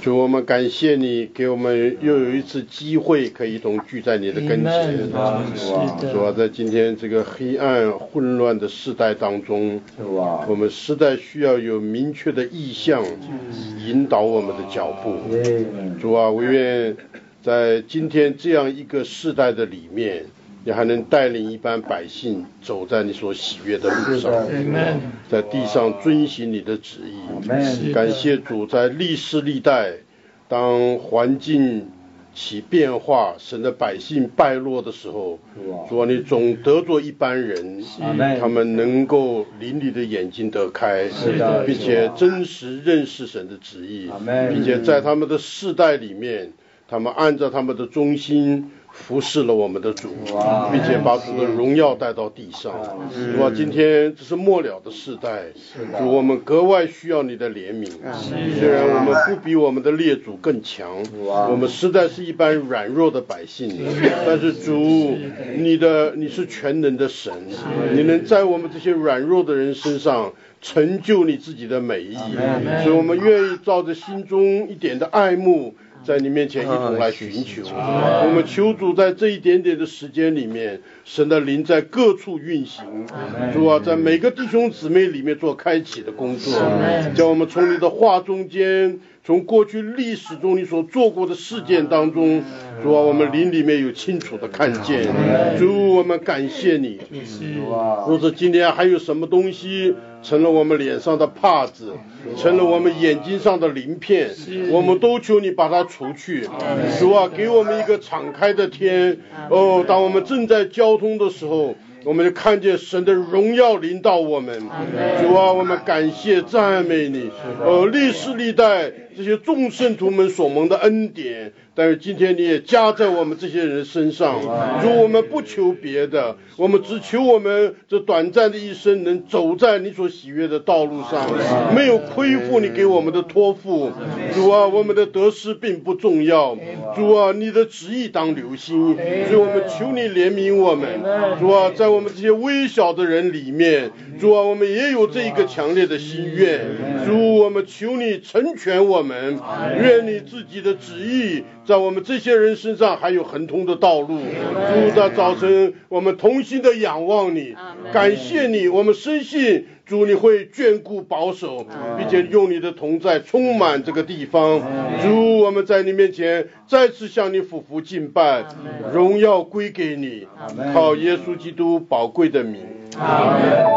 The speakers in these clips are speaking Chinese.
主，我们感谢你，给我们又有一次机会可以一同聚在你的跟前。主啊，在今天这个黑暗混乱的世代当中，我们实在需要有明确的意向引导我们的脚步。主啊，我愿在今天这样一个世代的里面，你还能带领一般百姓走在你所喜悦的路上，在地上遵行你的旨意。感谢主，在历世历代，当环境起变化，神的百姓败落的时候，主啊，你总得着一般人，他们能够灵里的眼睛得开，并且真实认识神的旨意，并且在他们的世代里面，他们按照他们的忠心服侍了我们的主，并且把主的荣耀带到地上。主啊，今天这是末了的世代，主，我们格外需要你的怜悯。虽然我们不比我们的列祖更强，我们实在是一般软弱的百姓，但是主，你是全能的神，你能在我们这些软弱的人身上成就你自己的美意，所以我们愿意照着心中一点的爱慕，在你面前一同来寻求。我们求主在这一点点的时间里面，神的灵在各处运行。主啊，在每个弟兄姊妹里面做开启的工作，叫我们从你的话中间，从过去历史中你所做过的事件当中，主啊，我们灵里面有清楚的看见。主，我们感谢你。若是今天还有什么东西成了我们脸上的帕子，成了我们眼睛上的鳞片，我们都求你把它除去。主啊，给我们一个敞开的天。当我们正在交通的时候，我们就看见神的荣耀临到我们。主啊，我们感谢赞美你。历世历代这些众圣徒们所蒙的恩典，但是今天你也加在我们这些人身上。主，我们不求别的，我们只求我们这短暂的一生能走在你所喜悦的道路上，没有亏负你给我们的托付。主啊，我们的得失并不重要。主啊，你的旨意当留心，所以我们求你怜悯我们。主啊，在我们这些微小的人里面，主啊，我们也有这一个强烈的心愿。主，我们求你成全我们，愿你自己的旨意在我们这些人身上还有亨通的道路。主，在早晨我们同心的仰望你，感谢你，我们深信主你会眷顾保守，并且用你的同在充满这个地方。主，我们在你面前再次向你俯伏敬拜，荣耀归给你，靠耶稣基督宝贵的名。阿门。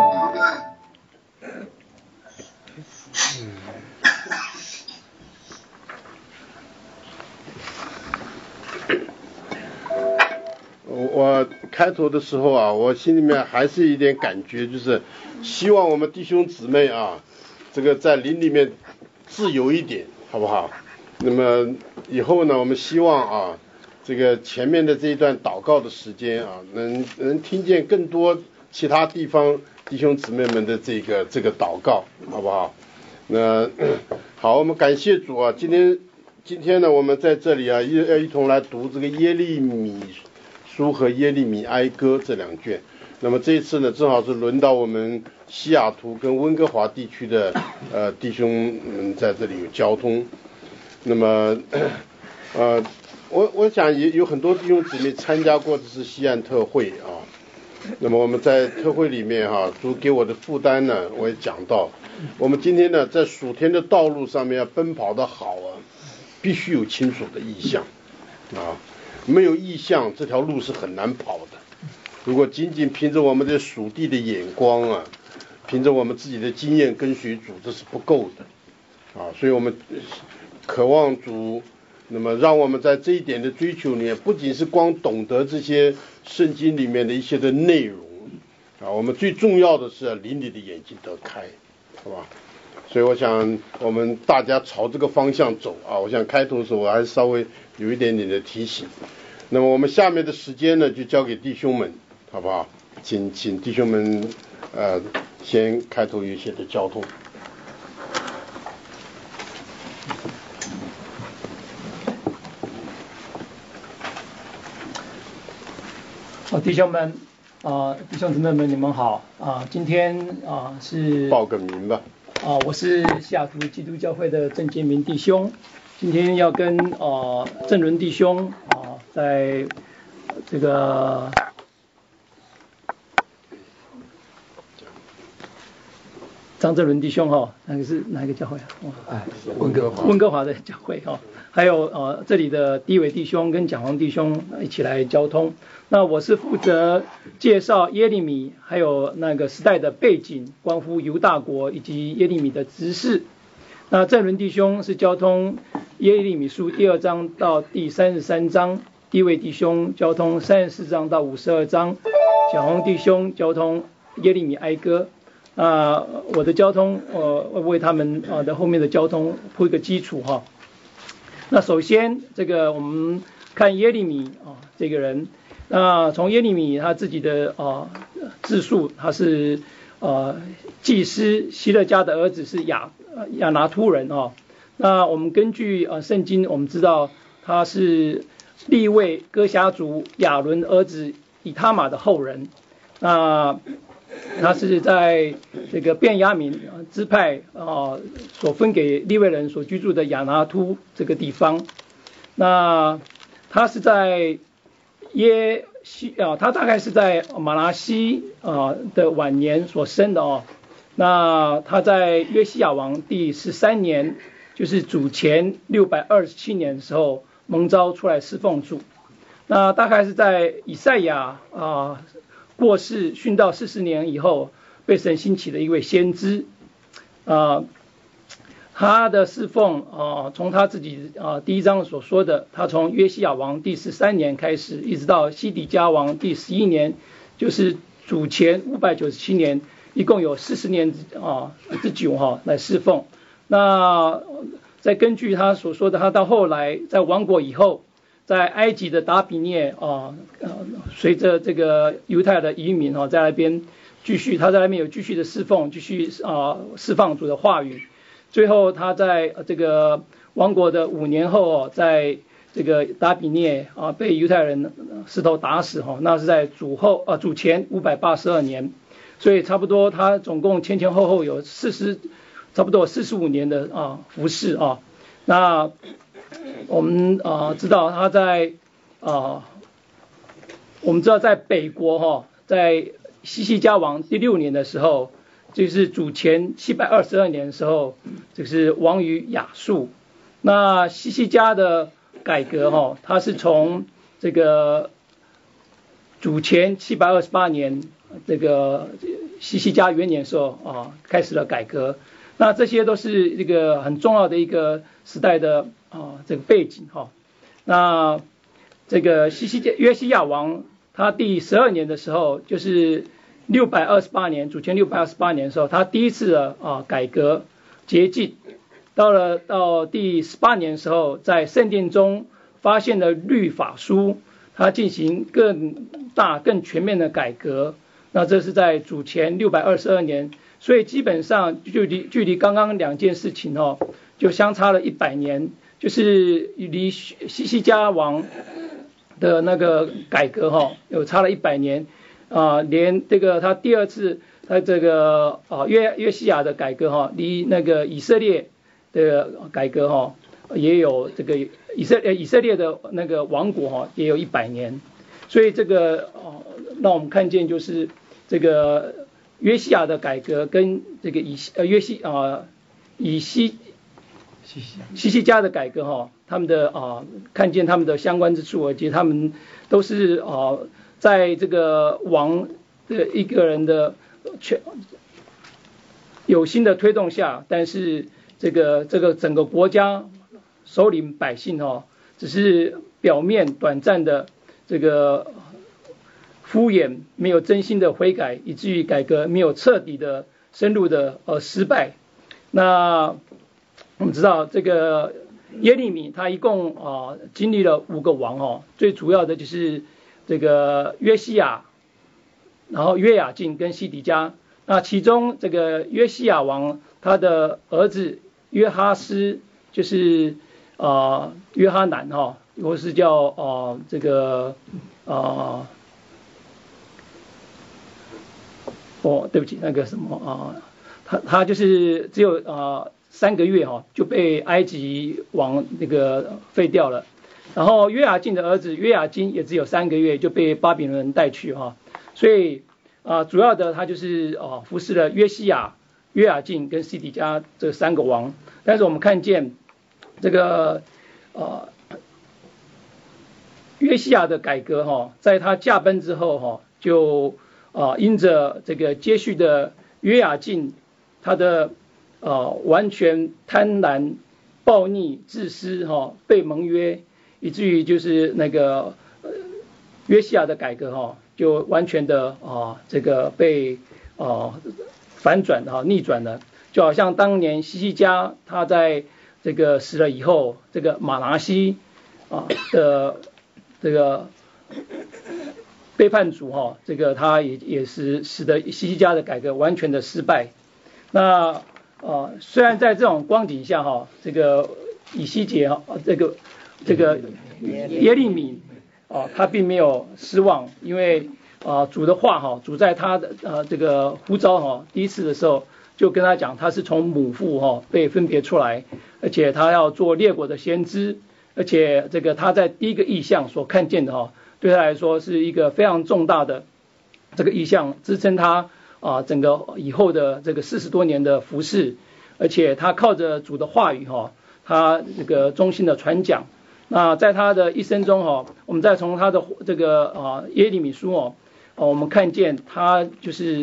我开头的时候啊，我心里面还是一点感觉，就是希望我们弟兄姊妹啊，这个在灵里面自由一点，好不好？那么以后呢，我们希望啊，这个前面的这一段祷告的时间啊，能听见更多其他地方弟兄姊妹们的这个祷告，好不好？那好，我们感谢主啊，今天呢，我们在这里啊，要一同来读这个耶利米书和耶利米哀歌这两卷。那么这一次呢，正好是轮到我们西雅图跟温哥华地区的弟兄们在这里有交通。那么我想也有很多弟兄姊妹参加过这次西岸特会啊。那么我们在特会里面主给我的负担呢，我也讲到，我们今天呢在属天的道路上面要奔跑得好啊，必须有清楚的意向啊。没有意向，这条路是很难跑的。如果仅仅凭着我们的属地的眼光啊，凭着我们自己的经验跟随主，这是不够的啊。所以我们渴望主，那么让我们在这一点的追求里面，不仅是光懂得这些圣经里面的一些的内容啊，我们最重要的是灵里的眼睛得开，好吧？所以我想我们大家朝这个方向走啊。我想开头的时候我还是稍微有一点点的提醒。那么我们下面的时间呢，就交给弟兄们，好不好？请弟兄们先开头有一些的交通。 弟兄们弟兄姊妹们，你们好今天是报个名吧。 我是西雅图基督教会的郑建明弟兄今天要跟正伦弟兄在这个张正伦弟兄那个是哪一个教会啊？温哥华的教会还有这里的低伟弟兄跟蒋黄弟兄一起来交通。那我是负责介绍耶利米，还有那个时代的背景，关乎犹大国以及耶利米的职事。那正伦弟兄是交通耶利米书第2章到第33章，低伟弟兄交通34章到52章，蒋黄弟兄交通耶利米哀歌。我的交通为他们的后面的交通铺一个基础那首先这个我们看耶利米这个人，那从耶利米他自己的自述，他是祭司希勒家的儿子，是亚拿突人那我们根据圣经，我们知道他是利未哥辖族亚伦儿子以他玛的后人。那他是在这个便雅悯支派所分给利未人所居住的亚拿突这个地方。那他是在他大概是在马拿西的晚年所生的那他在约西亚王第13年，就是主前627年的时候蒙召出来侍奉主。那大概是在以赛亚过世殉道40年以后，被神兴起的一位先知。他的侍奉从他自己第1章所说的，他从约西亚王第13年开始，一直到西底家王第11年，就是主前597年，一共有40年之久来侍奉。那再根据他所说的，他到后来在亡国以后，在埃及的达比涅随着这个犹太的移民在那边他在那边有继续的侍奉，继续释放主的话语。最后他在这个亡国的5年后在这个达比涅被犹太人石头打死那是在主前582年，所以差不多他总共前后有差不多45年的服侍那我们知道他在我们知道在北国在西西家王第6年的时候，就是主前722年的时候，就是亡于亚述。那西西家的改革他是从这个主前728年这个西西家元年的时候开始了改革。那这些都是一个很重要的一个时代的这个背景那这个约西亚王他第12年的时候，就是628年，主前628年的时候，他第一次的改革洁净。到第18年的时候，在圣殿中发现了律法书，他进行更大更全面的改革。那这是在主前622年，所以基本上距离刚刚2件事情就相差了100年，就是离西西家王的那个改革有差了100年连这个他第2次他这个约西亚的改革离那个以色列的改革也有这个以色列的那个王国也有100年。所以这个让我们看见就是这个约西亚的改革跟这个西西家的改革他们的看见他们的相关之处，而且他们都是在这个王的一个人的有心的推动下，但是这个整个国家首领百姓只是表面短暂的这个敷衍，没有真心的悔改，以至于改革没有彻底的深入的失败。那我们知道这个耶利米他一共经历了5个王最主要的就是这个约西亚，然后约雅敬跟西底家。那其中这个约西亚王他的儿子约哈斯，就是约哈南或是叫这个对不起，那个什么他就是只有 3个月就被埃及王那个废掉了。然后约雅敬的儿子约雅斤也只有3个月就被巴比伦人带去所以主要的他就是服侍了约西亚、约雅敬跟西底家这3个王。但是我们看见这个约西亚的改革在他驾崩之后就因着这个接续的约雅敬他的完全贪婪、暴逆、自私被盟约，以至于就是那个约西亚的改革就完全的这个被反转逆转了。就好像当年西西家他在这个死了以后，这个马拿西的这个背叛主这个他也是使得西西家的改革完全的失败。那虽然在这种光景下这个以西结这个耶利米他并没有失望，因为主的话主在他的这个呼召第一次的时候就跟他讲，他是从母腹被分别出来，而且他要做列国的先知，而且这个他在第一个异象所看见的对他来说是一个非常重大的这个异象，支撑他整个以后的这个40多年的服事，而且他靠着主的话语他这个忠心的传讲。那在他的一生中我们再从他的这个耶利米书我们看见他就是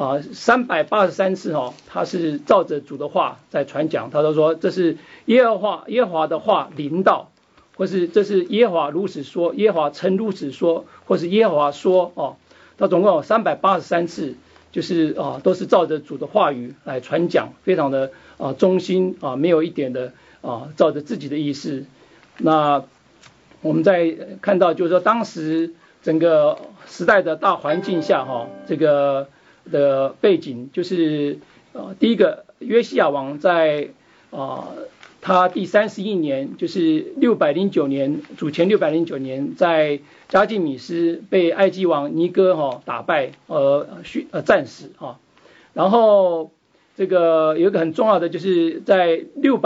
383次他是照着主的话在传讲，他都说这是耶和华的话临到，或是这是耶和华如此说，耶和华曾如此说，或是耶和华说他总共有383次，就是都是照着主的话语来传讲，非常的忠心没有一点的照着自己的意思。那我们在看到就是说当时整个时代的大环境下这个的背景就是第一个约西亚王在他第31年，就是609年，主前609年，在加基米斯被埃及王尼哥打败战死然后这个有一个很重要的，就是在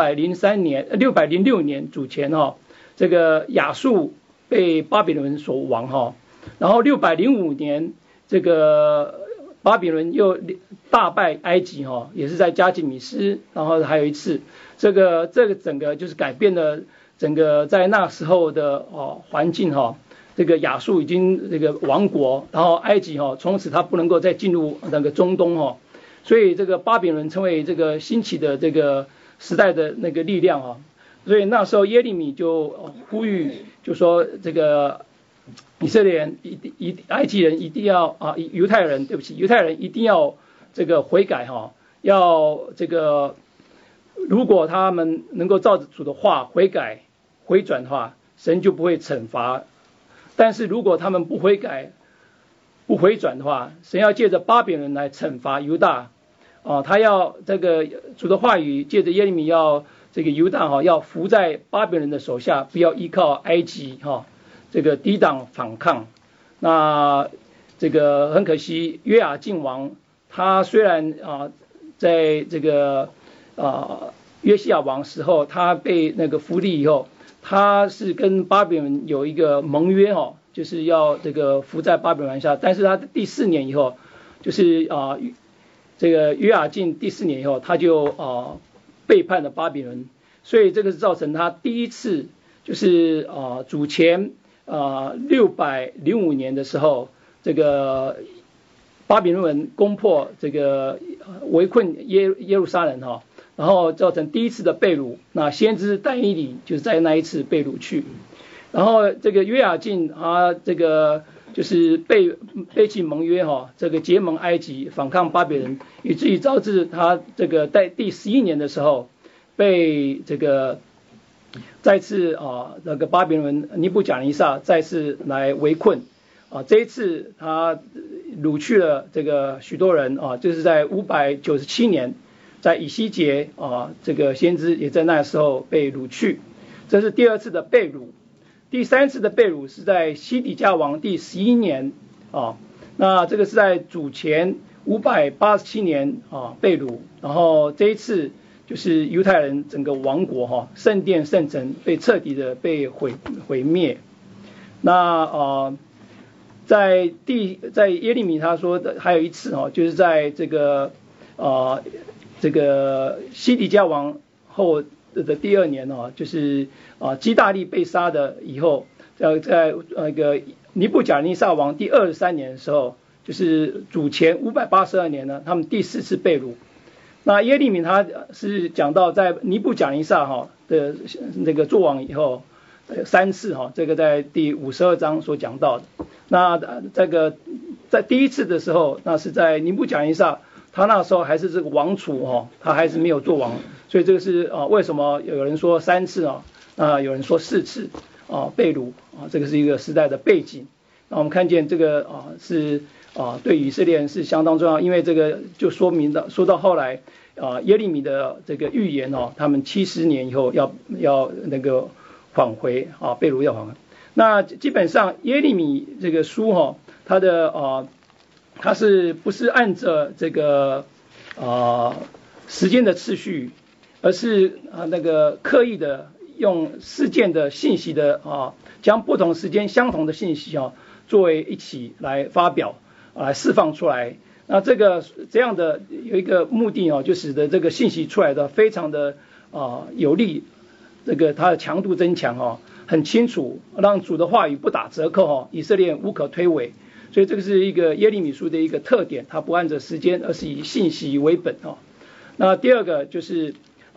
606年主前这个亚述被巴比伦所亡然后605年这个巴比伦又大败埃及也是在加基米斯，然后还有一次这个整个就是改变了整个在那时候的环境这个亚述已经这个亡国，然后埃及从此他不能够再进入那个中东所以这个巴比伦成为这个兴起的这个时代的那个力量所以那时候耶利米就呼吁，就说这个以色列人埃及人一定要犹太人一定要这个悔改要这个如果他们能够照着主的话悔改回转的话，神就不会惩罚。但是如果他们不悔改不回转的话，神要借着巴比伦来惩罚犹大他要这个主的话语借着耶利米要这个犹大要服在巴比伦的手下，不要依靠埃及这个抵挡反抗。那这个很可惜，约雅敬王他虽然在这个约西亚王时候他被那个扶立以后，他是跟巴比伦有一个盟约就是要这个服在巴比伦下，但是他第4年以后，就是这个约雅敬第4年以后，他就背叛了巴比伦，所以这个是造成他第一次就是主前605年的时候，这个巴比伦人攻破这个围困耶路撒冷然后造成第一次的被掳。那先知但以理就是在那一次被掳去，然后这个约雅敬这个就是背弃盟约这个结盟埃及反抗巴比伦，以至于导致他这个在第11年的时候被这个再次那个巴比伦尼布甲尼撒再次来围困这一次他掳去了这个许多人就是在597年，在以西结这个先知也在那时候被掳去，这是第2次的被掳。第3次的被掳是在西底家王第11年那这个是在主前587年被掳，然后这一次就是犹太人整个王国圣殿圣城被彻底的被毁灭。那在耶利米他说的还有一次就是在这个西底家王后的第2年就是基大利被杀的以后，在那个尼布甲尼撒王第23年的时候，就是主前582年呢，他们第4次被掳。那耶利米他是讲到在尼布甲尼撒的那个作王以后3次这个在第52章所讲到的。那这个在第1次的时候，那是在尼布甲尼撒，他那时候还是这个王储他还是没有做王，所以这个是为什么有人说3次有人说4次被掳这个是一个时代的背景。那我们看见这个是对以色列人是相当重要，因为这个就说到后来耶利米的这个预言他们70年以后要那个返回被掳要返回。那基本上耶利米这个书它的它是不是按着这个时间的次序，而是那个刻意的用事件的信息的将不同时间相同的信息作为一起来发表来释放出来。那这样的有一个目的就使得这个信息出来的非常的有力，这个它的强度增强很清楚，让主的话语不打折扣以色列无可推诿。所以这个是一个耶利米书的一个特点，它不按着时间，而是以信息为本那第二个就是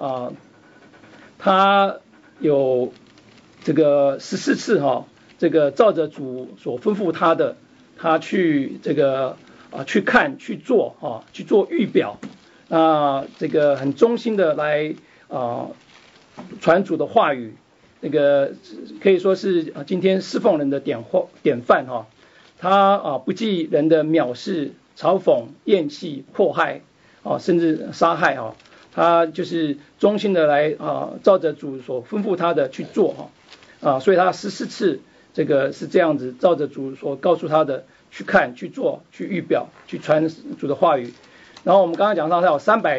它有这个14次这个照着主所吩咐他的，他去这个去看去做去做预表这个很忠心的来传主的话语，那个可以说是今天侍奉人的典范他不计人的藐视、嘲讽、厌弃、迫害甚至杀害他就是忠心的来照着主所吩咐他的去做所以他14次这个是这样子，照着主所告诉他的去看去做去预表去传主的话语。然后我们刚刚讲到他有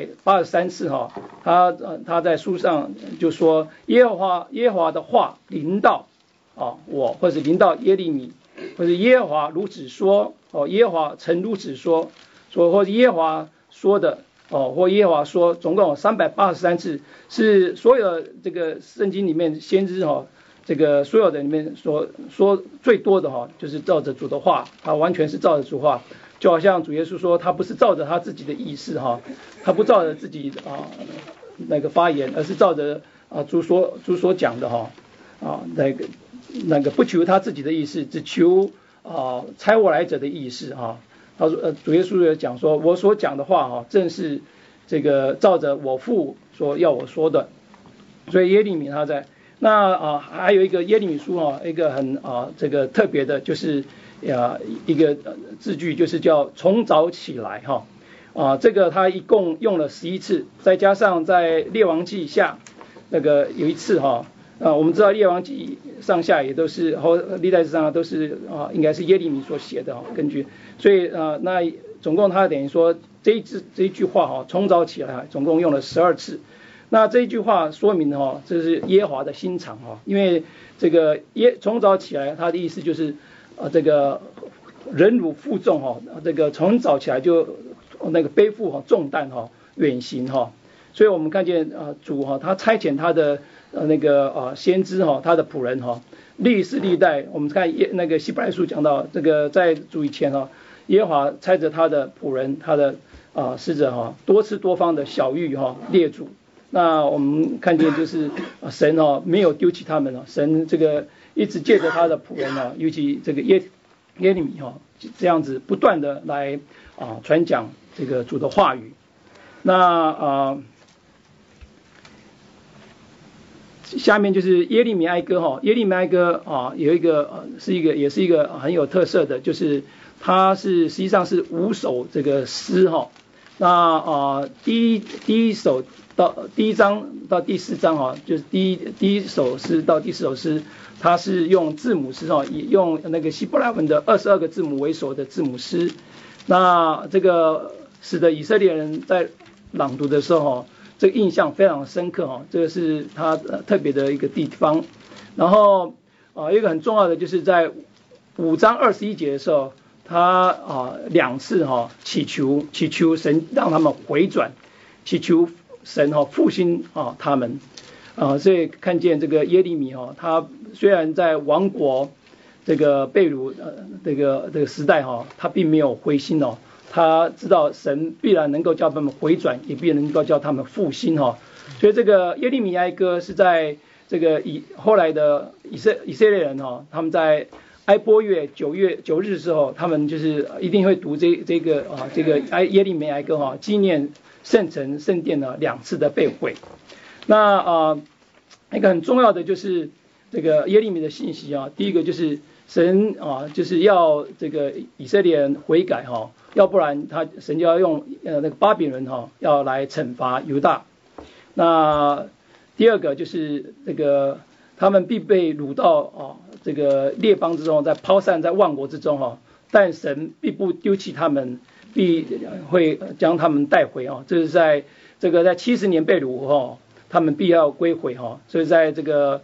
383次他在书上就说耶和华的话临到我，或者临到耶利米，或者耶和华如此说耶和华曾如此说或者耶和华说的或耶和华说，总共有383次，是所有的这个圣经里面先知这个所有的里面说最多的就是照着主的话，他完全是照着主话，就好像主耶稣说他不是照着他自己的意思他不照着自己那个发言，而是照着主所讲的那个不求他自己的意思，只求差我来者的意思他说主耶稣也讲说，我所讲的话正是这个照着我父所要我说的。所以耶利米他在那还有一个耶利米书一个很这个特别的，就是一个字句，就是叫从早起来这个他一共用了11次，再加上在列王记下那个有一次我们知道列王记上下也都是历代志上都是应该是耶利米所写的根据，所以那总共他等于说这一句话从早起来总共用了12次。那这一句话说明这是耶和华的心肠因为这个从早起来，他的意思就是这个忍辱负重这个从早起来就那个背负重担远行所以我们看见主他差遣他的那个先知他的仆人历世历代，我们看那个希伯来书讲到这个在主以前耶和华差着他的仆人他的使者多次多方的晓谕列祖。那我们看见就是神没有丢弃他们神这个一直借着他的仆人尤其这个耶利米这样子不断的来传讲这个主的话语。那下面就是耶利米哀歌耶利米哀歌有一个也是一个很有特色的，就是它是实际上是5首这个诗那第一首到第1章到第4章就是第一首诗到第4首诗，它是用字母诗以用那个希伯来文的22个字母为首的字母诗。那这个使得以色列人在朗读的时候这个印象非常深刻这个是他特别的一个地方。然后一个很重要的就是在5章21节的时候，他2次祈求神让他们回转，祈求神复兴他们所以看见这个耶利米他虽然在亡国这个被掳这个时代他并没有灰心他知道神必然能够叫他们回转，也必然能够叫他们复兴所以这个耶利米哀歌是在这个后来的以色列人他们在哀波月9日之后，他们就是一定会读这个耶利米哀歌纪念圣城圣殿的2次的被毁。那一个很重要的就是这个耶利米的信息第一个就是神就是要这个以色列人悔改要不然神就要用那个巴比伦要来惩罚犹大。那第二个就是这个他们必被掳到这个列邦之中，在抛散在万国之中但神必不丢弃他们，必会将他们带回这是在这个在70年被掳他们必要归回所以在这个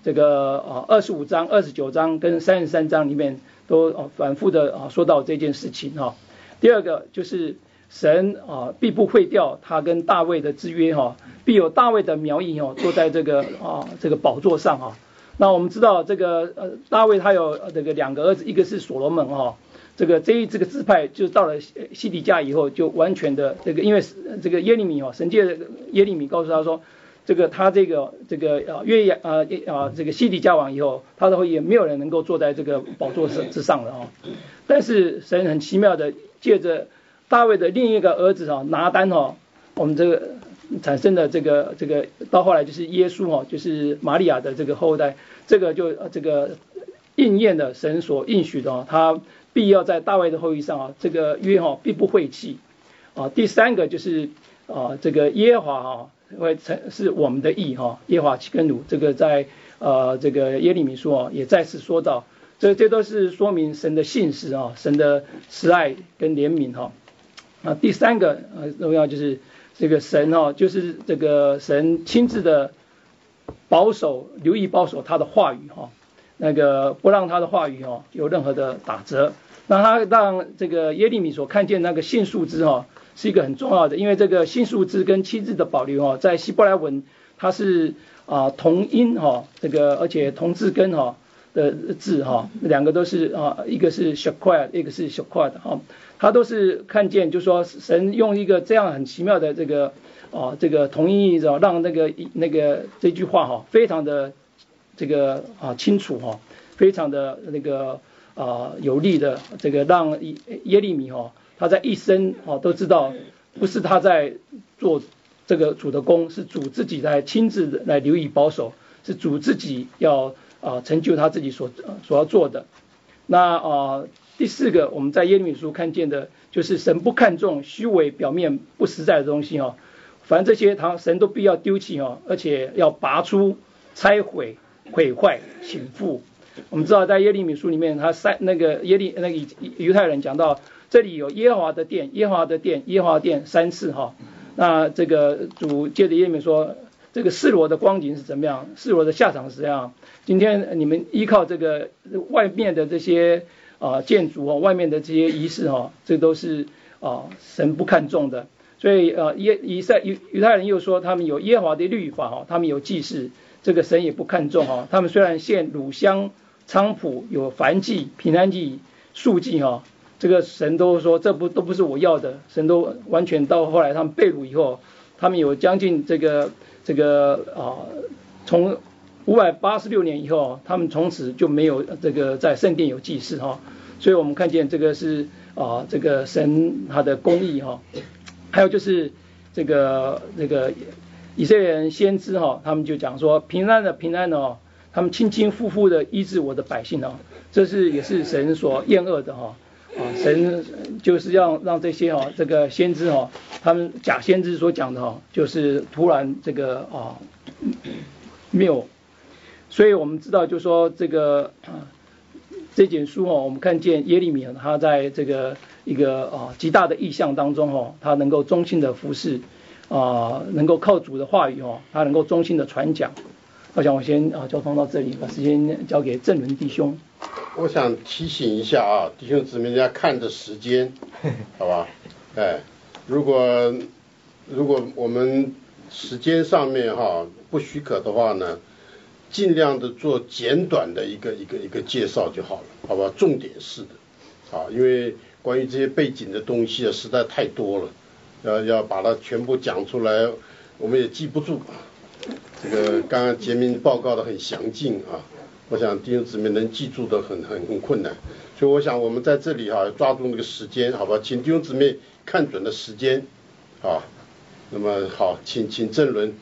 25章、29章跟33章里面都反复的说到这件事情第二个就是神必不废掉他跟大卫的之约必有大卫的苗裔坐在这个宝座上那我们知道这个大卫他有这个2个儿子，一个是所罗门这个支派就到了西底家以后就完全的这个，因为这个耶利米神借耶利米告诉他说，这个他这个这个西底家王以后，他的也没有人能够坐在这个宝座之上了但是神很奇妙的借着大卫的另一个儿子拿单我们这个产生的这个到后来就是耶稣就是玛利亚的这个后代，这个就这个应验了神所应许的他必要在大卫的后裔上这个约必不废弃第三个就是这个耶和华会是我们的义耶和华其根鲁，这个在这个耶利米书也再次说到，这都是说明神的信实神的慈爱跟怜悯第三个重要就是这个神就是这个神亲自的保守留意保守他的话语那个不让他的话语有任何的打折。那他让这个耶利米所看见那个信树枝是一个很重要的，因为这个信树枝跟七字的保留在希伯来文它是同音这个而且同字根的字两个都是一个是 shaquat 一个是 shaquat 他都是看见就是说神用一个这样很奇妙的这个同音译让那个这句话非常的这个清楚非常的那个有力的这个让耶利米他在一生都知道不是他在做这个主的工，是主自己在亲自来留意保守，是主自己要成就他自己所要做的。那第四个我们在耶利米书看见的就是神不看重虚伪表面不实在的东西反正这些神都必要丢弃而且要拔出拆毁毁坏倾覆。我们知道在耶利米书里面他那个犹太人讲到这里有耶和华的殿耶和华的殿耶和华的殿3次那这个主接着耶利米说这个示罗的光景是怎么样，示罗的下场是怎样。今天你们依靠这个外面的这些建筑外面的这些仪式这都是神不看重的。所以犹太人又说他们有耶和华的律法他们有祭祀，这个神也不看重他们虽然献乳香菖蒲有燔祭平安祭素祭这个神都说这都不是我要的，神都完全到后来他们被掳以后，他们有将近这个从586年以后他们从此就没有这个在圣殿有祭祀所以我们看见这个是这个神他的公义还有就是这个以色列人先知他们就讲说平安的平安他们轻轻呼呼的医治我的百姓这是也是神所厌恶的神就是要让这些这个先知他们假先知所讲的就是突然这个没有。所以我们知道就是说这个这卷书我们看见耶利米他在这个一个极大的意象当中他能够忠心的服侍能够靠主的话语他能够忠心的传讲。我想我先交通到这里，把时间交给正伦弟兄。 我想提醒一下弟兄姊妹要看着时间，好吧？如果我们时间上面不许可的话呢，尽量的做简短的一个介绍就好了，好吧？重点式的因为关于这些背景的东西实在太多了，要把它全部讲出来，我们也记不住。这个刚刚杰明报告的很详尽我想弟兄姊妹能记住的很困难，所以我想我们在这里抓住那个时间，好吧？请弟兄姊妹看准了时间那么好，请正伦。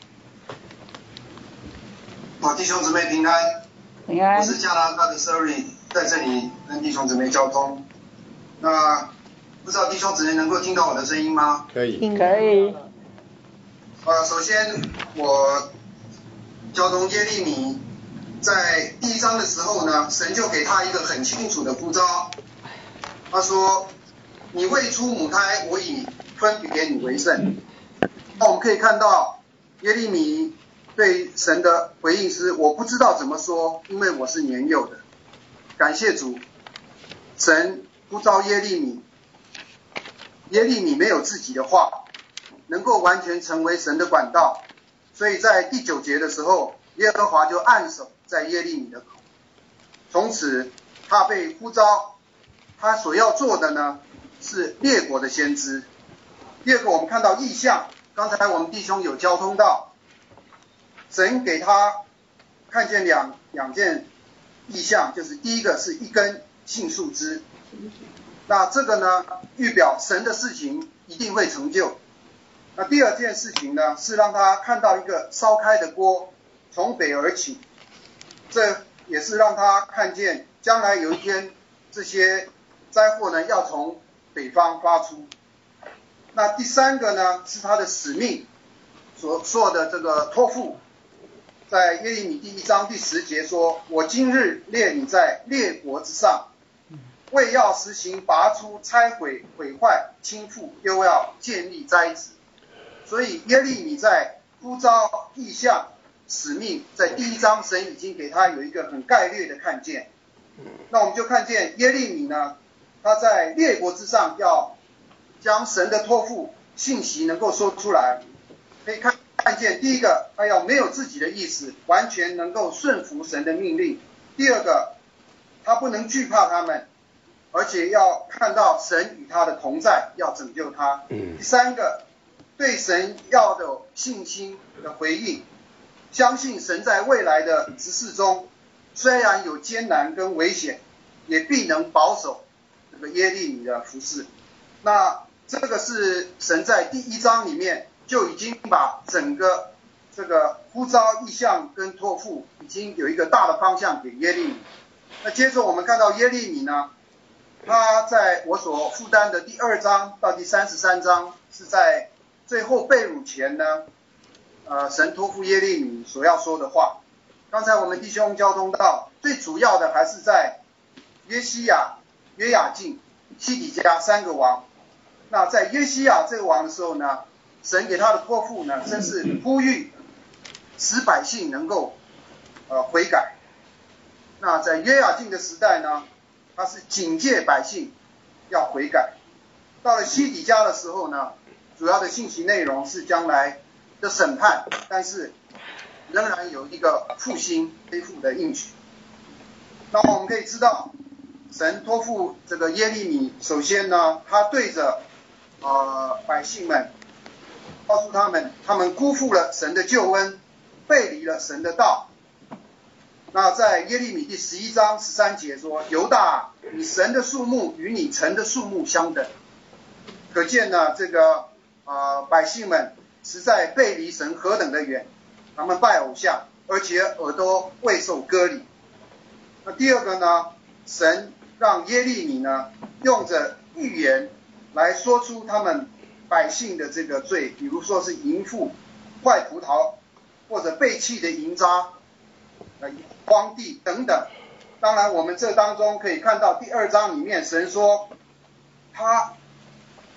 弟兄姊妹平安。 平安。 我是加拿大的 Surrey， 在这里跟弟兄姊妹交通。那不知道弟兄姊妹能够听到我的声音吗？ 可以。 可以。 首先我交通耶利米在第1章的时候呢，神就给他一个很清楚的呼召，他说：“你未出母胎，我已分别你为圣。”那我们可以看到耶利米对神的回应是：“我不知道怎么说，因为我是年幼的。”感谢主，神呼召耶利米，耶利米没有自己的话，能够完全成为神的管道，所以在第9节的时候，耶和华就按手在耶利米的口，从此他被呼召，他所要做的呢是列国的先知。第二个，我们看到异象，刚才我们弟兄有交通到，神给他看见两件异象，就是第一个是一根杏树枝，那这个呢预表神的事情一定会成就。那第二件事情呢，是让他看到一个烧开的锅从北而起，这也是让他看见将来有一天这些灾祸呢要从北方发出。那第三个呢，是他的使命所说的这个托付，在耶利米第1章第10节说：“我今日列你在列国之上，为要实行拔出、拆毁、毁坏、倾覆，又要建立栽植。”所以耶利米在呼召、异象、使命，在第1章神已经给他有一个很概略的看见。那我们就看见耶利米呢，他在列国之上要将神的托付信息能够说出来。可以看见第一个，他要没有自己的意思，完全能够顺服神的命令。第二个，他不能惧怕他们，而且要看到神与他的同在，要拯救他。第三个，对神要有信心的回应，相信神在未来的执事中，虽然有艰难跟危险，也必能保守这个耶利米的服事。那这个是神在第1章里面就已经把整个这个呼召、异象跟托付已经有一个大的方向给耶利米。那接着我们看到耶利米呢，他在我所负担的第2章到第33章，是在最后被掳前呢，神托付耶利米所要说的话。刚才我们弟兄交通到，最主要的还是在约西亚、约雅敬、西底家3个王。那在约西亚这个王的时候呢，神给他的托付呢，真是呼吁使百姓能够悔改。那在约雅敬的时代呢，他是警戒百姓要悔改。到了西底家的时候呢，主要的信息内容是将来的审判，但是仍然有一个复兴恢复的应许。那我们可以知道，神托付这个耶利米，首先呢，他对着百姓们告诉他们，他们辜负了神的救恩，背离了神的道。那在耶利米第11章13节说：“犹大，你神的数目与你城的数目相等。”可见呢，这个百姓们实在背离神何等的远，他们拜偶像，而且耳朵未受割礼。那第二个呢，神让耶利米呢用着预言来说出他们百姓的这个罪，比如说是淫妇、坏葡萄，或者背弃的淫渣、荒地等等。当然我们这当中可以看到第2章里面神说他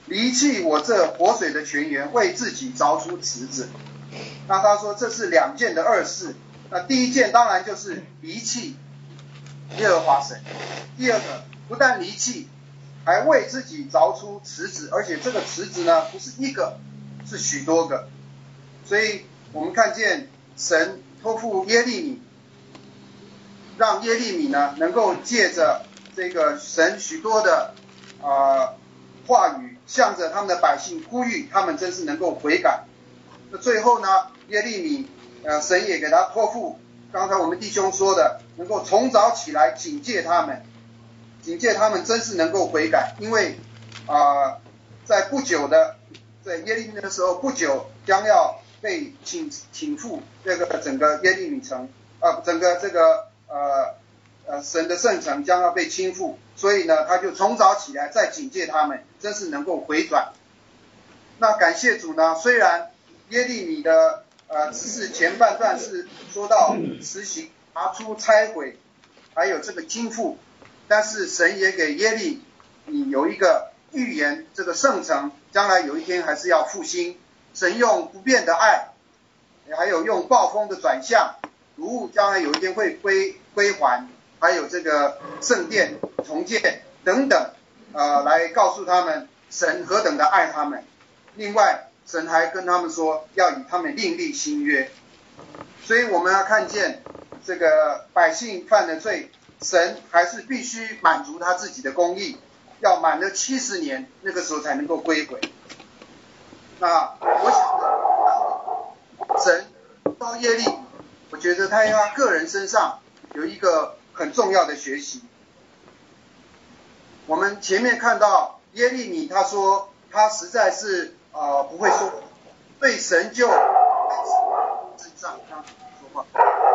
离弃我这活水的泉源，为自己凿出池子。那他说这是2件的恶事。那第一件当然就是离弃耶和华神，第二个不但离弃，还为自己凿出池子，而且这个池子呢不是一个，是许多个。所以我们看见神托付耶利米，让耶利米呢能够借着这个神许多的话语，向着他们的百姓呼吁，他们真是能够悔改。那最后呢，耶利米神也给他托付，刚才我们弟兄说的，能够从早起来警戒他们真是能够悔改，因为在不久的，在耶利米的时候，不久将要被倾覆这个整个耶利米城，整个这个神的圣城将要被倾覆，所以呢，他就从早起来再警戒他们，真是能够回转。那感谢主呢，虽然耶利米的只是前半段是说到实行拔出拆毁，还有这个倾覆，但是神也给耶利米有一个预言，这个圣城将来有一天还是要复兴。神用不变的爱，还有用暴风的转向，如物将来有一天会归还，还有这个圣殿重建等等，来告诉他们神何等的爱他们。另外神还跟他们说要与他们另立新约。所以我们要看见这个百姓犯了罪，神还是必须满足他自己的公义，要满了70年，那个时候才能够归回。那我想神到耶利米，我觉得他在他个人身上有一个很重要的学习。我们前面看到耶利米，他说他实在是不会说，对神就身上他说话，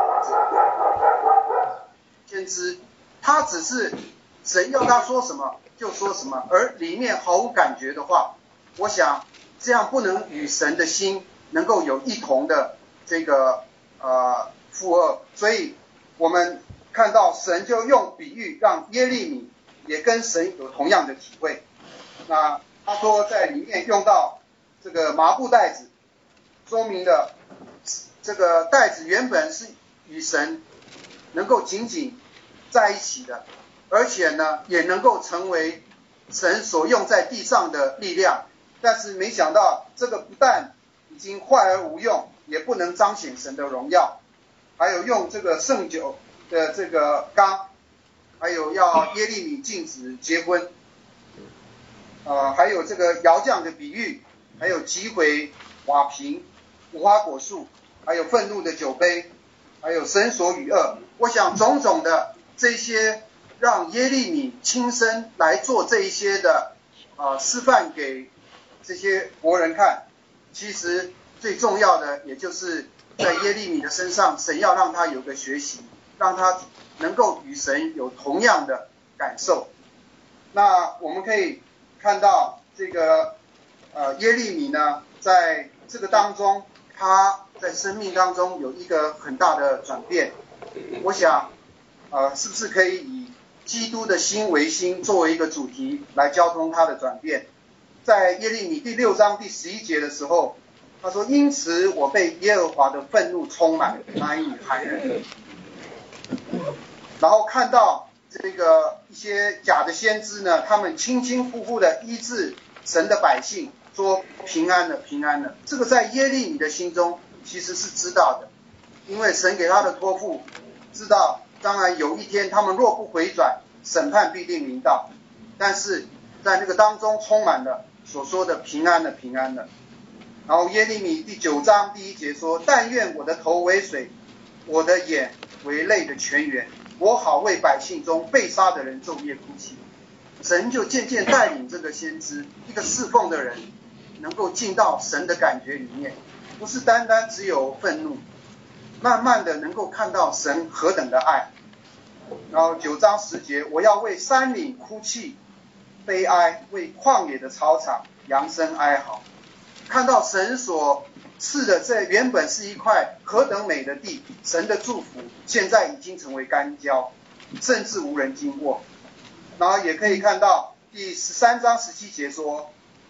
先知他只是神要他说什么就说什么，而里面毫无感觉的话，我想这样不能与神的心能够有一同的这个负荷。所以我们看到神就用比喻让耶利米也跟神有同样的体会。那他说在里面用到这个麻布袋子，说明了这个袋子原本是与神能够紧紧在一起的，而且呢也能够成为神所用在地上的力量。但是没想到这个不但已经坏而无用，也不能彰显神的荣耀。还有用这个圣酒的这个缸，还有要耶利米禁止结婚，还有这个窑匠的比喻，还有击毁瓦瓶、无花果树，还有愤怒的酒杯，还有神所与恶。我想种种的这些让耶利米亲身来做这一些的示范给这些国人看，其实最重要的也就是在耶利米的身上，神要让他有个学习，让他能够与神有同样的感受。那我们可以看到这个耶利米呢，在这个当中，他在生命当中有一个很大的转变。我想是不是可以以基督的心为心作为一个主题来交通他的转变。在耶利米第6章第11节的时候，他说因此我被耶和华的愤怒充满，难以含忍。然后看到这个一些假的先知呢，他们轻轻呼呼的医治神的百姓，说平安了平安了。这个在耶利米的心中其实是知道的，因为神给他的托付，知道当然有一天他们若不回转，审判必定临到。但是在那个当中充满了所说的平安了平安了。然后耶利米第9章第1节说，但愿我的头为水，我的眼为泪的泉源，我好为百姓中被杀的人昼夜哭泣。神就渐渐带领这个先知，一个侍奉的人能够进到神的感觉里面，不是单单只有愤怒，慢慢的能够看到神何等的爱。然后9章10节，我要为山岭哭泣悲哀，为旷野的草场扬声哀嚎。看到神所赐的这原本是一块何等美的地，神的祝福现在已经成为干焦，甚至无人经过。然后也可以看到第13章17节说，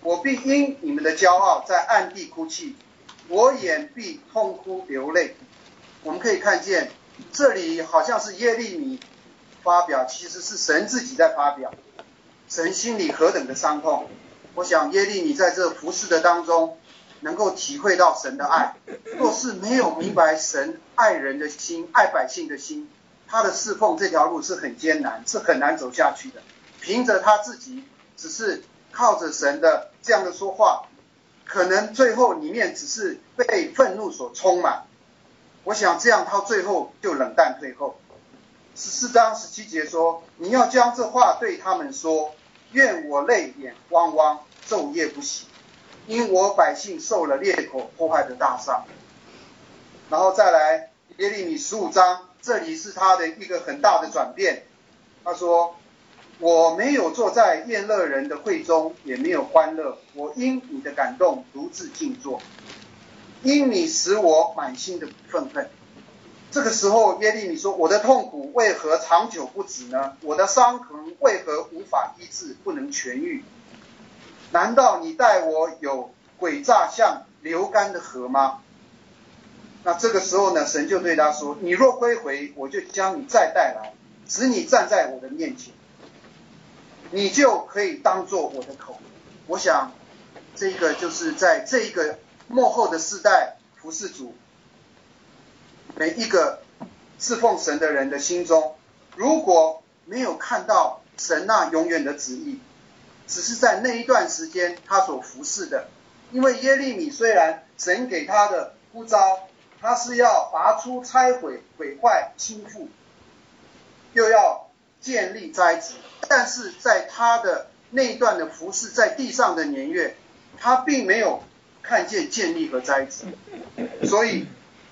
我必因你们的骄傲在暗地哭泣，我眼必痛哭流泪。我们可以看见，这里好像是耶利米发表，其实是神自己在发表。神心里何等的伤痛！我想耶利米在这服侍的当中，能够体会到神的爱。若是没有明白神爱人的心、爱百姓的心，他的侍奉这条路是很艰难，是很难走下去的。凭着他自己，只是靠着神的这样的说话，可能最后里面只是被愤怒所充满。我想这样到最后就冷淡退后。14章17节说：你要将这话对他们说，愿我泪眼汪汪，昼夜不息，因我百姓受了裂口破坏的大伤。然后再来耶利米15章，这里是他的一个很大的转变。他说：我没有坐在宴乐人的会中，也没有欢乐，我因你的感动独自静坐，因你使我满心的愤恨。这个时候耶利米说：我的痛苦为何长久不止呢？我的伤痕为何无法医治，不能痊愈？难道你待我有诡诈像流干的河吗？那这个时候呢，神就对他说：你若归回，我就将你再带来，使你站在我的面前，你就可以当作我的口。我想这个就是在这一个末后的世代服侍主，每一个侍奉神的人的心中，如果没有看到神那永远的旨意，只是在那一段时间他所服侍的。因为耶利米虽然神给他的呼召，他是要拔出、拆毁、毁坏、倾覆，又要建立栽植，但是在他的那一段的服侍，在地上的年月，他并没有看见建立和栽植。所以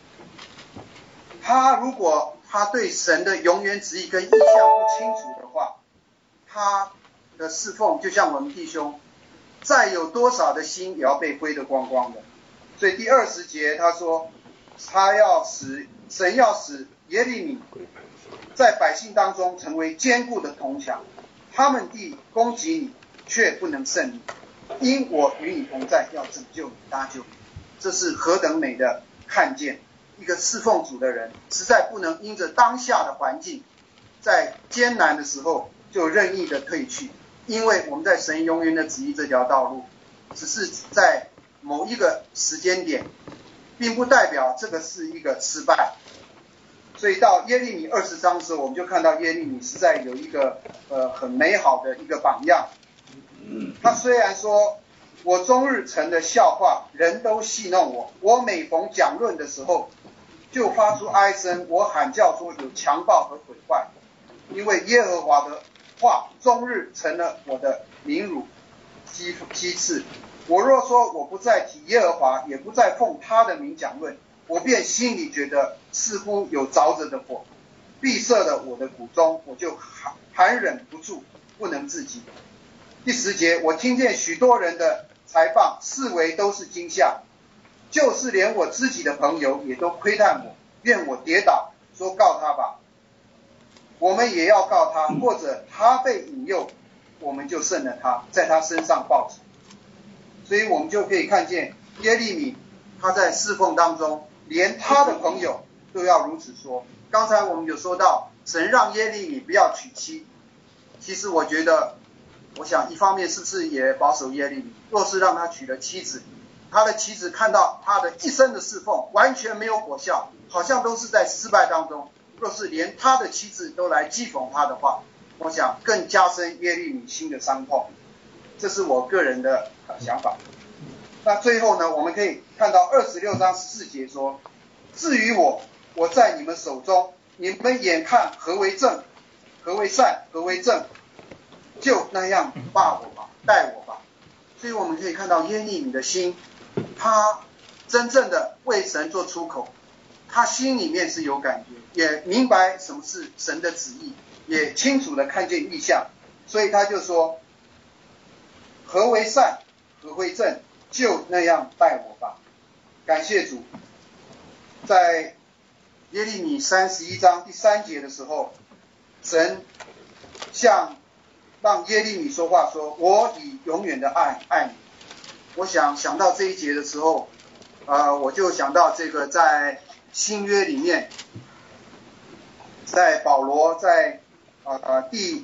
如果他对神的永远旨意跟意向不清楚的话，他的侍奉就像我们弟兄，再有多少的心也要被挥得光光的。所以第20节他说，神要使耶利米在百姓当中成为坚固的铜墙，他们地攻击你，却不能胜你，因我与你同在，要拯救你、搭救你。这是何等美的看见！一个侍奉主的人，实在不能因着当下的环境，在艰难的时候就任意的退去，因为我们在神永远的旨意这条道路，只是在某一个时间点，并不代表这个是一个失败。所以到耶利米20章的时候，我们就看到耶利米实在有一个很美好的一个榜样。他虽然说我终日成的笑话，人都戏弄我，我每逢讲论的时候就发出哀声，我喊叫说有强暴和毁坏，因为耶和华的话终日成了我的凌辱讥刺。我若说我不再提耶和华，也不再奉他的名讲论，我便心里觉得似乎有着着的火，闭塞了我的骨中，我就含忍不住，不能自己。第10节，我听见许多人的裁谤，视为都是惊吓，就是连我自己的朋友也都窥探我，愿我跌倒，说告他吧，我们也要告他，或者他被引诱，我们就胜了他，在他身上报仇。所以我们就可以看见耶利米他在侍奉当中，连他的朋友都要如此说。刚才我们有说到神让耶利米不要娶妻，其实我觉得，我想一方面是不是也保守耶利米，若是让他娶了妻子，他的妻子看到他的一生的侍奉完全没有果效，好像都是在失败当中，若是连他的妻子都来讥讽他的话，我想更加深耶利米心的伤痛。这是我个人的想法。那最后呢，我们可以看到26章14节说，至于我在你们手中，你们眼看何为正，何为善，何为正，就那样罢我吧，待我吧。所以我们可以看到耶利米的心，他真正的为神做出口，他心里面是有感觉，也明白什么是神的旨意，也清楚的看见意象，所以他就说，何为善，何为正，就那样待我吧。感谢主。在耶利米31章第3节的时候，神让耶利米说话说，我以永远的爱爱你， 我想到这一节的时候，我就想到这个在新约里面，在保罗在第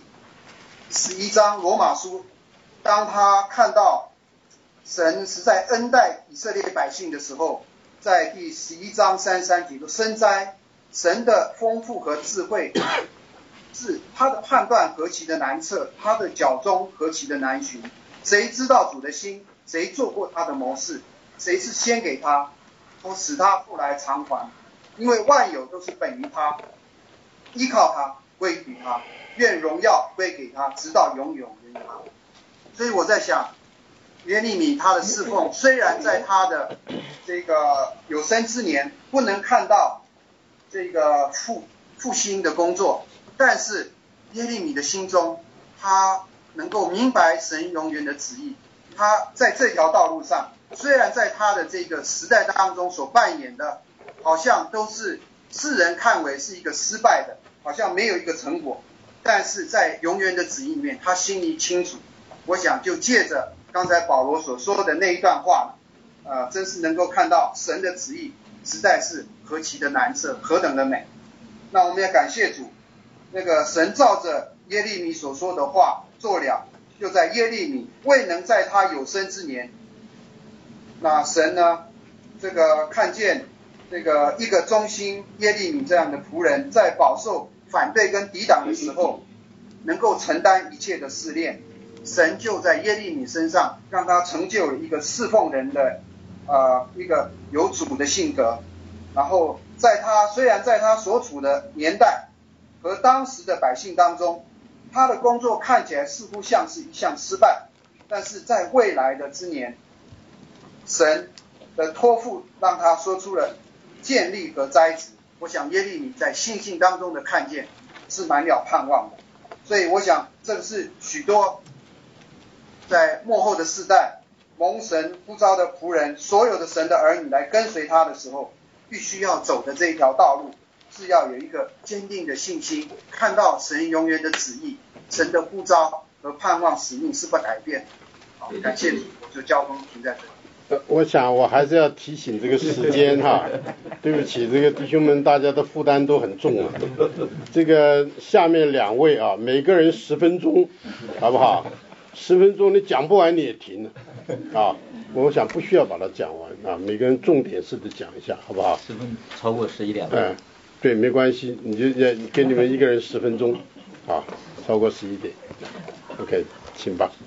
11章罗马书，当他看到神实在恩待以色列百姓的时候，在第11章33节说：深哉，神的丰富和智慧，是他的判断何其的难测，他的脚踪何其的难寻。谁知道主的心？谁做过他的谋士？谁是先给他，或使他后来偿还？因为万有都是本于他，依靠他，归于他，愿荣耀归给他，直到永永远远。所以我在想，耶利米他的侍奉，虽然在他的这个有生之年不能看到这个复兴的工作，但是耶利米的心中，他能够明白神永远的旨意。他在这条道路上，虽然在他的这个时代当中所扮演的，好像都是世人看为是一个失败的，好像没有一个成果，但是在永远的旨意里面，他心里清楚。我想就借着刚才保罗所说的那一段话，真是能够看到神的旨意实在是何其的难测，何等的美。那我们也感谢主，那个神照着耶利米所说的话做了，就在耶利米未能在他有生之年，那神呢，这个看见这个一个忠心耶利米这样的仆人，在饱受反对跟抵挡的时候，能够承担一切的试炼，神就在耶利米身上让他成就了一个侍奉人的一个有主的性格。然后虽然在他所处的年代和当时的百姓当中，他的工作看起来似乎像是一项失败，但是在未来的之年，神的托付让他说出了建立和栽植。我想耶利米在信心当中的看见是满了盼望的。所以我想这是许多在末后的世代蒙神呼召的仆人，所有的神的儿女来跟随他的时候，必须要走的这一条道路，是要有一个坚定的信心，看到神永远的旨意，神的呼召和盼望使命是不改变。好，感谢主，我就交通停在这里。 我想我还是要提醒这个时间哈，对不起，这个弟兄们大家的负担都很重啊。这个下面两位啊，每个人10分钟，好不好？10分钟你讲不完你也停了啊。我想不需要把它讲完啊，每个人重点式的讲一下，好不好 ？10分超过11点了。 对，没关系，你就给你们一个人10分钟，啊，超过11点 ，OK， 请吧。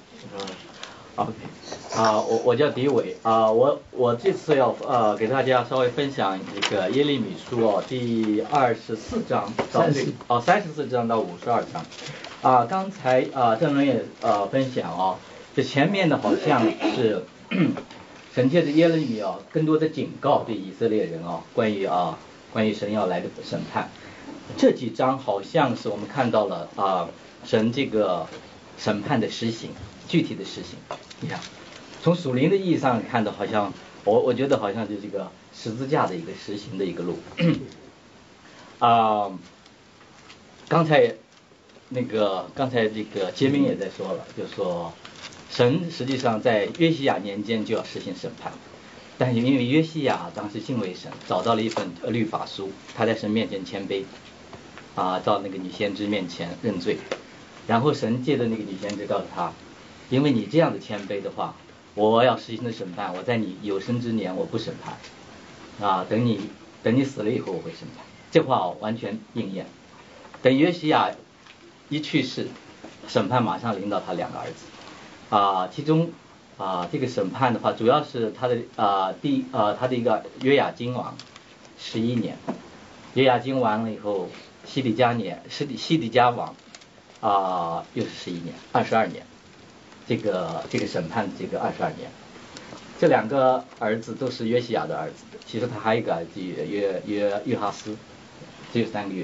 OK， 我叫狄伟啊，我这次要给大家稍微分享这个耶利米书第24章到34章到52章啊，刚才郑人也分享这前面的好像是神借着耶利米更多的警告对以色列人关于神要来的审判，这几章好像是我们看到了神这个审判的实行，具体的实行。你看，从属灵的意义上看的，好像我觉得好像是这个十字架的一个实行的一个路。刚才这个杰明也在说了，就说神实际上在约西亚年间就要实行审判，但是因为约西亚当时敬畏神，找到了一份律法书，他在神面前谦卑到那个女先知面前认罪，然后神借着那个女先知告诉他，因为你这样的谦卑的话，我要实行的审判，我在你有生之年我不审判等你死了以后我会审判。这话完全应验。等约西亚一去世，审判马上临到他2个儿子其中这个审判的话，主要是他的他的一个约雅斤王11年，约雅斤完了以后，西底家王又是11年，22年。这个审判这个22年，这2个儿子都是约西亚的儿子，其实他还有一个儿子约哈斯，只有3个月。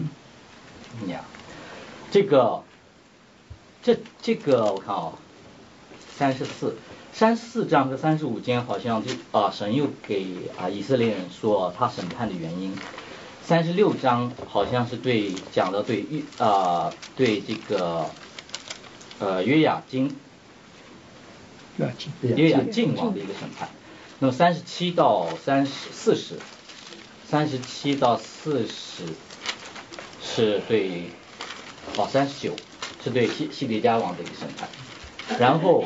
这个我看34章和35章好像神又给以色列人说他审判的原因。36章好像是讲了对这个约雅斤约雅敬王的一个审判。那么37到40，37到40是对39是对西底家王的一个审判，然后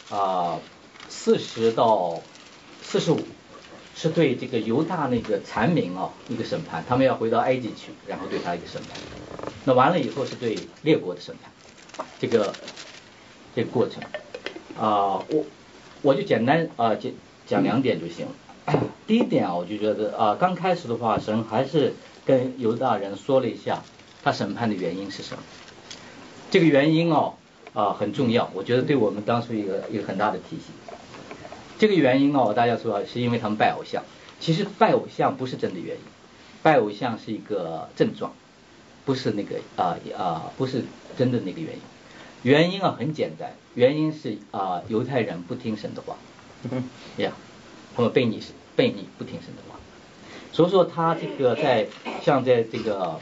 40到45是对这个犹大那个残民一个审判，他们要回到埃及去，然后对他一个审判。那完了以后是对列国的审判，这个过程我就简单讲2点就行了。第一点我就觉得刚开始的话，神还是跟犹大人说了一下他审判的原因是什么。这个原因很重要，我觉得对我们当初一个很大的提醒。这个原因大家说是因为他们拜偶像，其实拜偶像不是真的原因，拜偶像是一个症状，不是那个不是真的那个原因。原因很简单，原因是犹太人不听神的话，他们悖逆不听神的话，所以说他这个在这个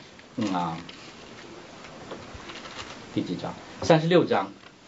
第几章？36章，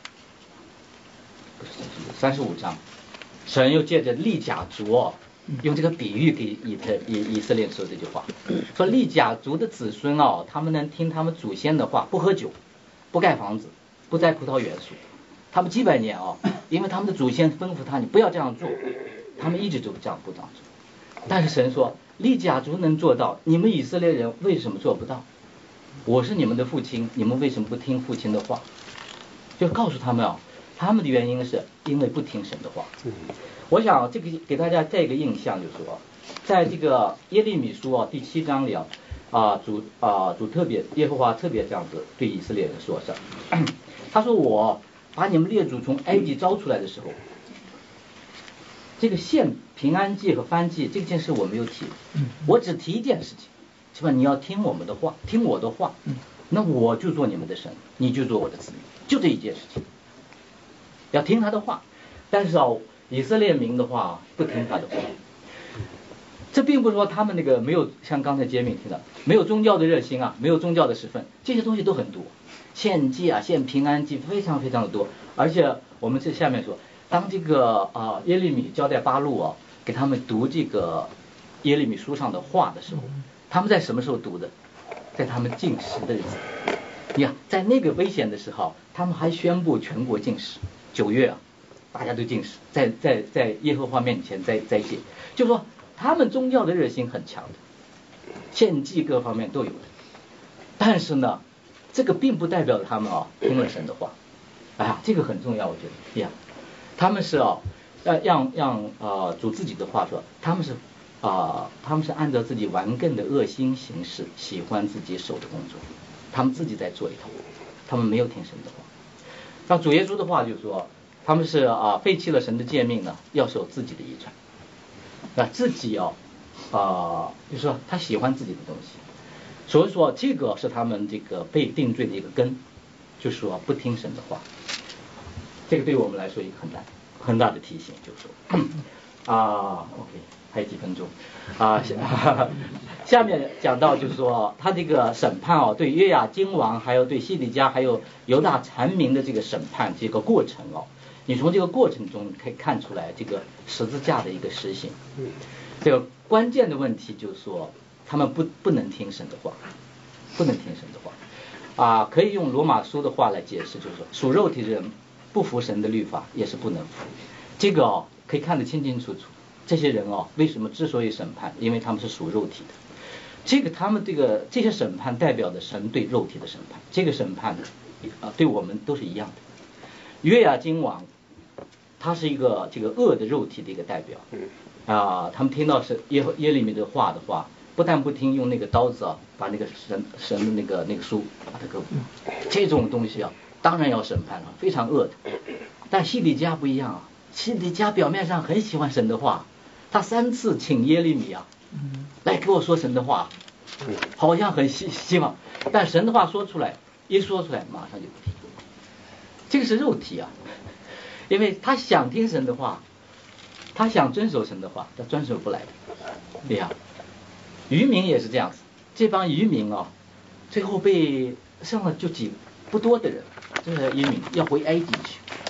不是35章，神又借着利甲族用这个比喻给以色列说这句话，说利甲族的子孙他们能听他们祖先的话，不喝酒，不盖房子，不栽葡萄园树，他们几百年因为他们的祖先吩咐他你不要这样做，他们一直都不这样做。但是神说利甲族能做到，你们以色列人为什么做不到？我是你们的父亲，你们为什么不听父亲的话？就告诉他们他们的原因是因为不听神的话。我想这个给大家再一个印象，就是说在这个耶利米书第7章里主特别耶和华特别这样子对以色列人说是，他说我把你们列祖从埃及招出来的时候，这个献平安祭和燔祭这件事我没有提，我只提一件事情，是吧？你要听我们的话，听我的话，那我就做你们的神，你就做我的子民，就这一件事情，要听他的话。但是以色列民的话不听他的话，这并不是说他们那个没有像刚才杰敏提的没有宗教的热心没有宗教的时分，这些东西都很多，献祭献平安祭非常非常的多。而且我们这下面说，当这个耶利米交代巴录给他们读这个耶利米书上的话的时候，他们在什么时候读的？在他们禁食的日子。你看在那个危险的时候，他们还宣布全国禁食，9月大家都禁食，在耶和华面前斋戒，就是说他们宗教的热心很强的，献祭各方面都有的。但是呢，这个并不代表他们听了神的话，这个很重要，我觉得他们是让主自己的话说，他们是按照自己顽梗的恶心行事，喜欢自己手的工作，他们自己在做一套，他们没有听神的话。让主耶稣的话就是说，他们是废弃了神的诫命呢，要守自己的遗传，自己就是说他喜欢自己的东西，所以说这个是他们这个被定罪的一个根，就是说不听神的话。这个对我们来说一个很大的提醒，就是说OK 还有几分钟下面讲到就是说他这个审判对约雅斤王还有对西底家还有犹大残民的这个审判这个过程你从这个过程中可以看出来这个十字架的一个实行。这个关键的问题就是说他们不能听神的话，不能听神的话可以用罗马书的话来解释，就是说属肉体的人不服神的律法也是不能服。这个可以看得清清楚楚，这些人为什么之所以审判，因为他们是属肉体的。这个他们这些审判代表的神对肉体的审判，这个审判对我们都是一样的。约雅斤王他是一个这个恶的肉体的一个代表他们听到是耶利米的话的话，不但不听，用那个刀子把那个神的那个书把它给这种东西当然要审判了，非常恶的。但西底家不一样西底家表面上很喜欢神的话，他3次请耶利米来给我说神的话，好像很希望，但神的话一说出来马上就不听。这个是肉体因为他想听神的话，他想遵守神的话，他遵守不来的。对渔民也是这样子，这帮渔民最后被剩了就不多的人，这些渔民要回埃及去，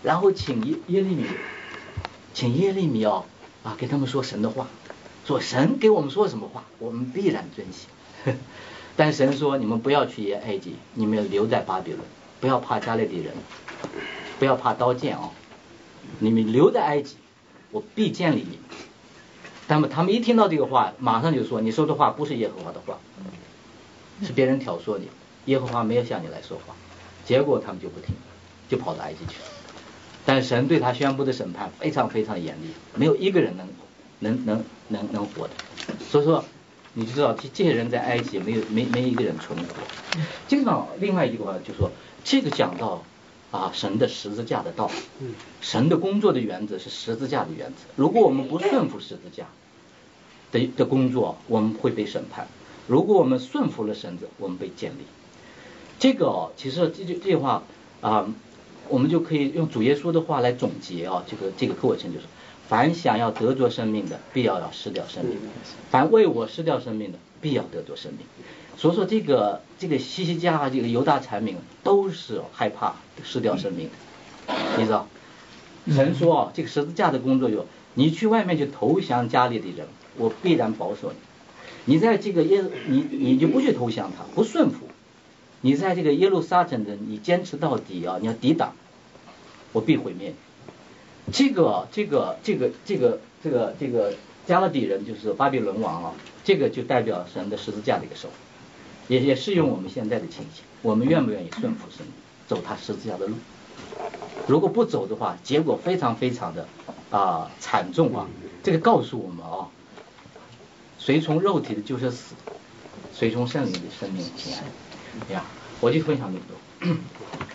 然后请耶利米给他们说神的话，说神给我们说什么话，我们必然遵行。但神说，你们不要去埃及，你们要留在巴比伦，不要怕迦勒底人，不要怕刀剑你们留在埃及，我必建立你们。他们一听到这个话，马上就说，你说的话不是耶和华的话，是别人挑唆你，耶和华没有向你来说话。结果他们就不听，就跑到埃及去了。但神对他宣布的审判非常非常严厉，没有一个人能活的。所以说你就知道这些人在埃及没一个人存活。这个呢，另外一个话就是说，这个讲到神的十字架的道，神的工作的原则是十字架的原则。如果我们不顺服十字架的工作，我们会被审判；如果我们顺服了神的，我们被建立。这个其实这句话我们就可以用主耶稣的话来总结这个过程，就是凡想要得着生命的，必要失掉生命；凡为我失掉生命的，必要得着生命。所以说这个西西家这个犹大产民都是害怕失掉生命的，你知道？神说这个十字架的工作就你去外面去投降迦勒底人，我必然保守你。你在这个你就不去投降他，不顺服。你在这个耶路撒冷的你坚持到底你要抵挡，我必毁灭你。这个迦勒底人就是巴比伦王这个就代表神的十字架的一个手，也适用我们现在的情形。我们愿不愿意顺服神，走他十字架的路？如果不走的话，结果非常非常的惨重这个告诉我们随从肉体的就是死，随从圣灵的生命平安。我就分享这么多。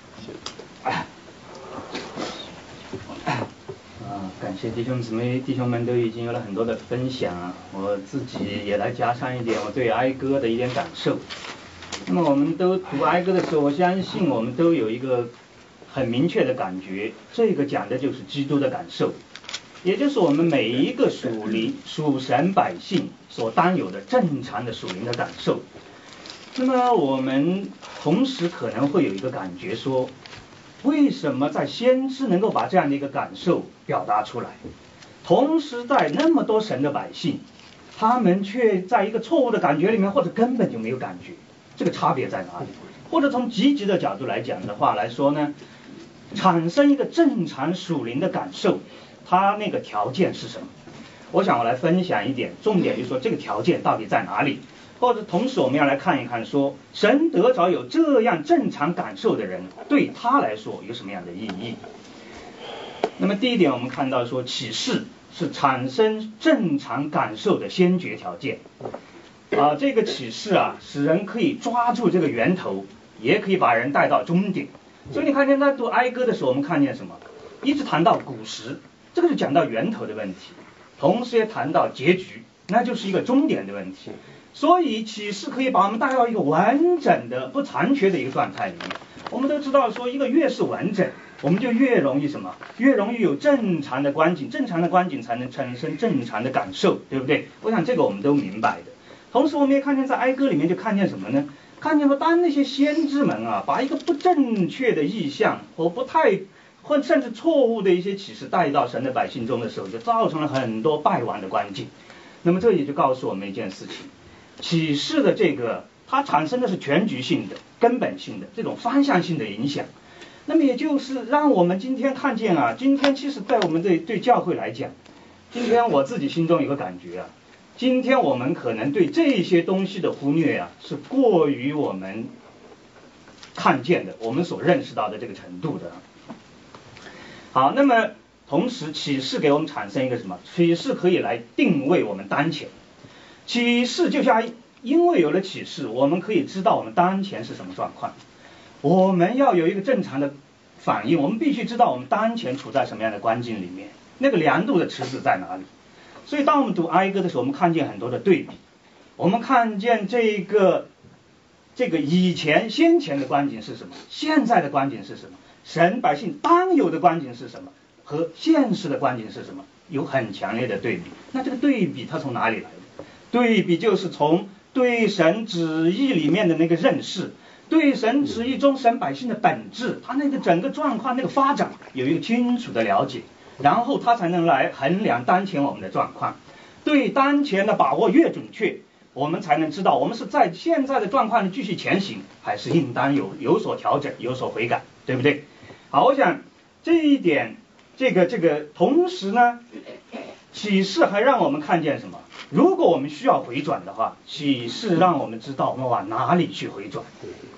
感谢弟兄姊妹，弟兄们都已经有了很多的分享，我自己也来加上一点我对哀歌的一点感受。那么我们都读哀歌的时候，我相信我们都有一个很明确的感觉，这个讲的就是基督的感受，也就是我们每一个属神百姓所当有的正常的属灵的感受。那么我们同时可能会有一个感觉说，为什么在先知能够把这样的一个感受表达出来，同时在那么多神的百姓，他们却在一个错误的感觉里面，或者根本就没有感觉，这个差别在哪里？或者从积极的角度来讲的话来说呢，产生一个正常属灵的感受，它那个条件是什么？我想我来分享一点，重点就是说这个条件到底在哪里，或者同时我们要来看一看说，神得着有这样正常感受的人，对他来说有什么样的意义。那么第一点，我们看到说启示是产生正常感受的先决条件这个启示使人可以抓住这个源头，也可以把人带到终点。所以你看见在读哀歌的时候，我们看见什么？一直谈到古时，这个是讲到源头的问题，同时也谈到结局，那就是一个终点的问题。所以启示可以把我们带到一个完整的不残缺的一个状态里面。我们都知道说，一个越是完整，我们就越容易什么？越容易有正常的光景，正常的光景才能产生正常的感受，对不对？我想这个我们都明白的。同时我们也看见在哀歌里面就看见什么呢？看见说当那些先知们把一个不正确的意象或甚至错误的一些启示带到神的百姓中的时候，就造成了很多败亡的光景。那么这也就告诉我们一件事情，启示的这个它产生的是全局性的、根本性的这种方向性的影响。那么也就是让我们今天看见今天其实在我们对教会来讲，今天我自己心中有个感觉今天我们可能对这些东西的忽略是过于我们看见的，我们所认识到的这个程度的。好，那么同时启示给我们产生一个什么？启示可以来定位我们当前。启示就像因为有了启示，我们可以知道我们当前是什么状况。我们要有一个正常的反应，我们必须知道我们当前处在什么样的光景里面，那个量度的尺子在哪里。所以当我们读哀歌的时候，我们看见很多的对比，我们看见这个先前的光景是什么，现在的光景是什么，神百姓当有的光景是什么，和现实的光景是什么，有很强烈的对比。那这个对比它从哪里来的？对比就是从对神旨意里面的那个认识， 对神旨意中神百姓的本质，他那个整个状况那个发展有一个清楚的了解，然后他才能来衡量当前我们的状况。对当前的把握越准确，我们才能知道我们是在现在的状况里继续前行，还是应当有所调整，有所悔改，对不对？好，我想这一点，这个同时呢，启示还让我们看见什么？如果我们需要回转的话，启示让我们知道我们往哪里去回转。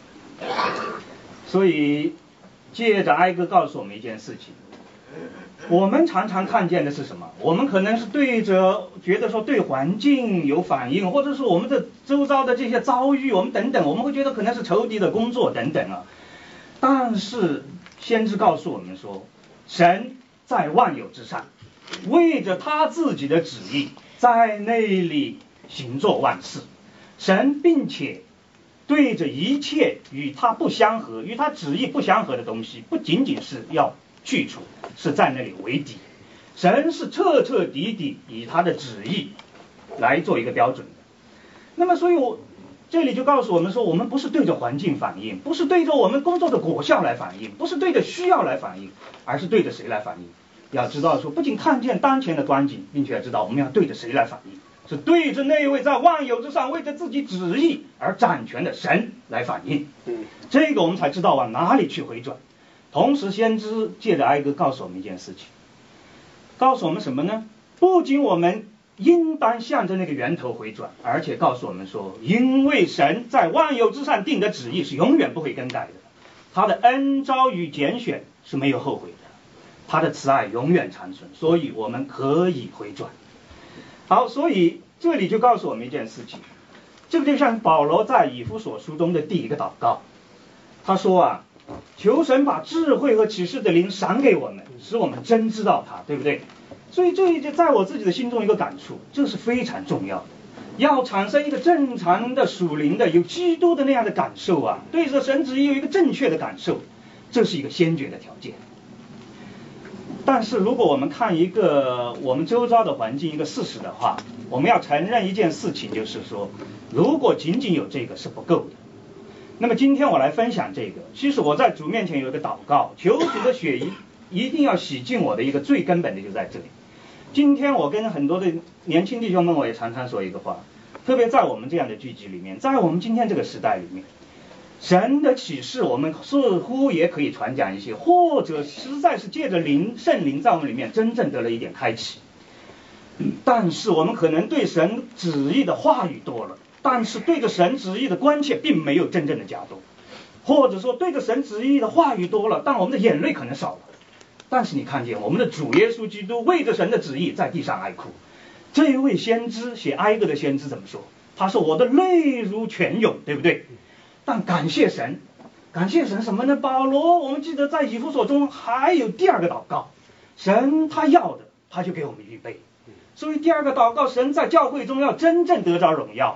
所以借着哀歌告诉我们一件事情，我们常常看见的是什么？我们可能是觉得说对环境有反应，或者是我们的周遭的这些遭遇，我们等等，我们会觉得可能是仇敌的工作等等啊。但是先知告诉我们说，神在万有之上，为着他自己的旨意在那里行作万事。神并且对着一切与他不相合、与他旨意不相合的东西，不仅仅是要去除，是在那里为敌。神是彻彻底底以他的旨意来做一个标准的。那么所以这里就告诉我们说，我们不是对着环境反应，不是对着我们工作的果效来反应，不是对着需要来反应，而是对着谁来反应。要知道说，不仅看见当前的端景，并且要知道我们要对着谁来反应，是对着那位在万有之上为着自己旨意而掌权的神来反应。这个我们才知道往哪里去回转。同时先知借着哀歌告诉我们一件事情，告诉我们什么呢？不仅我们应当向着那个源头回转，而且告诉我们说，因为神在万有之上定的旨意是永远不会更改的，他的恩召与拣选是没有后悔的，他的慈爱永远长存，所以我们可以回转。好，所以这里就告诉我们一件事情，这个就像保罗在以弗所书中的第一个祷告，他说啊，求神把智慧和启示的灵赏给我们，使我们真知道他，对不对？所以这就在我自己的心中一个感触，这是非常重要的。要产生一个正常的属灵的有基督的那样的感受啊，对着神旨意有一个正确的感受，这是一个先决的条件。但是如果我们看一个我们周遭的环境一个事实的话，我们要承认一件事情，就是说如果仅仅有这个是不够的。那么今天我来分享这个，其实我在主面前有一个祷告，求主的血一定要洗净我的一个最根本的就在这里。今天我跟很多的年轻弟兄们，我也常常说一个话，特别在我们这样的聚集里面，在我们今天这个时代里面，神的启示我们似乎也可以传讲一些，或者实在是借着圣灵在我们里面真正得了一点开启。但是我们可能对神旨意的话语多了，但是对着神旨意的关切并没有真正的加多，或者说对着神旨意的话语多了，但我们的眼泪可能少了。但是你看见我们的主耶稣基督为着神的旨意在地上哀哭，这一位先知写哀歌的先知怎么说？他说我的泪如泉涌，对不对？但感谢神，感谢神什么呢？保罗我们记得在以弗所中还有第二个祷告，神他要的他就给我们预备。所以第二个祷告，神在教会中要真正得着荣耀，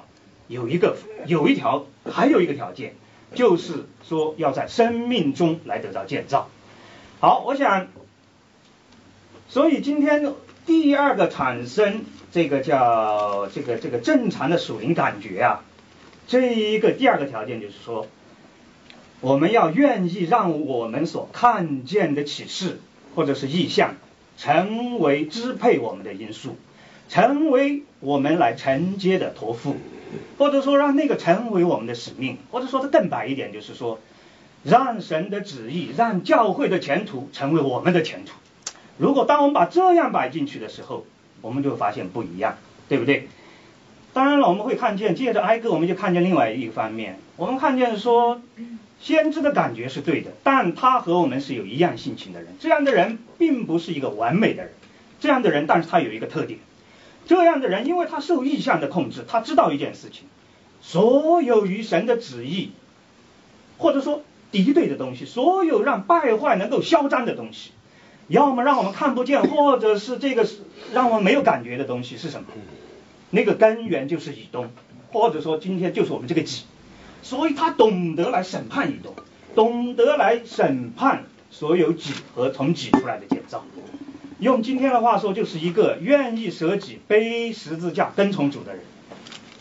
还有一个条件，就是说要在生命中来得到建造。好，我想所以今天第二个产生这个叫这个正常的属灵感觉啊，这一个第二个条件就是说，我们要愿意让我们所看见的启示或者是意象成为支配我们的因素，成为我们来承接的托付，或者说让那个成为我们的使命，或者说的更白一点，就是说让神的旨意，让教会的前途成为我们的前途。如果当我们把这样摆进去的时候，我们就发现不一样，对不对？当然了，我们会看见借着哀歌，我们就看见另外一个方面，我们看见说先知的感觉是对的，但他和我们是有一样性情的人，这样的人并不是一个完美的人，这样的人但是他有一个特点，这样的人因为他受意象的控制，他知道一件事情，所有与神的旨意或者说敌对的东西，所有让败坏能够嚣张的东西，要么让我们看不见，或者是这个让我们没有感觉的东西是什么？那个根源就是以东，或者说今天就是我们这个己。所以他懂得来审判以东，懂得来审判所有己和从己出来的建造。用今天的话说，就是一个愿意舍己背十字架跟从主的人。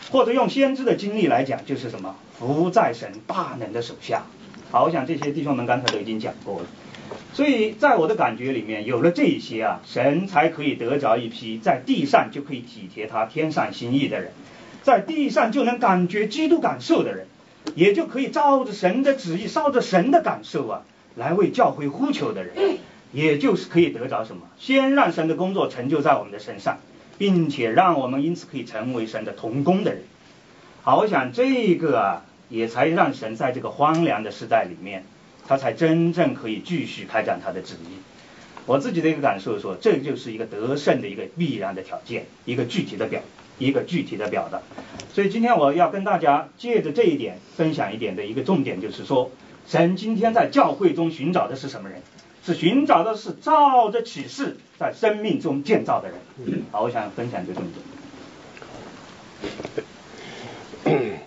或者用先知的经历来讲，就是什么？伏在神大能的手下。好，我想这些弟兄们刚才都已经讲过了。所以在我的感觉里面，有了这一些啊，神才可以得着一批在地上就可以体贴他天上心意的人，在地上就能感觉基督感受的人，也就可以照着神的旨意，照着神的感受啊，来为教会呼求的人，也就是可以得着什么？先让神的工作成就在我们的身上，并且让我们因此可以成为神的同工的人。好，我想这个啊，也才让神在这个荒凉的时代里面，他才真正可以继续开展他的旨意。我自己的一个感受说，这就是一个得胜的一个必然的条件，一个具体的表达。所以今天我要跟大家借着这一点分享一点的一个重点，就是说，神今天在教会中寻找的是什么人？是寻找的是照着启示在生命中建造的人。好，我想分享这个重点。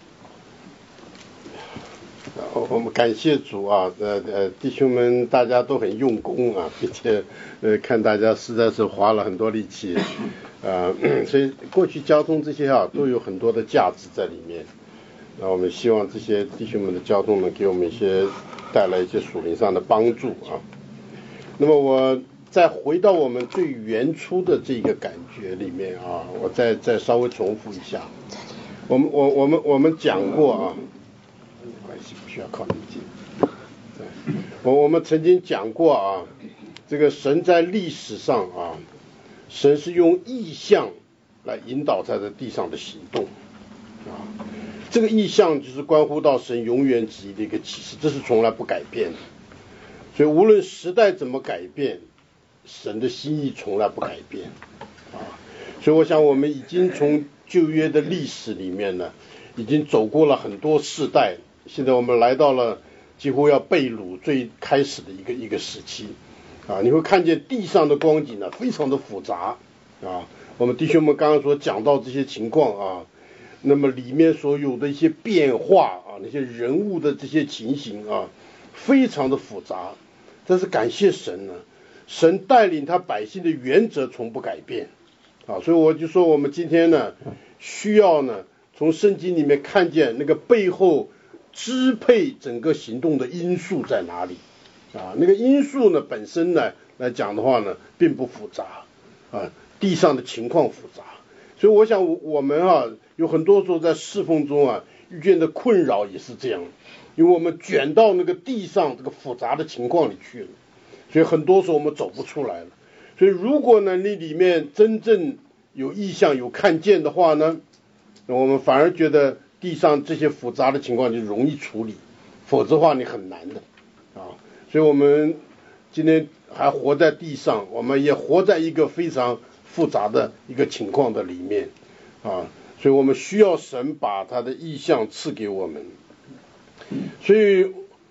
我们感谢主啊，弟兄们大家都很用功啊，并且看大家实在是花了很多力气所以过去交通这些啊都有很多的价值在里面。那我们希望这些弟兄们的交通能给我们带来一些属灵上的帮助啊。那么我再回到我们最原初的这个感觉里面啊，我再稍微重复一下。我们讲过啊，没关系，不需要靠那么近。我们曾经讲过啊，这个神在历史上啊，神是用意象来引导他在地上的行动啊。这个意象就是关乎到神永远旨意的一个启示，这是从来不改变的。所以无论时代怎么改变，神的心意从来不改变啊。所以我想我们已经从旧约的历史里面呢，已经走过了很多世代，现在我们来到了几乎要被掳最开始的一个时期啊。你会看见地上的光景呢，非常的复杂啊。我们弟兄们刚刚所讲到这些情况啊，那么里面所有的一些变化啊，那些人物的这些情形啊，非常的复杂。但是感谢神呢，神带领他百姓的原则从不改变啊。所以我就说我们今天呢，需要呢从圣经里面看见那个背后支配整个行动的因素在哪里啊。那个因素呢本身呢来讲的话呢，并不复杂啊，地上的情况复杂。所以我想我们啊，有很多时候在侍奉中啊遇见的困扰也是这样，因为我们卷到那个地上这个复杂的情况里去了，所以很多时候我们走不出来了。所以如果呢你里面真正有意向有看见的话呢，我们反而觉得地上这些复杂的情况就容易处理，否则的话你很难的啊。所以我们今天还活在地上，我们也活在一个非常复杂的一个情况的里面啊，所以我们需要神把他的意象赐给我们。所以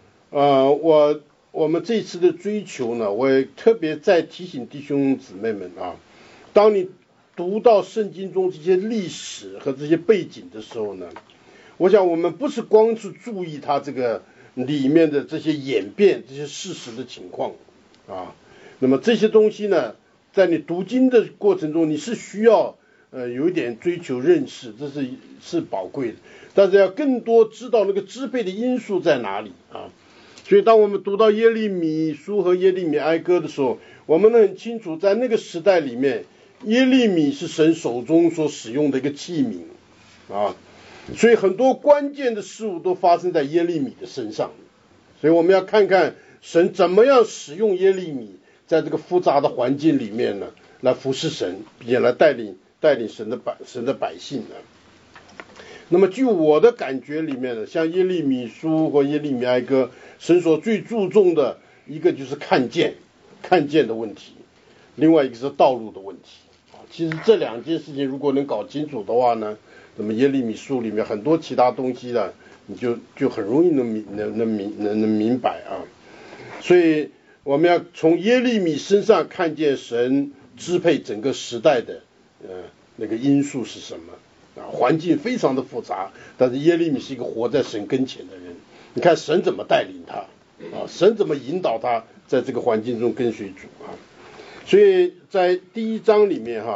我们这次的追求呢，我也特别再提醒弟兄姊妹们啊，当你读到圣经中这些历史和这些背景的时候呢，我想我们不是光是注意它这个里面的这些演变这些事实的情况啊，那么这些东西呢，在你读经的过程中你是需要有一点追求认识，这是宝贵的，但是要更多知道那个支配的因素在哪里啊。所以当我们读到耶利米书和耶利米哀歌的时候，我们很清楚在那个时代里面，耶利米是神手中所使用的一个器皿啊，所以很多关键的事物都发生在耶利米的身上。所以我们要看看神怎么样使用耶利米在这个复杂的环境里面呢，来服侍神，并且来带领神的百姓呢。那么据我的感觉里面呢，像耶利米书或耶利米哀歌，神所最注重的一个就是看见的问题，另外一个是道路的问题啊。其实这两件事情如果能搞清楚的话呢，那么耶利米书里面很多其他东西呢，你就很容易能明白啊。所以我们要从耶利米身上看见神支配整个时代的那个因素是什么啊。环境非常的复杂，但是耶利米是一个活在神跟前的人，你看神怎么带领他啊，神怎么引导他在这个环境中跟随主啊。所以在第一章里面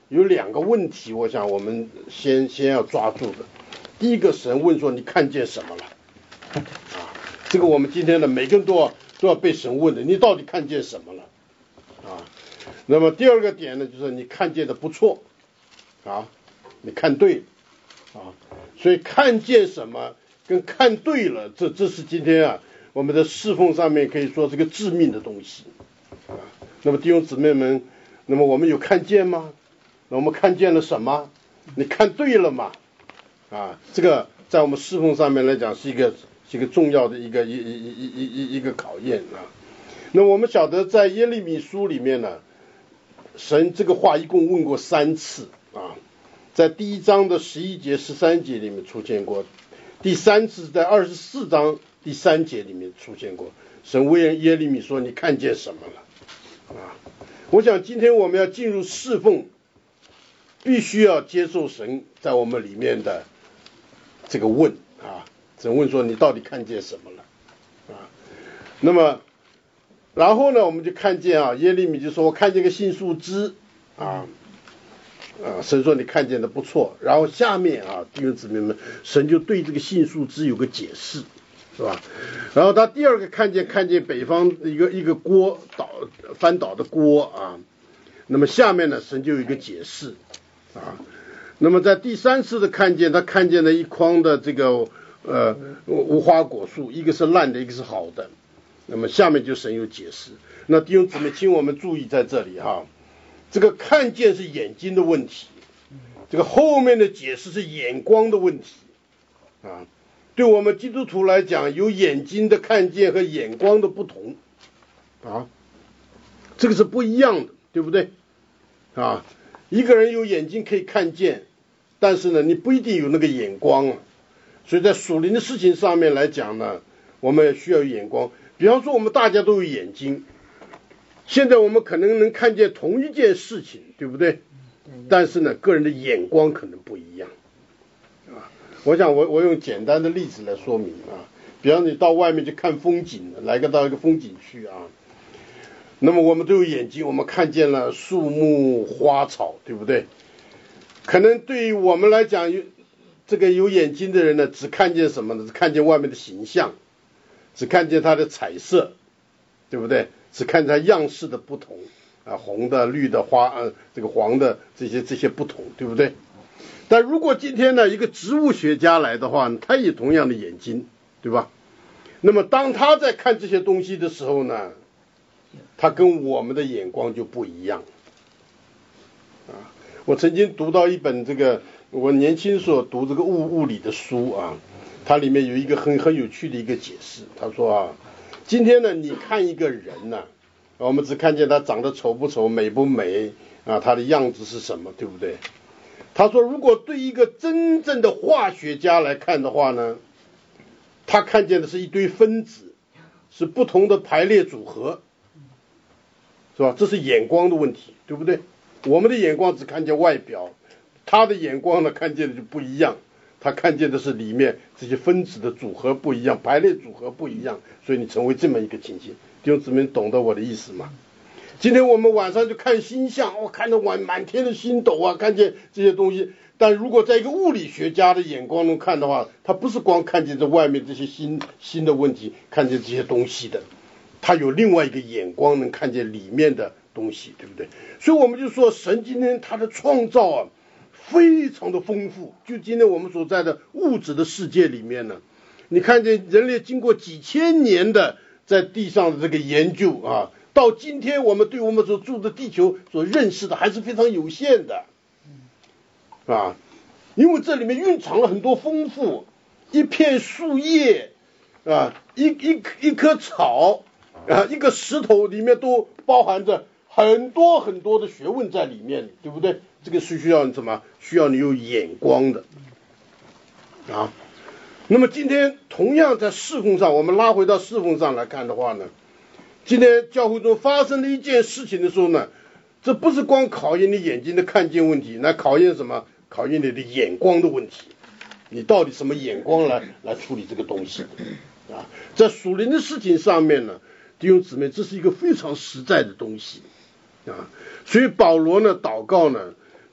有2个问题，我想我们先要抓住的。第一个，神问说你看见什么了？啊，这个我们今天的每个人都要被神问的，你到底看见什么了？啊，那么第二个点呢，就是你看见的不错，啊，你看对了，啊，所以看见什么跟看对了，这是今天啊我们的侍奉上面可以说是个致命的东西，啊，那么弟兄姊妹们，那么我们有看见吗？那我们看见了什么？你看对了吗？啊，这个在我们侍奉上面来讲是一个重要的一个考验啊。那我们晓得在耶利米书里面呢，神这个话一共问过3次啊，在第1章的11节、13节里面出现过，第3次在24章第3节里面出现过。神问耶利米说：“你看见什么了？”啊，我想今天我们要进入侍奉，必须要接受神在我们里面的这个问啊，神问说：“你到底看见什么了？”啊，那么然后呢，我们就看见啊，耶利米就说：“我看见个杏树枝啊。”神说你看见的不错，然后下面啊，弟兄姊妹们，神就对这个杏树枝有个解释，是吧？然后他第2个看见北方一个锅翻倒的锅啊，那么下面呢，神就有一个解释啊。那么在第3次的看见，他看见了一筐的这个无花果树，一个是烂的，一个是好的。那么下面就神有解释。那弟兄姊妹，请我们注意在这里哈。这个看见是眼睛的问题，这个后面的解释是眼光的问题啊。对我们基督徒来讲，有眼睛的看见和眼光的不同啊，这个是不一样的，对不对啊？一个人有眼睛可以看见，但是呢，你不一定有那个眼光啊。所以在属灵的事情上面来讲呢，我们需要有眼光。比方说，我们大家都有眼睛。现在我们可能能看见同一件事情，对不对？但是呢，个人的眼光可能不一样啊。我想我用简单的例子来说明啊，比方你到外面去看风景，到一个风景区啊，那么我们都有眼睛，我们看见了树木花草，对不对？可能对于我们来讲，这个有眼睛的人呢，只看见什么呢？只看见外面的形象，只看见它的彩色，对不对？只看它样式的不同啊，红的、绿的、这个黄的这些不同，对不对？但如果今天呢，一个植物学家来的话，他也同样的眼睛，对吧？那么当他在看这些东西的时候呢，他跟我们的眼光就不一样啊。我曾经读到一本我年轻时候读这个物理的书啊，它里面有一个很有趣的一个解释，他说啊。今天呢，你看一个人呢，我们只看见他长得丑不丑、美不美啊，他的样子是什么，对不对？他说，如果对一个真正的化学家来看的话呢，他看见的是一堆分子，是不同的排列组合，是吧？这是眼光的问题，对不对？我们的眼光只看见外表，他的眼光呢，看见的就不一样。他看见的是里面这些分子的组合不一样，排列组合不一样，所以你成为这么一个情形。弟兄姊妹懂得我的意思吗？今天我们晚上就看星象，看到满天的星斗啊，看见这些东西。但如果在一个物理学家的眼光中看的话，他不是光看见这外面这些新的问题，看见这些东西的，他有另外一个眼光，能看见里面的东西，对不对？所以我们就说，神今天他的创造啊，非常的丰富。就今天我们所在的物质的世界里面呢，你看见人类经过几千年的在地上的这个研究啊，到今天我们对我们所住的地球所认识的还是非常有限的啊，因为这里面蕴藏了很多丰富，一片树叶啊，一棵草啊，一个石头里面都包含着很多很多的学问在里面，对不对？这个是需要你什么？需要你有眼光的啊。那么今天同样在侍奉上，我们拉回到侍奉上来看的话呢，今天教会中发生了一件事情的时候呢，这不是光考验你眼睛的看见问题，那考验什么？考验你的眼光的问题。你到底什么眼光来处理这个东西啊？在属灵的事情上面呢，弟兄姊妹，这是一个非常实在的东西啊。所以保罗呢祷告呢，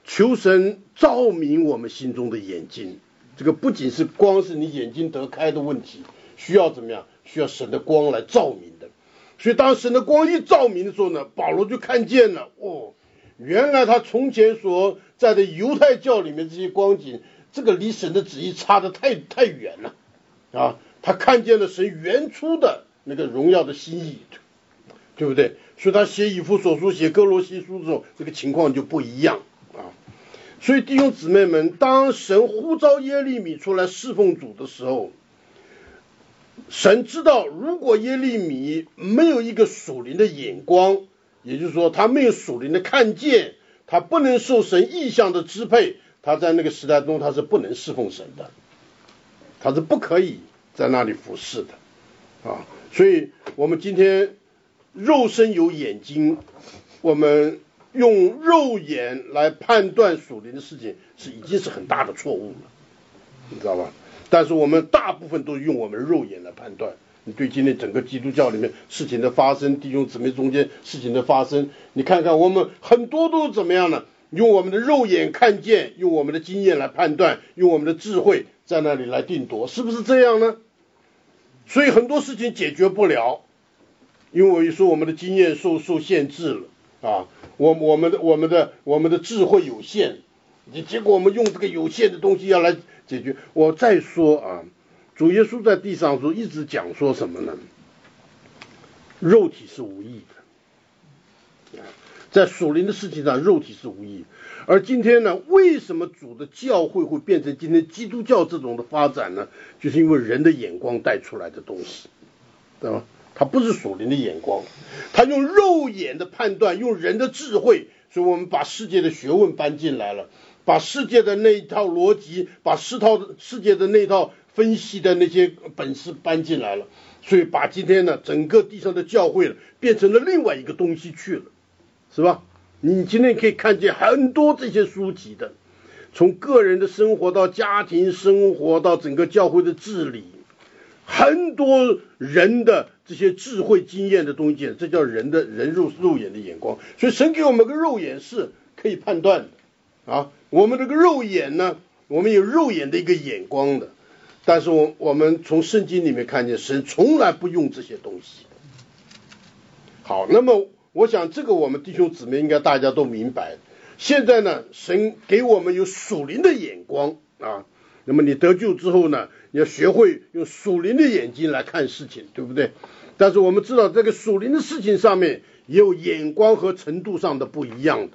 求神照明我们心中的眼睛。这个不仅是光是你眼睛得开的问题，需要怎么样？需要神的光来照明的。所以当神的光一照明的时候呢，保罗就看见了，原来他从前所在的犹太教里面这些光景，这个离神的旨意差得太远了啊！他看见了神原初的那个荣耀的心意，对不对？所以他写以弗所书、写哥罗西书的时候，这个情况就不一样啊。所以弟兄姊妹们，当神呼召耶利米出来侍奉主的时候，神知道，如果耶利米没有一个属灵的眼光，也就是说他没有属灵的看见，他不能受神意象的支配，他在那个时代中他是不能侍奉神的，他是不可以在那里服侍的啊。所以我们今天肉身有眼睛，我们用肉眼来判断属灵的事情已经是很大的错误了，你知道吧？但是我们大部分都用我们肉眼来判断。你对今天整个基督教里面事情的发生，弟兄姊妹中间事情的发生，你看看我们很多都是怎么样呢？用我们的肉眼看见，用我们的经验来判断，用我们的智慧在那里来定夺，是不是这样呢？所以很多事情解决不了，因为我一说我们的经验受限制了啊，我们的智慧有限，结果我们用这个有限的东西要来解决。我再说啊，主耶稣在地上说一直讲说什么呢？肉体是无益的，在属灵的事情上肉体是无益。而今天呢，为什么主的教会会变成今天基督教这种的发展呢？就是因为人的眼光带出来的东西，对吧？它不是属灵的眼光，他用肉眼的判断，用人的智慧，所以我们把世界的学问搬进来了，把世界的那一套逻辑，把世界的那套分析的那些本事搬进来了，所以把今天呢整个地上的教会变成了另外一个东西去了，是吧？你今天可以看见很多这些书籍的，从个人的生活到家庭生活到整个教会的治理，很多人的这些智慧经验的东西，这叫人肉眼的眼光。所以神给我们个肉眼是可以判断的啊，我们这个肉眼呢，我们有肉眼的一个眼光的，但是我们从圣经里面看见神从来不用这些东西。好，那么我想这个我们弟兄姊妹应该大家都明白。现在呢，神给我们有属灵的眼光啊，那么你得救之后呢，你要学会用属灵的眼睛来看事情，对不对？但是我们知道这个属灵的事情上面也有眼光和程度上的不一样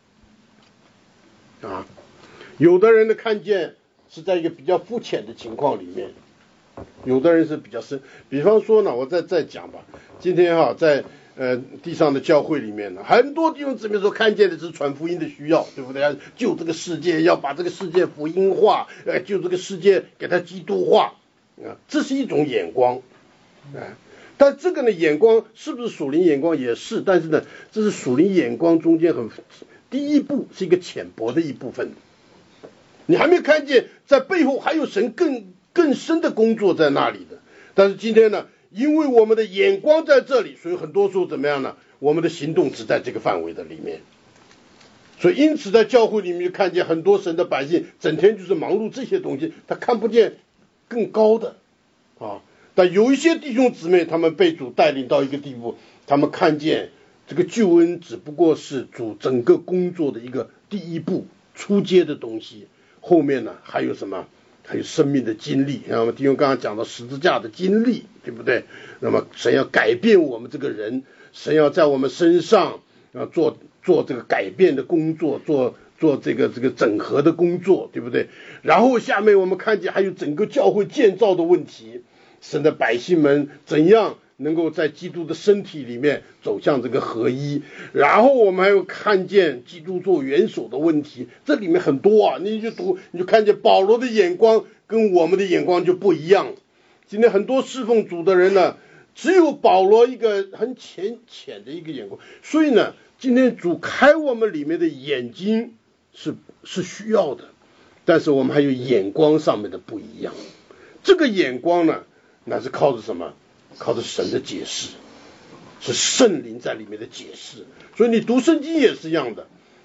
的啊。有的人的看见是在一个比较肤浅的情况里面，有的人是比较深。比方说呢，我再讲吧，今天在地上的教会里面呢，很多弟兄姊妹说看见的是传福音的需要，对不对？救这个世界，要把这个世界福音化，救这个世界给它基督化啊，这是一种眼光啊。但这个呢，眼光是不是属灵眼光也是，但是呢，这是属灵眼光中间第一步是一个浅薄的一部分，你还没看见在背后还有神更深的工作在那里的。但是今天呢，因为我们的眼光在这里，所以很多时候怎么样呢？我们的行动只在这个范围的里面。所以因此在教会里面就看见很多神的百姓整天就是忙碌这些东西，他看不见更高的啊。但有一些弟兄姊妹他们被主带领到一个地步，他们看见这个救恩只不过是主整个工作的一个第一步初阶的东西，后面呢还有什么？还有生命的经历，那么弟兄刚刚讲到十字架的经历，对不对？那么神要改变我们这个人，神要在我们身上做这个改变的工作，做这个整合的工作，对不对？然后下面我们看见还有整个教会建造的问题，神的百姓们怎样能够在基督的身体里面走向这个合一，然后我们还有看见基督做元首的问题，这里面很多啊，你就看见保罗的眼光跟我们的眼光就不一样。今天很多侍奉主的人呢，只有保罗一个很浅的一个眼光，所以呢，今天主开我们里面的眼睛是需要的，但是我们还有眼光上面的不一样。这个眼光呢，那是靠着什么？靠着神的解释，是圣灵在里面的解释。所以你读圣经也是一样的，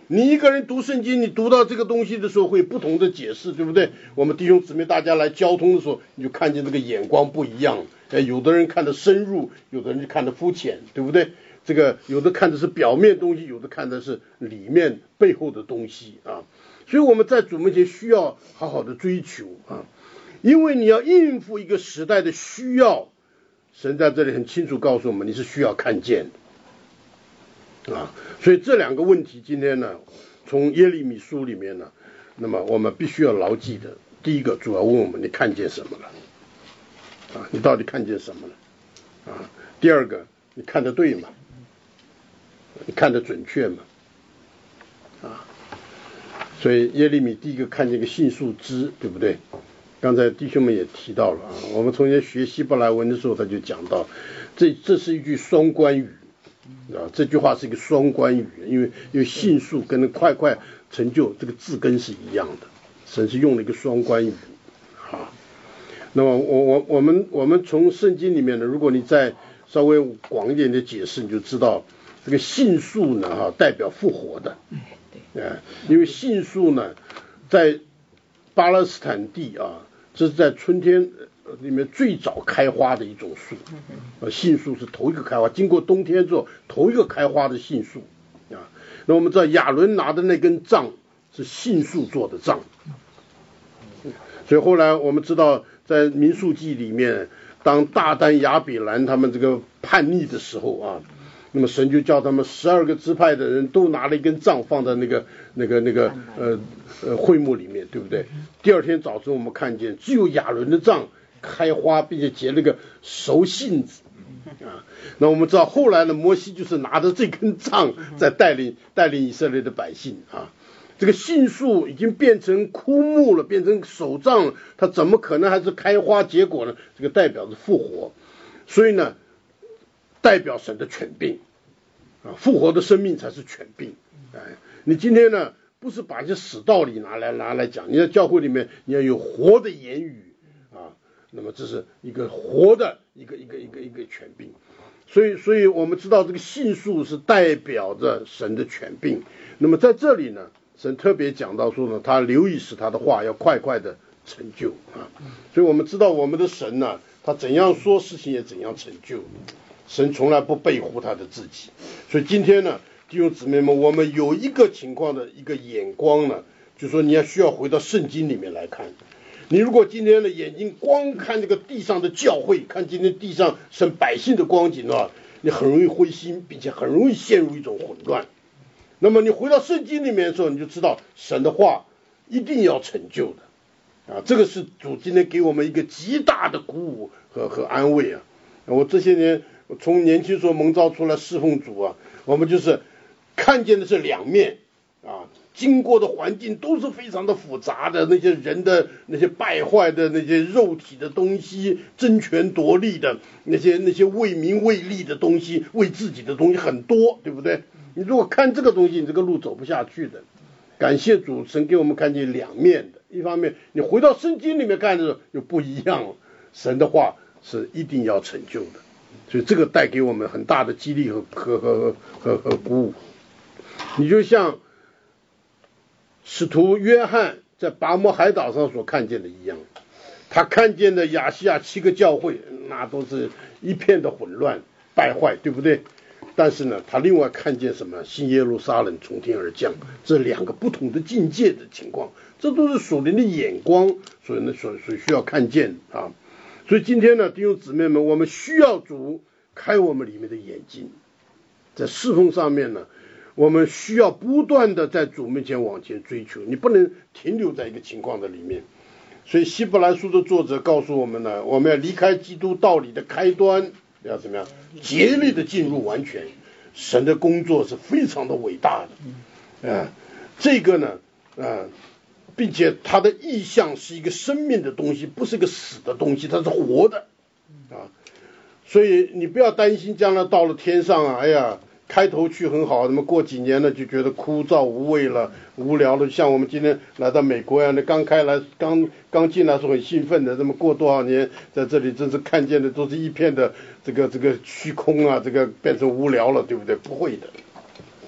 你一个人读圣经，你读到这个东西的时候会不同的解释，对不对？我们弟兄姊妹大家来交通的时候，你就看见这个眼光不一样。有的人看得深入，有的人就看得肤浅，对不对？这个有的看的是表面东西，有的看的是里面背后的东西啊。所以我们在主面前需要好好的追求啊，因为你要应付一个时代的需要，神在这里很清楚告诉我们，你是需要看见的啊。所以这两个问题今天呢，从耶利米书里面呢，那么我们必须要牢记的，第一个主要问我们，你看见什么了啊？你到底看见什么了啊？第二个，你看得对吗？你看得准确吗？啊，所以耶利米第一个看见一个杏树枝，对不对？刚才弟兄们也提到了啊，我们从前学希伯来文的时候他就讲到，这是一句双关语啊，这句话是一个双关语，因为杏树跟快成就这个字根是一样的，神是用了一个双关语啊。那么我们从圣经里面呢，如果你再稍微广一点的解释，你就知道这个杏树呢代表复活的，因为杏树呢在巴勒斯坦地啊，这是在春天里面最早开花的一种树，杏树是头一个开花，经过冬天之后头一个开花的杏树啊。那我们知道亚伦拿的那根杖是杏树做的杖，所以后来我们知道在民数记里面，当大丹亚比兰他们这个叛逆的时候啊，那么神就叫他们12个支派的人都拿了一根杖放在那个会幕里面，对不对？第二天早晨我们看见只有亚伦的杖开花，并且结了个熟杏子啊。那我们知道后来呢，摩西就是拿着这根杖在带领以色列的百姓啊。这个杏树已经变成枯木了，变成手杖了，它怎么可能还是开花结果呢？这个代表着复活，所以呢，代表神的权柄啊，复活的生命才是权柄。哎，你今天呢，不是把一些死道理拿来讲，你在教会里面你要有活的言语啊，那么这是一个活的一个权柄。所以我们知道这个杏树是代表着神的权柄。那么在这里呢，神特别讲到说呢，他留意使他的话要快的成就啊。所以我们知道我们的神呢，他怎样说事情也怎样成就，神从来不背乎他的自己。所以今天呢，弟兄姊妹们，我们有一个情况的一个眼光呢，就是说你要需要回到圣经里面来看。你如果今天的眼睛光看这个地上的教会，看今天地上神百姓的光景的话，你很容易灰心，并且很容易陷入一种混乱。那么你回到圣经里面的时候，你就知道神的话一定要成就的啊，这个是主今天给我们一个极大的鼓舞和安慰啊。我这些年从年轻时候蒙召出来侍奉主啊，我们就是看见的是两面啊，经过的环境都是非常的复杂的，那些人的那些败坏的那些肉体的东西，争权夺利的那些为名为利的东西，为自己的东西很多，对不对？你如果看这个东西，你这个路走不下去的。感谢主，神给我们看见两面的，一方面你回到圣经里面看的时候就不一样了，神的话是一定要成就的，所以这个带给我们很大的激励和鼓舞。你就像使徒约翰在拔摩海岛上所看见的一样，他看见的亚细亚7个教会，那都是一片的混乱败坏，对不对？但是呢，他另外看见什么？新耶路撒冷从天而降，这两个不同的境界的情况，这都是属灵的眼光，所需要看见啊。所以今天呢，弟兄姊妹们，我们需要主开我们里面的眼睛，在侍奉上面呢，我们需要不断的在主面前往前追求，你不能停留在一个情况的里面。所以希伯来书的作者告诉我们呢，我们要离开基督道理的开端，要怎么样竭力的进入完全。神的工作是非常的伟大的，这个呢，并且它的意象是一个生命的东西，不是个死的东西，它是活的啊。所以你不要担心将来到了天上啊，哎呀，开头去很好，那么过几年呢就觉得枯燥无味了、无聊了。像我们今天来到美国呀，那刚进来是很兴奋的，那么过多少年在这里真是看见的都是一片的这个虚空啊，这个变成无聊了，对不对？不会的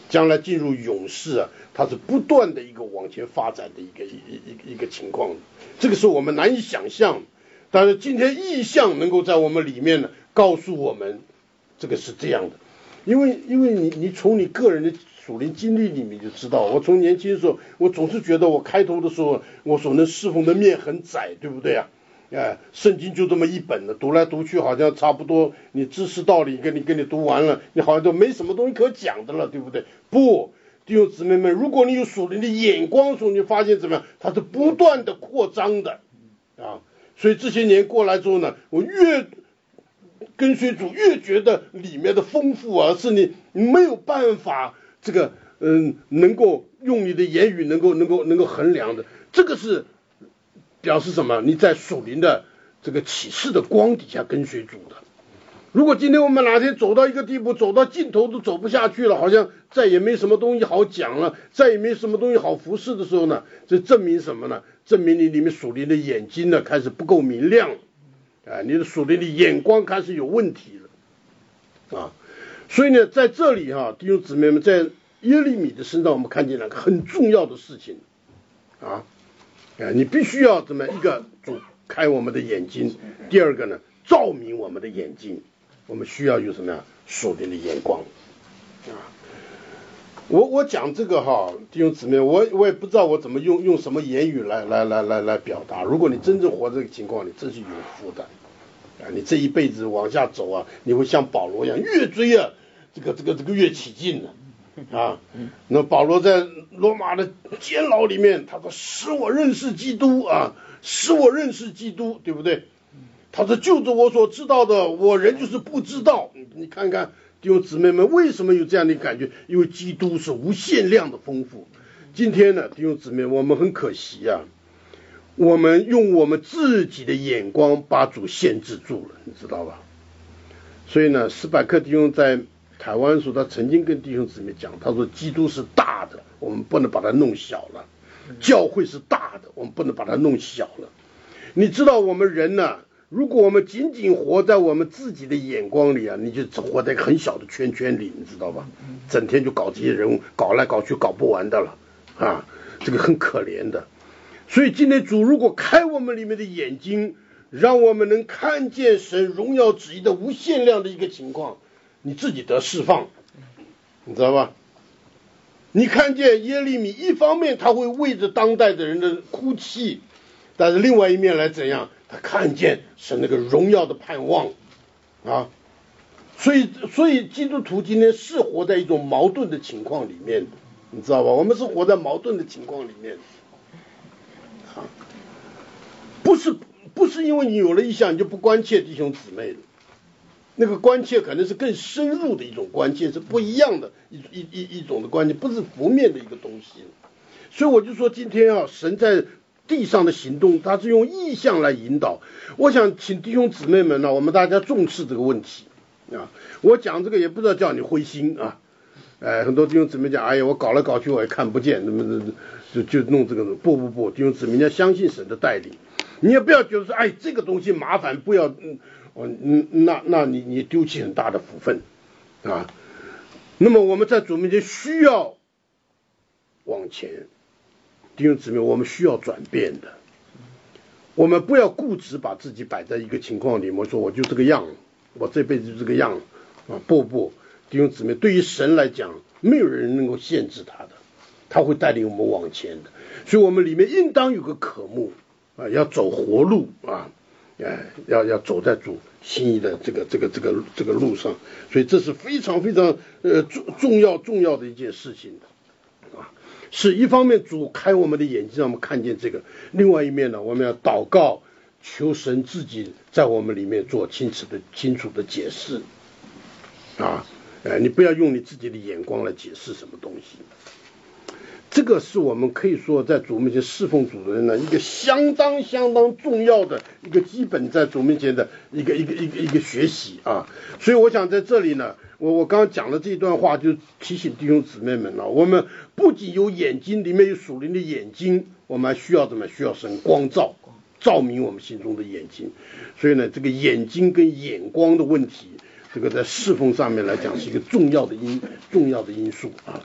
将来进入永世啊，它是不断的一个往前发展的一个情况，这个是我们难以想象。但是今天意象能够在我们里面呢，告诉我们这个是这样的，因为你从你个人的属灵经历里面就知道，我从年轻的时候，我总是觉得我开头的时候，我所能侍奉的面很窄，对不对啊？圣经就这么一本的，读来读去好像差不多，你知识道理跟你读完了，你好像都没什么东西可讲的了，对不对？不，弟兄姊妹们，如果你有属灵的眼光的时候，你发现怎么样？它是不断的扩张的啊。所以这些年过来之后呢，我越跟随主，越觉得里面的丰富啊，是你没有办法这个能够用你的言语能够衡量的。这个是表示什么？你在属灵的这个启示的光底下跟随主的。如果今天我们哪天走到一个地步，走到尽头都走不下去了，好像再也没什么东西好讲了，再也没什么东西好服侍的时候呢，这证明什么呢？证明你里面属灵的眼睛呢开始不够明亮，你的属灵的眼光开始有问题了啊。所以呢，在这里弟兄姊妹们，在耶利米的身上，我们看见了很重要的事情啊，你必须要怎么一个主开我们的眼睛，第二个呢，照明我们的眼睛。我们需要有什么样属灵的眼光啊？我讲这个弟兄姊妹，我也不知道我怎么用什么言语来表达。如果你真正活这个情况，你真是有福的啊！你这一辈子往下走啊，你会像保罗一样，越追啊，这个越起劲了啊！那保罗在罗马的监牢里面，他说：“使我认识基督啊，使我认识基督，对不对？”他说：“就着我所知道的，我人就是不知道。”你看看弟兄姊妹们，为什么有这样的感觉？因为基督是无限量的丰富。今天呢，弟兄姊妹，我们很可惜啊，我们用我们自己的眼光把主限制住了，你知道吧？所以呢，史百克弟兄在台湾时候，他曾经跟弟兄姊妹讲，他说：“基督是大的，我们不能把它弄小了；教会是大的，我们不能把它弄小了。”你知道我们人呢？如果我们仅仅活在我们自己的眼光里啊，你就活在一个很小的圈圈里，你知道吧？整天就搞这些人物，搞来搞去搞不完的了啊，这个很可怜的。所以今天主如果开我们里面的眼睛，让我们能看见神荣耀旨意的无限量的一个情况，你自己得释放，你知道吧？你看见耶利米，一方面他会为着当代的人的哭泣，但是另外一面来怎样？他看见神那个荣耀的盼望啊，所以基督徒今天是活在一种矛盾的情况里面，你知道吧？我们是活在矛盾的情况里面啊，不是因为你有了意向你就不关切弟兄姊妹的，那个关切可能是更深入的一种关切，是不一样的一种的关切，不是浮面的一个东西。所以我就说今天神在地上的行动，他是用意象来引导。我想请弟兄姊妹们呢，我们大家重视这个问题啊。我讲这个也不知道叫你灰心啊，很多弟兄姊妹讲，哎呀，我搞来搞去我也看不见，就弄这个。不，弟兄姊妹，你要相信神的带领，你也不要觉得说，哎，这个东西麻烦，不要，那你丢弃很大的福分啊。那么我们在主面前需要往前。弟兄姊妹，我们需要转变的，我们不要固执把自己摆在一个情况里，我说我就这个样，我这辈子就这个样啊！不，弟兄姊妹，对于神来讲，没有人能够限制他的，他会带领我们往前的，所以我们里面应当有个渴慕啊，要走活路啊，要走在主心意的这个路上，所以这是非常非常重要的一件事情啊。是一方面主开我们的眼睛让我们看见这个，另外一面呢，我们要祷告求神自己在我们里面做清楚的解释啊，你不要用你自己的眼光来解释什么东西。这个是我们可以说在主面前侍奉主的人呢一个相当重要的一个基本在主面前的一个学习啊。所以我想在这里呢，我刚刚讲的这一段话就提醒弟兄姊妹们了，我们不仅有眼睛，里面有属灵的眼睛，我们还需要需要神光照明我们心中的眼睛。所以呢，这个眼睛跟眼光的问题，这个在侍奉上面来讲是一个重要的因素啊。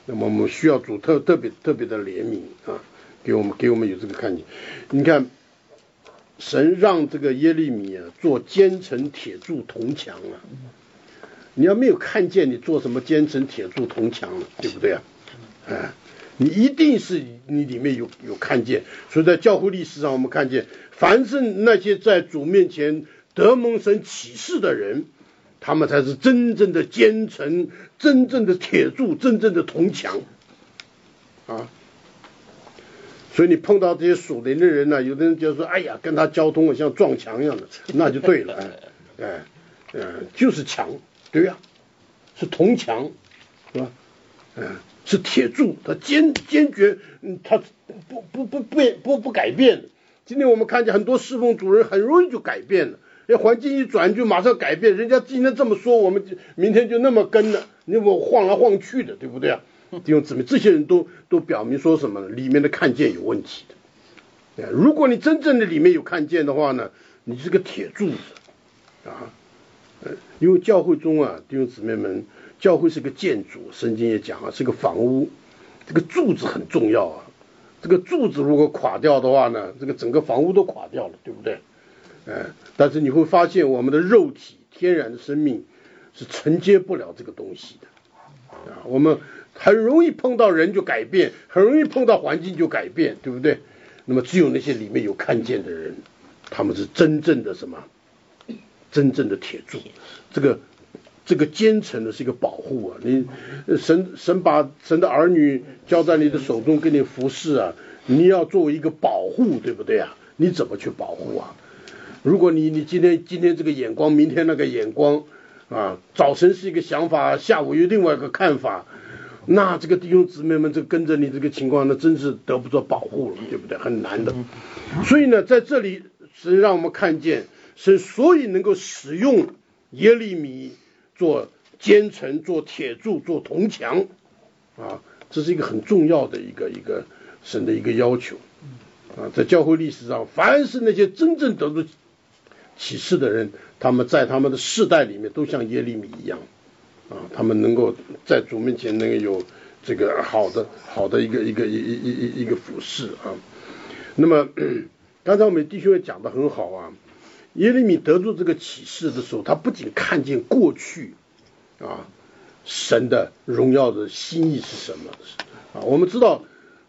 那么我们需要主特别的怜悯啊，给我们有这个看见。你看，神让这个耶利米啊做坚城铁柱铜墙啊，你要没有看见，你做什么坚城铁柱铜墙呢？对不对啊？你一定是你里面有看见。所以在教会历史上，我们看见，凡是那些在主面前得蒙神启示的人，他们才是真正的坚城，真正的铁柱，真正的铜墙啊。所以你碰到这些属灵的人呢，有的人就说：“哎呀，跟他交通像撞墙一样的，那就对了，就是墙，对呀，是铜墙，是吧？是铁柱，它坚决，它不改变。今天我们看见很多侍奉主人很容易就改变了，环境一转就马上改变，人家今天这么说，我们明天就那么跟了，你我晃来晃去的，对不对啊？弟兄姊妹，这些人都表明说什么呢？里面的看见有问题的。如果你真正的里面有看见的话呢，你是个铁柱子啊。因为教会中啊，弟兄姊妹们，教会是个建筑，圣经也讲啊，是个房屋，这个柱子很重要啊。这个柱子如果垮掉的话呢，这个整个房屋都垮掉了，对不对？但是你会发现，我们的肉体天然的生命是承接不了这个东西的啊。我们很容易碰到人就改变，很容易碰到环境就改变，对不对？那么只有那些里面有看见的人，他们是真正的什么？真正的铁柱。这个坚城呢是一个保护啊。你神把神的儿女交在你的手中，给你服侍啊，你要作为一个保护，对不对啊？你怎么去保护啊？如果你今天这个眼光，明天那个眼光啊，早晨是一个想法，下午有另外一个看法，那这个弟兄姊妹们，这跟着你这个情况，那真是得不到保护了，对不对？很难的。所以呢，在这里神让我们看见，神所以能够使用耶利米做坚城、做铁柱、做铜墙啊，这是一个很重要的一个神的一个要求啊。在教会历史上，凡是那些真正得到启示的人，他们在他们的世代里面都像耶利米一样啊，他们能够在主面前能够有这个好的一个服侍啊。那么刚才我们弟兄也讲得很好啊，耶利米得出这个启示的时候，他不仅看见过去啊神的荣耀的心意是什么啊，我们知道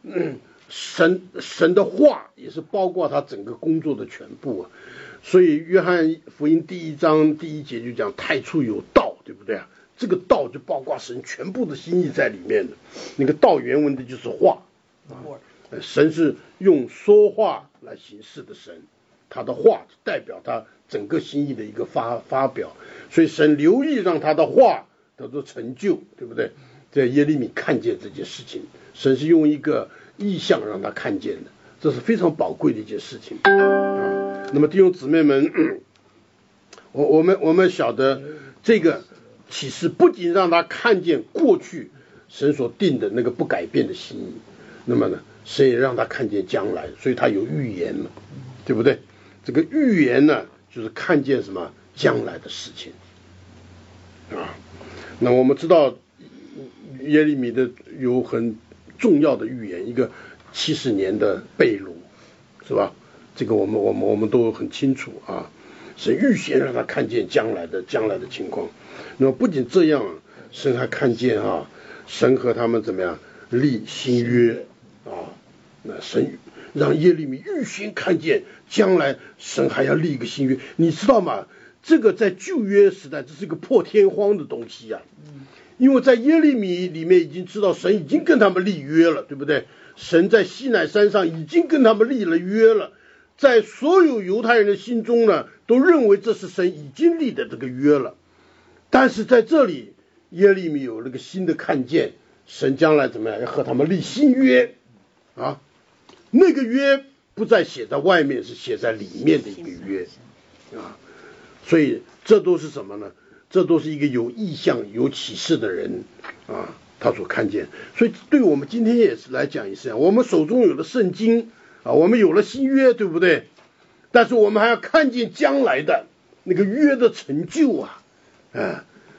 神的话也是包括他整个工作的全部啊。所以约翰福音第1章第1节就讲太初有道，对不对啊？这个道就包括神全部的心意在里面的。那个道原文的就是话神是用说话来行事的神，他的话代表他整个心意的一个发表，所以神留意让他的话得到成就，对不对？在耶利米看见这件事情，神是用一个意象让他看见的，这是非常宝贵的一件事情啊。那么弟兄姊妹们，我们晓得这个启示不仅让他看见过去神所定的那个不改变的心意，那么呢，神也让他看见将来，所以他有预言了，对不对？这个预言呢，就是看见什么将来的事情啊。那我们知道耶利米的有很重要的预言，一个70年的被掳，是吧？这个我们都很清楚啊。神预先让他看见将来的情况。那么不仅这样，神还看见啊，神和他们怎么样立新约啊。那神让耶利米预先看见将来神还要立一个新约，你知道吗？这个在旧约时代这是一个破天荒的东西啊。因为在耶利米里面已经知道神已经跟他们立约了，对不对？神在西乃山上已经跟他们立了约了，在所有犹太人的心中呢，都认为这是神已经立的这个约了。但是在这里耶利米有了个新的看见，神将来怎么样要和他们立新约啊。那个约不再写在外面，是写在里面的一个约啊。所以这都是什么呢？这都是一个有意象有启示的人啊，他所看见。所以对我们今天也是来讲也是这样，我们手中有了圣经啊，我们有了新约，对不对？但是我们还要看见将来的那个约的成就啊，这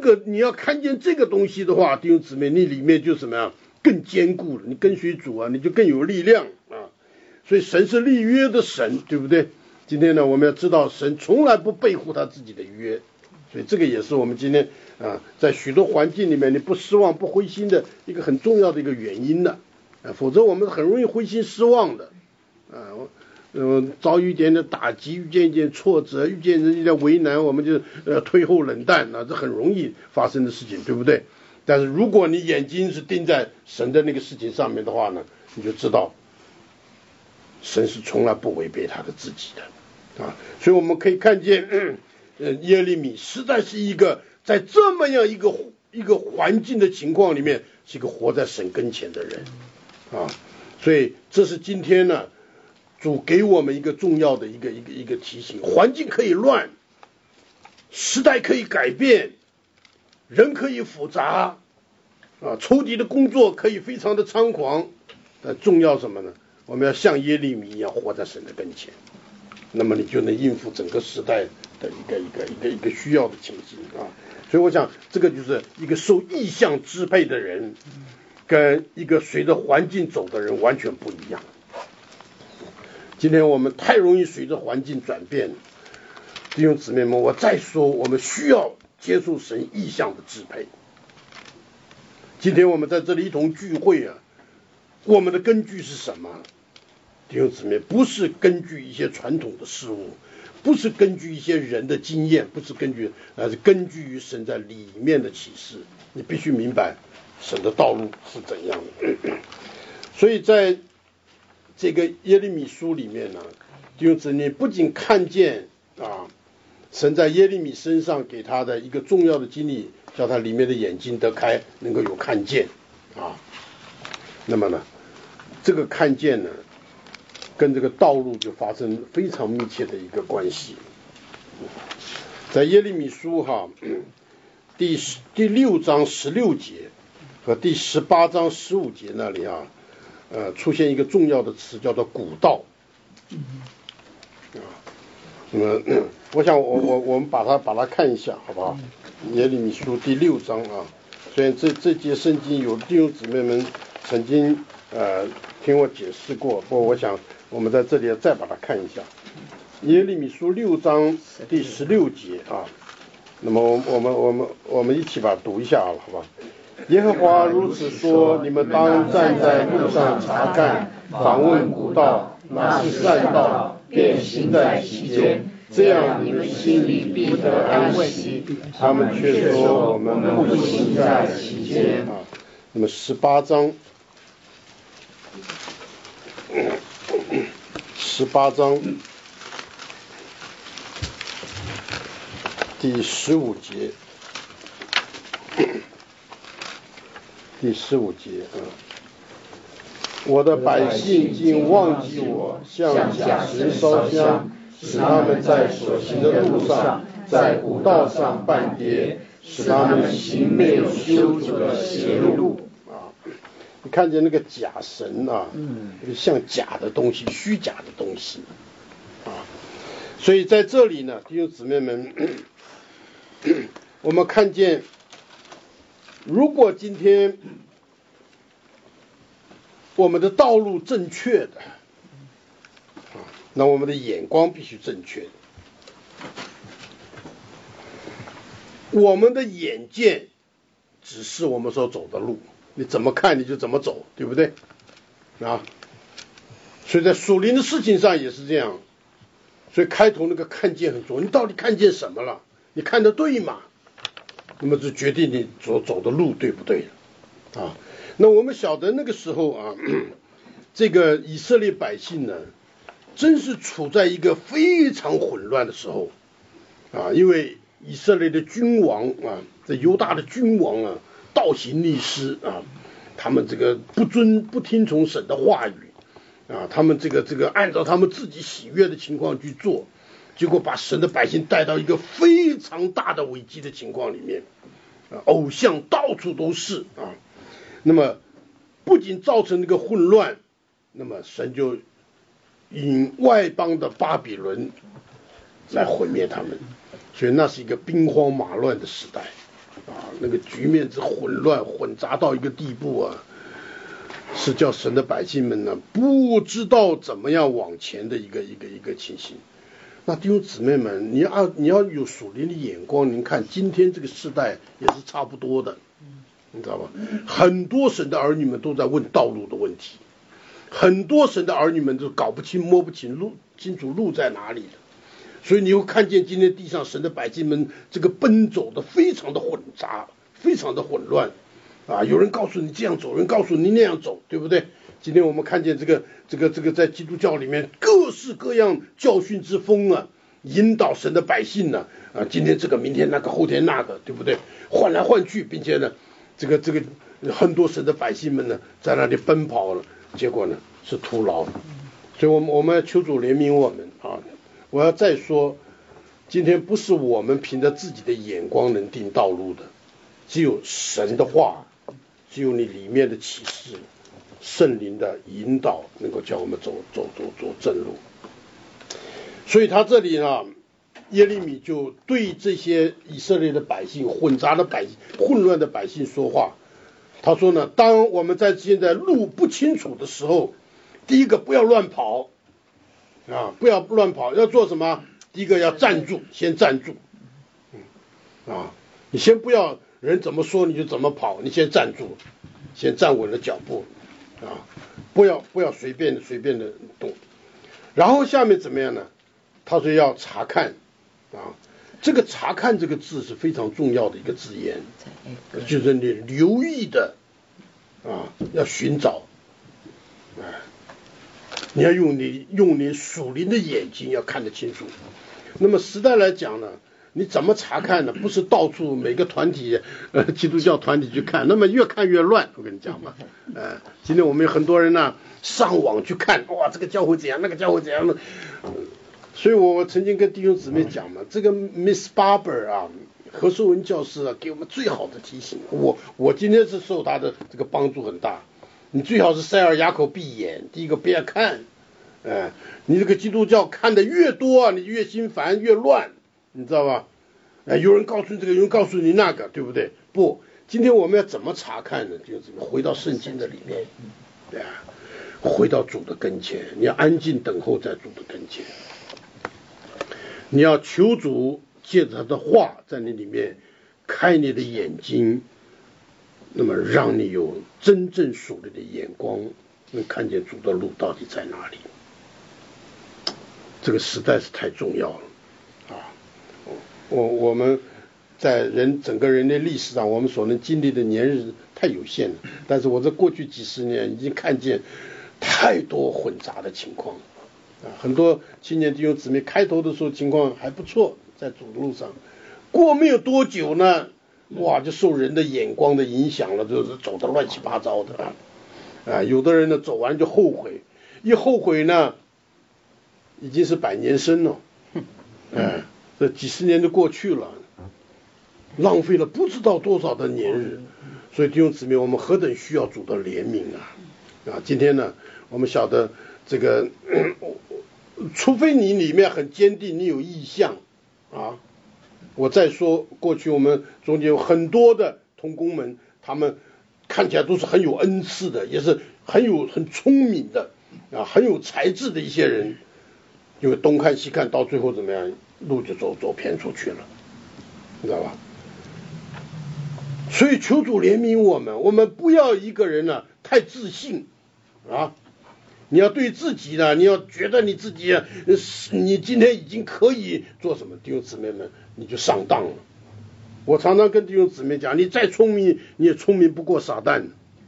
个你要看见这个东西的话，弟兄姊妹，你里面就什么样更坚固了，你跟随主啊，你就更有力量啊。所以神是立约的神，对不对？今天呢，我们要知道神从来不背负他自己的约，所以这个也是我们今天在许多环境里面你不失望不灰心的一个很重要的一个原因的否则我们很容易灰心失望的遭遇一点的打击，遇见一点挫折，遇见人家的为难，我们就退后冷淡这很容易发生的事情，对不对？但是如果你眼睛是盯在神的那个事情上面的话呢，你就知道神是从来不违背他的自己的所以我们可以看见耶利米实在是一个在这么样一个环境的情况里面是一个活在神跟前的人所以这是今天呢主给我们一个重要的一个提醒，环境可以乱，时代可以改变，人可以复杂仇敌的工作可以非常的猖狂，但重要什么呢？我们要像耶利米一样活在神的跟前，那么你就能应付整个时代的一个需要的情形所以我想这个就是一个受意象支配的人跟一个随着环境走的人完全不一样。今天我们太容易随着环境转变，弟兄姊妹们，我再说我们需要接受神意象的支配。今天我们在这里一同聚会我们的根据是什么？弟兄姊妹，不是根据一些传统的事物，不是根据一些人的经验，不是根据而是根据于神在里面的启示。你必须明白神的道路是怎样的所以在这个耶利米书里面呢，弟兄姊妹不仅看见神在耶利米身上给他的一个重要的经历，叫他里面的眼睛得开，能够有看见那么呢这个看见呢跟这个道路就发生非常密切的一个关系。在耶利米书第6章16节和第18章15节那里出现一个重要的词叫做古道那么我想我们把它看一下好不好？耶利米书第6章虽然这节圣经有弟兄姊妹们曾经听我解释过，不过我想我们在这里再把它看一下。耶利米书6章第16节那么我们一起把它读一下好吧？耶和华如此说，你们当站在路上查看，访问古道，那是善道，便行在其间，这样你们心里必得安息。他们却说我们不行在其间那么18章第15节我的百姓竟忘记我，向假神烧香，使他们在所行的路上，在古道上绊跌，使他们行没有修筑的邪路你看见那个假神像假的东西，虚假的东西所以在这里呢，弟兄姊妹们我们看见如果今天我们的道路正确的那我们的眼光必须正确的，我们的眼见只是我们所走的路，你怎么看你就怎么走，对不对所以在属灵的事情上也是这样。所以开头那个看见很重要，你到底看见什么了？你看得对吗？那么就决定你走的路对不对那我们晓得那个时候这个以色列百姓呢真是处在一个非常混乱的时候因为以色列的君王这犹大的君王倒行逆施他们这个不听从神的话语他们这个按照他们自己喜悦的情况去做，结果把神的百姓带到一个非常大的危机的情况里面偶像到处都是那么不仅造成那个混乱，那么神就引外邦的巴比伦来毁灭他们，所以那是一个兵荒马乱的时代那个局面之混乱混杂到一个地步啊，是叫神的百姓们呢不知道怎么样往前的一个情形。那弟兄姊妹们，你要有属灵的眼光，您看今天这个时代也是差不多的，你知道吧？很多神的儿女们都在问道路的问题，很多神的儿女们都搞不清摸不清楚路在哪里的。所以你会看见今天地上神的百姓们这个奔走的非常的混杂，非常的混乱啊！有人告诉你这样走，有人告诉你那样走，对不对？今天我们看见这个在基督教里面各式各样教训之风啊，引导神的百姓呢啊，今天这个，明天那个，后天那个，对不对？换来换去，并且呢，这个很多神的百姓们呢在那里奔跑了，结果呢是徒劳。所以我们要求主怜悯我们啊！我要再说，今天不是我们凭着自己的眼光能定道路的，只有神的话，只有你里面的启示，圣灵的引导，能够叫我们走正路。所以他这里呢，耶利米就对这些以色列的百姓、混乱的百姓说话。他说呢，当我们在现在路不清楚的时候，第一个不要乱跑啊，不要乱跑，要做什么？第一个要站住，先站住，你先不要人怎么说你就怎么跑，你先站住，先站稳了脚步啊，不要随便的动。然后下面怎么样呢？他说要查看啊，这个查看这个字是非常重要的一个字眼，就是你留意的啊，要寻找，你要用你属灵的眼睛要看得清楚。那么时代来讲呢，你怎么查看呢？不是到处每个团体基督教团体去看，那么越看越乱。我跟你讲嘛，今天我们有很多人呢上网去看，哇，这个教会怎样，那个教会怎样的。所以我曾经跟弟兄姊妹讲嘛，这个 Miss Barber 啊，何寿文教师啊，给我们最好的提醒。我今天是受他的这个帮助很大。你最好是塞耳哑口闭眼，第一个不要看，你这个基督教看的越多，你越心烦越乱，你知道吧？有人告诉你这个，有人告诉你那个，对不对？不，今天我们要怎么查看呢？就是回到圣经的里面，对啊，回到主的跟前，你要安静等候在主的跟前，你要求主借着他的话在你里面开你的眼睛，那么让你有真正属灵的眼光，能看见主的路到底在哪里。这个实在是太重要了啊！我们在整个人类历史上，我们所能经历的年日太有限了。但是我这过去几十年已经看见太多混杂的情况啊！很多青年弟兄姊妹开头的时候情况还不错，在主路上，过没有多久呢，哇，就受人的眼光的影响了，就是走得乱七八糟的有的人呢走完就后悔，一后悔呢已经是百年身了，这几十年就过去了，浪费了不知道多少的年日。所以弟兄姊妹，我们何等需要主的怜悯啊！今天呢，我们晓得这个，除非你里面很坚定，你有意向啊。我再说，过去我们中间有很多的同工们，他们看起来都是很有恩赐的，也是很聪明的很有才智的一些人，因为东看西看，到最后怎么样，路就走偏出去了，你知道吧？所以求主怜悯我们不要一个人呢太自信啊！你要对自己呢，你要觉得你自己你今天已经可以做什么，弟兄姊妹们，你就上当了。我常常跟弟兄姊妹讲，你再聪明，你也聪明不过撒旦。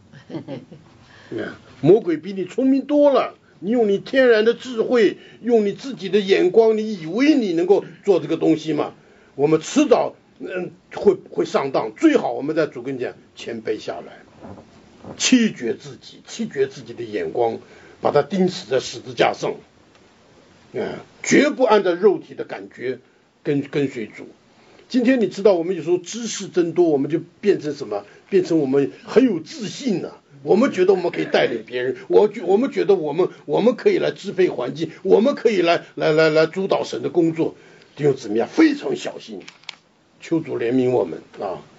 魔鬼比你聪明多了，你用你天然的智慧，用你自己的眼光，你以为你能够做这个东西吗？我们迟早会上当。最好我们在主跟前谦卑下来，弃绝自己的眼光，把它钉死在十字架上，绝不按照肉体的感觉跟随主。今天你知道，我们有时候知识增多，我们就变成什么？变成我们很有自信了。我们觉得我们可以带领别人，我们觉得我们可以来支配环境，我们可以来主导神的工作。弟兄姊妹非常小心，求主怜悯我们啊！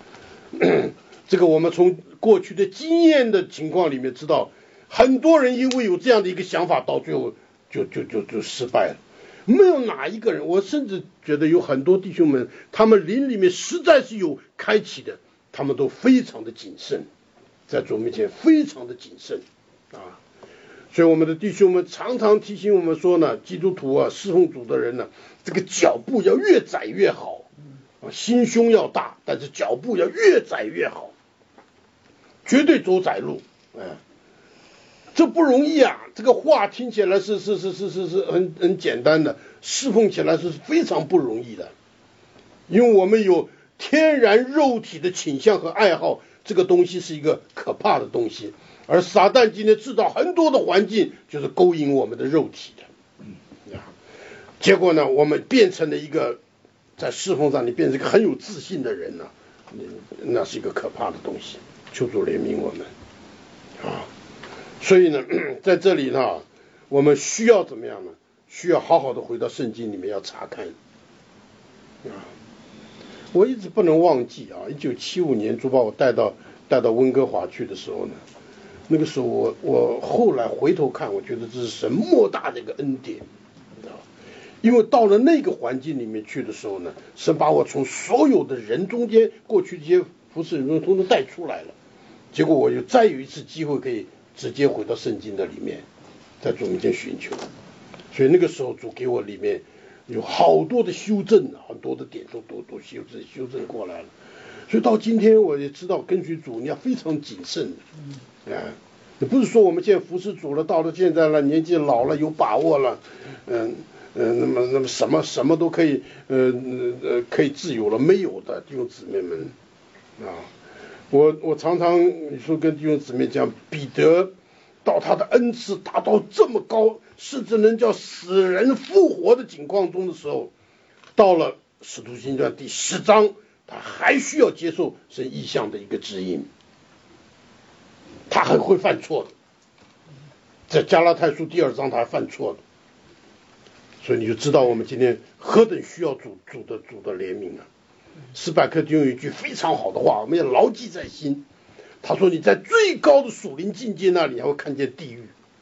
这个我们从过去的经验的情况里面知道，很多人因为有这样的一个想法，到最后就失败了。没有哪一个人，我甚至觉得有很多弟兄们，他们灵里面实在是有开启的，他们都非常的谨慎，在主面前非常的谨慎啊。所以我们的弟兄们常常提醒我们说呢，基督徒啊，侍奉主的人呢，这个脚步要越窄越好啊，心胸要大，但是脚步要越窄越好，绝对走窄路，这不容易啊！这个话听起来是很简单的，侍奉起来是非常不容易的，因为我们有天然肉体的倾向和爱好，这个东西是一个可怕的东西，而撒旦今天制造很多的环境，就是勾引我们的肉体的，结果呢，我们变成了一个在侍奉上你变成一个很有自信的人呢，那是一个可怕的东西，求主怜悯我们啊！所以呢，在这里呢，我们需要怎么样呢？需要好好的回到圣经里面要查看啊！我一直不能忘记啊，1975年主把我带到温哥华去的时候呢，那个时候我后来回头看，我觉得这是神莫大的一个恩典，因为到了那个环境里面去的时候呢，神把我从所有的人中间过去这些服侍人中通通带出来了，结果我就再有一次机会可以直接回到圣经的里面，在主面前寻求，所以那个时候主给我里面有好多的修正，很多的点都修正过来了，所以到今天我也知道跟随主你要非常谨慎你不是说我们现在服侍主了，到了现在了，年纪老了有把握了，那么什么都可以可以自由了，没有的弟兄姊妹们啊。我常常说跟弟兄姊妹讲，彼得到他的恩赐达到这么高，甚至能叫死人复活的情况中的时候，到了使徒行传第10章，他还需要接受神意象的一个指引，他还会犯错的，在加拉太书第2章他还犯错的，所以你就知道我们今天何等需要主的怜悯啊！史百克就有一句非常好的话，我们要牢记在心。他说：“你在最高的属灵境界那里，还会看见地狱。”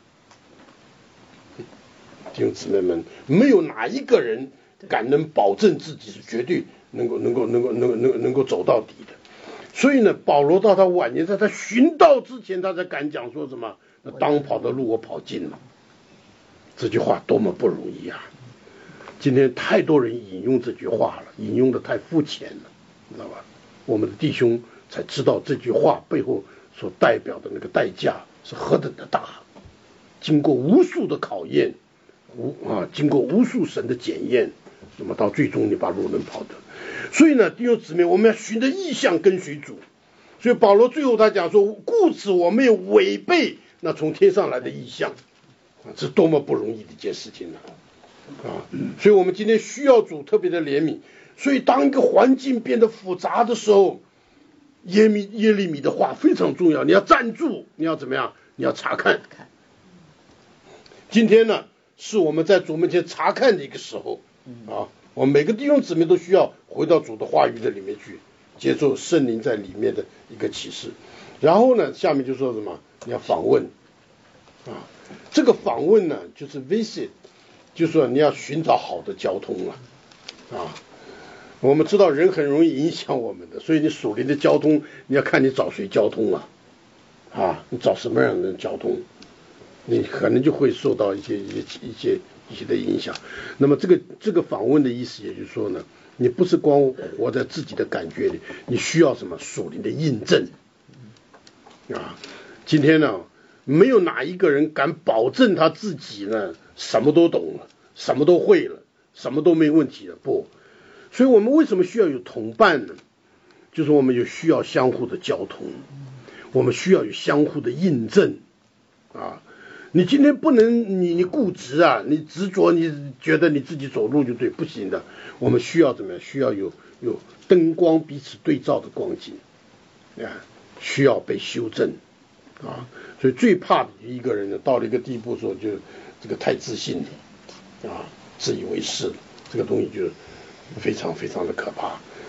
弟兄姊妹们，没有哪一个人敢能保证自己是绝对能够走到底的。所以呢，保罗到他晚年，在他寻道之前，他才敢讲说什么：“当跑的路我跑尽了。”这句话多么不容易啊！今天太多人引用这句话了，引用的太肤浅了，知道吧？我们的弟兄才知道这句话背后所代表的那个代价是何等的大，经过无数的考验，经过无数神的检验，那么到最终你把路能跑得。所以呢，弟兄姊妹，我们要循着意象跟随主。所以保罗最后他讲说：“故此我没有违背那从天上来的意象。”这多么不容易的一件事情呢！所以我们今天需要主特别的怜悯。所以当一个环境变得复杂的时候，耶利米的话非常重要，你要站住，你要怎么样？你要查看。今天呢，是我们在主面前查看的一个时候我们每个弟兄姊妹都需要回到主的话语的里面去，接受圣灵在里面的一个启示。然后呢，下面就说什么？你要访问这个访问呢，就是 visit， 就是说你要寻找好的交通我们知道人很容易影响我们的，所以你属灵的交通，你要看你找谁交通你找什么样的交通，你可能就会受到一些的影响。那么这个访问的意思，也就是说呢，你不是光活在自己的感觉里，你需要什么属灵的印证今天呢，没有哪一个人敢保证他自己呢什么都懂了，什么都会了，什么都没问题了，不。所以我们为什么需要有同伴呢？就是我们有需要相互的交通，我们需要有相互的印证你今天不能你固执你执着，你觉得你自己走路就对，不行的。我们需要怎么样？需要有灯光彼此对照的光景需要被修正所以最怕的一个人呢，到了一个地步说就这个太自信了自以为是了，这个东西就非常非常的可怕。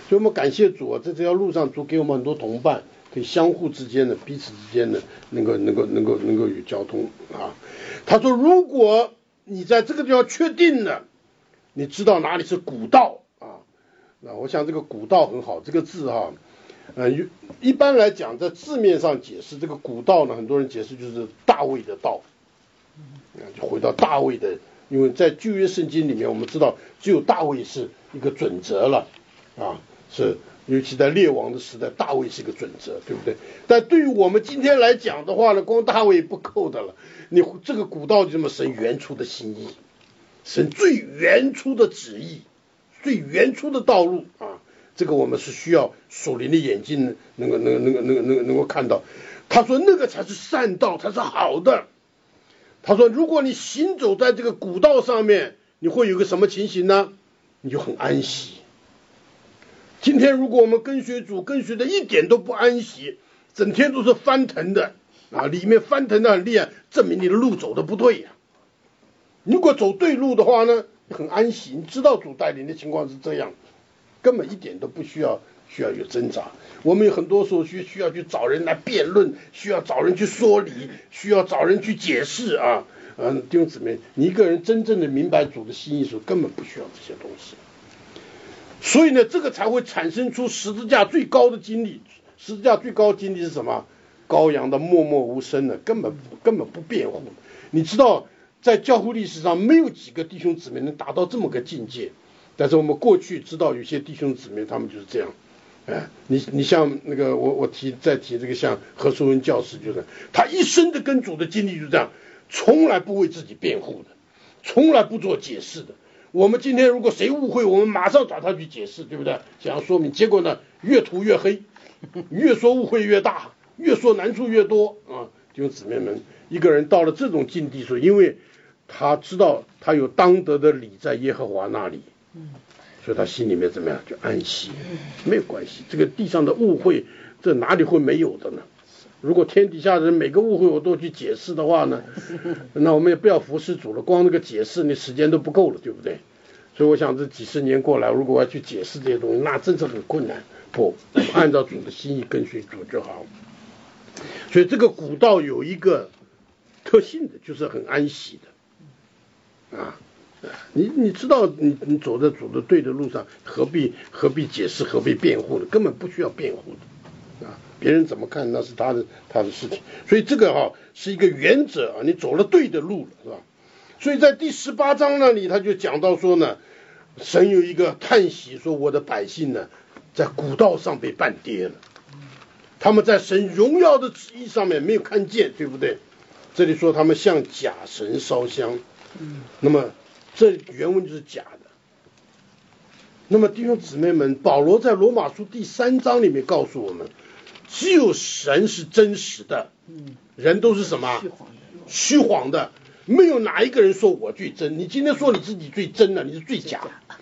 所以我们感谢主啊，在这条路上主给我们很多同伴，可以相互之间的、彼此之间的能够有交通啊。他说，如果你在这个地方确定了，你知道哪里是古道啊？那我想这个古道很好，这个字哈，一般来讲在字面上解释这个古道呢，很多人解释就是大卫的道，就回到大卫的，因为在旧约圣经里面我们知道只有大卫是一个准则了啊，是尤其在列王的时代，大卫是一个准则，对不对？但对于我们今天来讲的话呢，光大卫不够的了，你这个古道就这么神原初的心意，神最原初的旨意，最原初的道路啊，这个我们是需要属灵的眼睛能够看到。他说那个才是善道，才是好的。他说如果你行走在这个古道上面，你会有个什么情形呢？你就很安息。今天如果我们跟随主，跟随的一点都不安息，整天都是翻腾的啊，里面翻腾的很厉害，证明你的路走的不对呀。如果走对路的话呢，很安息，你知道主带领的情况是这样，根本一点都不需要有挣扎。我们有很多时候需要去找人来辩论，需要找人去说理，需要找人去解释啊。弟兄姊妹，你一个人真正的明白主的心意的时候，根本不需要这些东西。所以呢，这个才会产生出十字架最高的经历。十字架最高的经历是什么？羔羊的默默无声的，根本不辩护。你知道，在教会历史上没有几个弟兄姊妹能达到这么个境界。但是我们过去知道有些弟兄姊妹他们就是这样。你像那个我再提这个像何淑文教师，就是他一生的跟主的经历就这样，从来不为自己辩护的，从来不做解释的。我们今天如果谁误会，我们马上找他去解释，对不对？想要说明，结果呢，越涂越黑，越说误会越大，越说难处越多啊！弟兄姊妹们，一个人到了这种境地时候，因为他知道他有当得的理在耶和华那里，所以他心里面怎么样就安息，没有关系。这个地上的误会，这哪里会没有的呢？如果天底下的人每个误会我都去解释的话呢，那我们也不要服侍主了，光那个解释你时间都不够了，对不对？所以我想这几十年过来，如果我要去解释这些东西，那真是很困难。不，按照主的心意跟随主就好。所以这个古道有一个特性的，就是很安息的啊。你知道你走在主的对的路上，何必解释，何必辩护的？根本不需要辩护的啊。别人怎么看那是他的事情。所以这个是一个原则啊，你走了对的路了，是吧？所以在第18章那里他就讲到说呢，神有一个叹息，说我的百姓呢在古道上被绊跌了，他们在神荣耀的旨意上面没有看见，对不对？这里说他们向假神烧香，那么这原文就是假的。那么弟兄姊妹们，保罗在罗马书第3章里面告诉我们，只有神是真实的，人都是什么？虚晃的。没有哪一个人说我最真，你今天说你自己最真了，你是最假。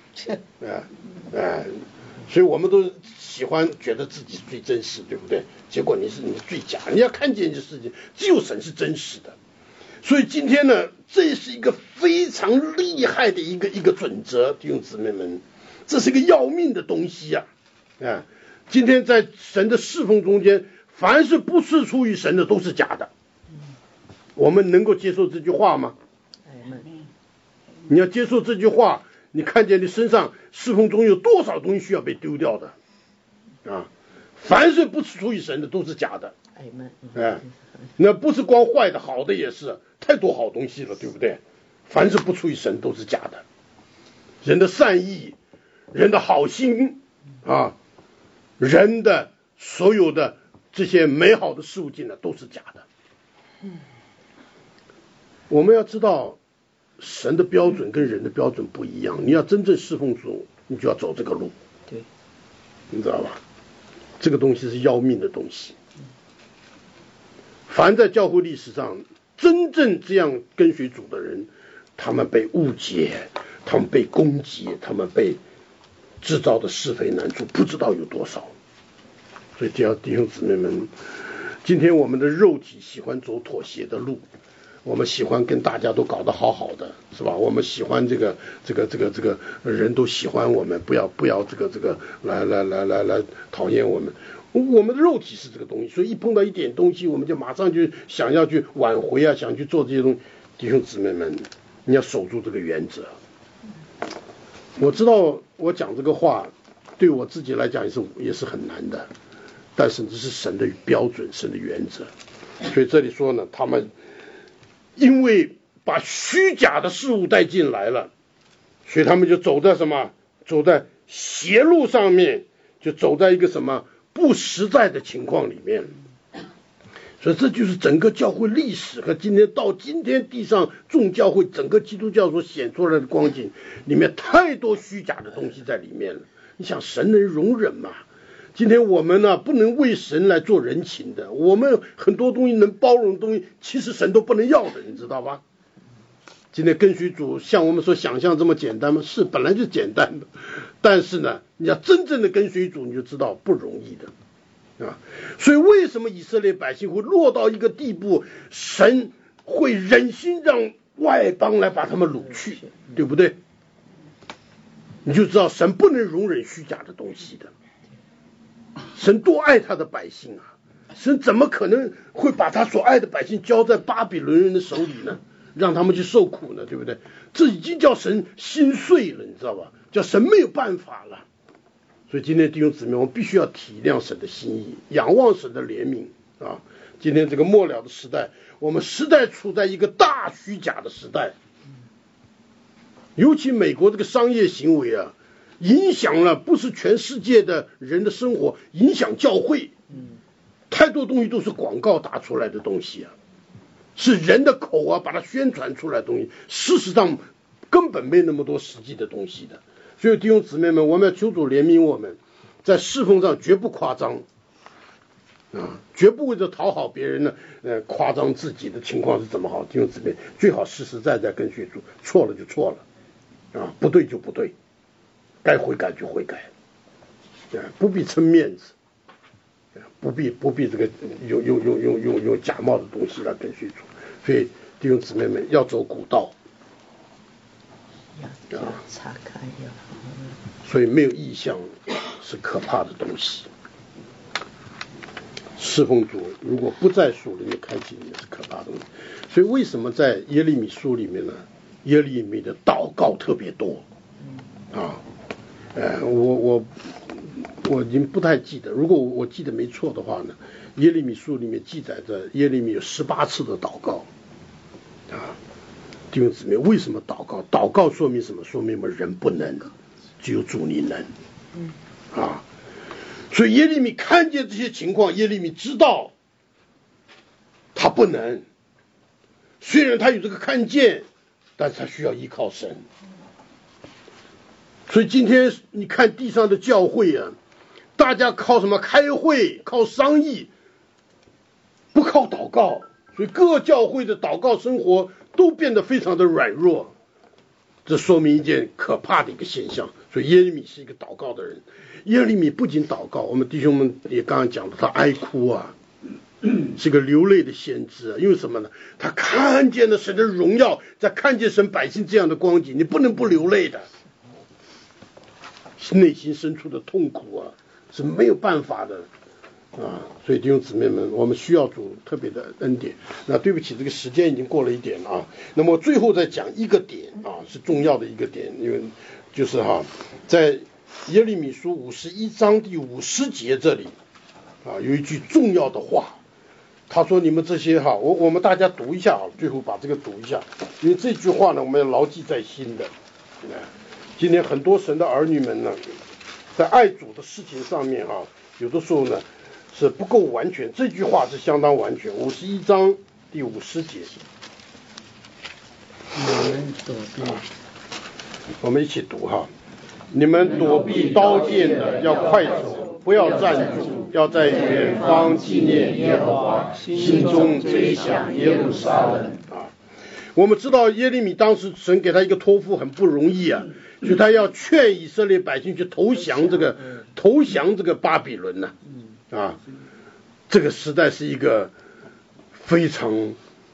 所以我们都喜欢觉得自己是最真实，对不对？结果你是最假。你要看见这事情，只有神是真实的。所以今天呢，这是一个非常厉害的一个准则，弟兄姊妹们，这是一个要命的东西呀！今天在神的侍奉中间，凡是不是出于神的都是假的。我们能够接受这句话吗？你要接受这句话，你看见你身上侍奉中有多少东西需要被丢掉的啊？凡是不是出于神的都是假的。那不是光坏的，好的也是，太多好东西了，对不对？凡是不出于神都是假的。人的善意，人的好心啊，人的所有的这些美好的事物进来都是假的。我们要知道神的标准跟人的标准不一样，你要真正侍奉主，你就要走这个路，对，你知道吧？这个东西是要命的东西。凡在教会历史上真正这样跟随主的人，他们被误解，他们被攻击，他们被制造的是非难处不知道有多少。所以弟兄姊妹们，今天我们的肉体喜欢走妥协的路， 我们喜欢跟大家都搞得好好的，是吧？我们喜欢这个人都喜欢我们，不要这个来讨厌我们。我们的肉体是这个东西，所以一碰到一点东西，我们就马上就想要去挽回啊，想去做这些东西。弟兄姊妹们，你要守住这个原则。我知道我讲这个话对我自己来讲也是很难的，但是这是神的标准，神的原则。所以这里说呢，他们因为把虚假的事物带进来了，所以他们就走在什么？走在邪路上面，就走在一个什么不实在的情况里面。所以这就是整个教会历史和今天地上众教会整个基督教所显出来的光景里面，太多虚假的东西在里面了。你想神能容忍吗？今天我们呢，不能为神来做人情的，我们很多东西能包容的东西，其实神都不能要的，你知道吧？今天跟随主像我们所想象这么简单吗？是，本来就简单的，但是呢，你要真正的跟随主，你就知道不容易的。所以为什么以色列百姓会落到一个地步，神会忍心让外邦来把他们掳去，对不对？你就知道神不能容忍虚假的东西的。神多爱他的百姓啊，神怎么可能会把他所爱的百姓交在巴比伦人的手里呢？让他们去受苦呢，对不对？这已经叫神心碎了，你知道吧？叫神没有办法了。所以今天弟兄姊妹，我们必须要体谅神的心意，仰望神的怜悯啊！今天这个末了的时代，我们时代处在一个大虚假的时代，尤其美国这个商业行为啊，影响了不是全世界的人的生活，影响教会。太多东西都是广告打出来的东西啊，是人的口啊把它宣传出来的东西，事实上根本没那么多实际的东西的。所以弟兄姊妹们，我们要求主怜悯我们，在侍奉上绝不夸张啊，绝不为了讨好别人呢，夸张自己的情况是怎么好。弟兄姊妹，最好实实在在跟随主，错了就错了啊，不对就不对，该悔改就悔改，不必撑面子，不必这个用假冒的东西来跟随主。所以弟兄姊妹们要走古道。所以没有意向是可怕的东西。侍奉主如果不在属里面开启，也是可怕的东西。所以为什么在耶利米书里面呢？耶利米的祷告特别多啊。我已经不太记得，如果我记得没错的话呢，耶利米书里面记载着耶利米有18次的祷告啊。弟兄姊妹，为什么祷告？祷告说明什么？说明我们人不能，只有主你能啊。所以耶利米看见这些情况，耶利米知道他不能，虽然他有这个看见，但是他需要依靠神。所以今天你看地上的教会啊，大家靠什么？开会，靠商议，不靠祷告。所以各教会的祷告生活都变得非常的软弱，这说明一件可怕的一个现象。所以耶利米是一个祷告的人。耶利米不仅祷告，我们弟兄们也刚刚讲了，他哀哭啊，是个流泪的先知啊。因为什么呢？他看见了神的荣耀，在看见神百姓这样的光景，你不能不流泪的。内心深处的痛苦啊，是没有办法的啊。所以弟兄姊妹们，我们需要主特别的恩典。那对不起，这个时间已经过了一点了啊。那么最后再讲一个点啊，是重要的一个点，因为就是在耶利米书51章第50节这里啊，有一句重要的话，他说：“你们这些我们大家读一下啊，最后把这个读一下，因为这句话呢，我们要牢记在心的。今天很多神的儿女们呢，在爱主的事情上面有的时候呢是不够完全。这句话是相当完全。51章第50节，我们一起读你们躲避刀剑的要快走，不要站住，要在远方纪念耶和华，心中追想耶路撒冷我们知道耶利米当时神给他一个托付很不容易啊，所以他要劝以色列百姓去投降这个巴比伦这个时代是一个非常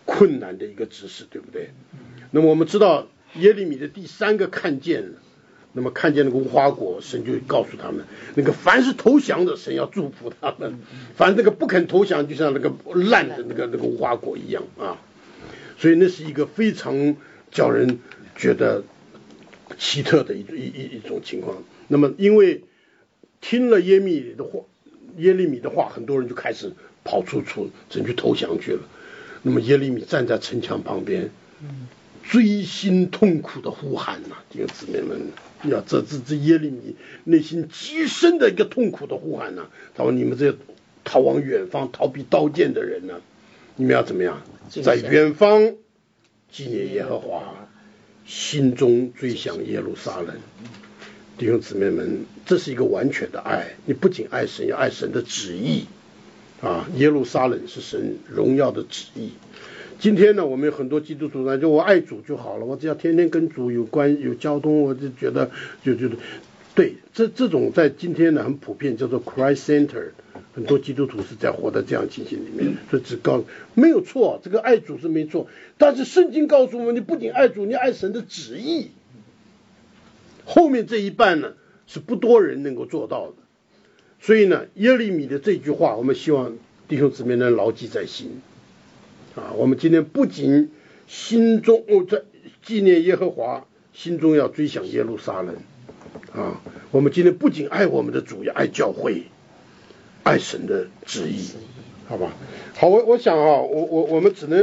困难的一个指示，对不对？那么我们知道耶利米的第3个看见，那么看见那个无花果，神就告诉他们，那个凡是投降的，神要祝福他们；凡那个不肯投降，就像那个烂的那个无花果一样啊。所以那是一个非常叫人觉得奇特的一种情况。那么因为听了耶利米的话，很多人就开始跑出城去投降去了。那么耶利米站在城墙旁边，锥心痛苦的呼喊呐，弟兄姊妹们，要这耶利米内心极深的一个痛苦的呼喊呐。他说：“你们这些逃往远方、逃避刀剑的人呢，你们要怎么样？在远方纪念耶和华，心中追想耶路撒冷。”弟兄姊妹们，这是一个完全的爱。你不仅爱神，要爱神的旨意啊！耶路撒冷是神荣耀的旨意。今天呢，我们有很多基督徒呢，就我爱主就好了，我只要天天跟主有交通，我就觉得对，这种在今天呢很普遍，叫做 Christ Center， 很多基督徒是在活在这样情形里面，所以只告诉没有错，这个爱主是没错，但是圣经告诉我们，你不仅爱主，你爱神的旨意。后面这一半呢，是不多人能够做到的。所以呢，耶利米的这句话，我们希望弟兄姊妹能牢记在心啊。我们今天不仅心中在纪念耶和华，心中要追想耶路撒冷啊。我们今天不仅爱我们的主，也爱教会，爱神的旨意，好吧？好，我想啊，我们只能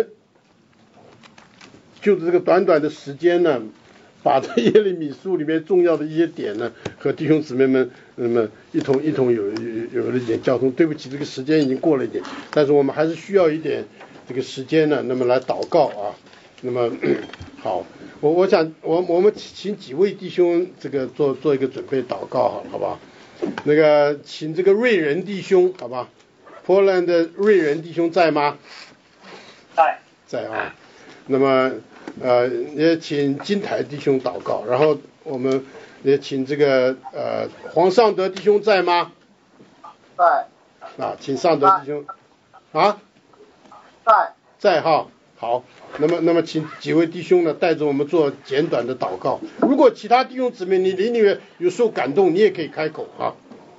就这个短短的时间呢，把这耶利米书里面重要的一些点呢，和弟兄姊妹们那么一同有了一点交通。对不起，这个时间已经过了一点，但是我们还是需要一点这个时间呢，那么来祷告啊。那么好，我想我们请几位弟兄这个做一个准备祷告，好不好？那个请这个瑞仁弟兄，好吧？波兰的瑞仁弟兄在吗？在啊。那么也请金台弟兄祷告，然后我们也请这个黄尚德弟兄在吗？请尚德弟兄在哈。好，那么请几位弟兄呢带着我们做简短的祷告。如果其他弟兄姊妹你里面有受感动，你也可以开口啊。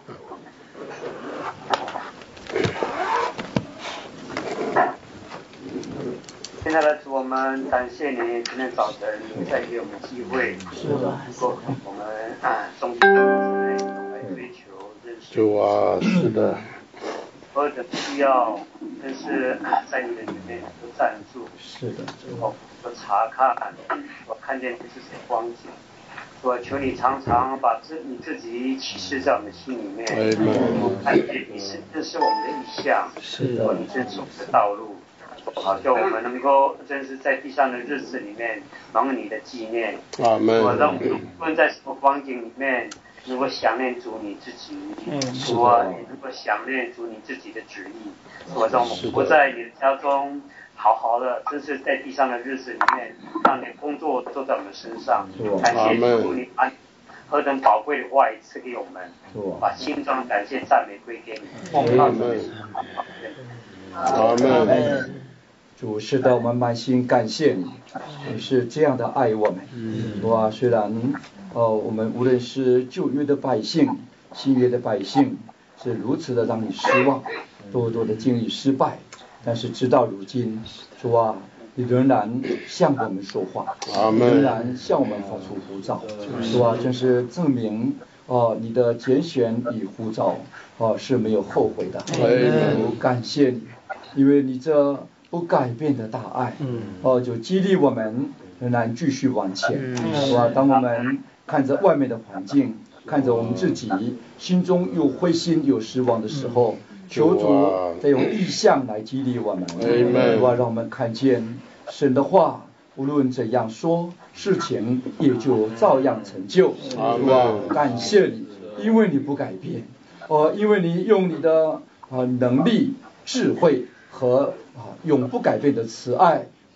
现在的主，我们感谢你今天早晨再给我们机会，能够我们众弟兄姊妹来追求认识。 主啊，是的。 何等需要，真是在你的里面都站住。 是的。 我查看，我看见这是光景。我求你常常把你自己启示在我们的心里面，我看见这是我们的意向，我们这是我们的道路。好，叫我们能够真是在地上的日子里面蒙你的纪念。 阿门。 我让我们无论在什么光景里面，能够想念主你自己，主啊，你能够想念主你自己的旨意。我让我们不在你的家中好好的，真是在地上的日子里面，让你工作做在我们身上。感谢主，你把何等宝贵的话语赐给我们，把心中的感谢赞美归给你。奉靠主。 阿门。 主，是的，我们满心感谢你，你是这样的爱我们。哇，虽然我们无论是旧约的百姓、新约的百姓，是如此的让你失望，多多的经历失败，但是直到如今，主啊，你仍然向我们说话，仍然向我们发出呼召。主啊，真是证明你的拣选与呼召是没有后悔的。感谢你，因为你这不改变的大爱，就激励我们仍然继续往前。是吧？当我们看着外面的环境，看着我们自己，心中有灰心有失望的时候，求主再用意象来激励我们，是吧？让我们看见神的话，无论怎样说，事情也就照样成就。是吧？感谢你，因为你不改变，因为你用你的能力、智慧和永不改变的慈爱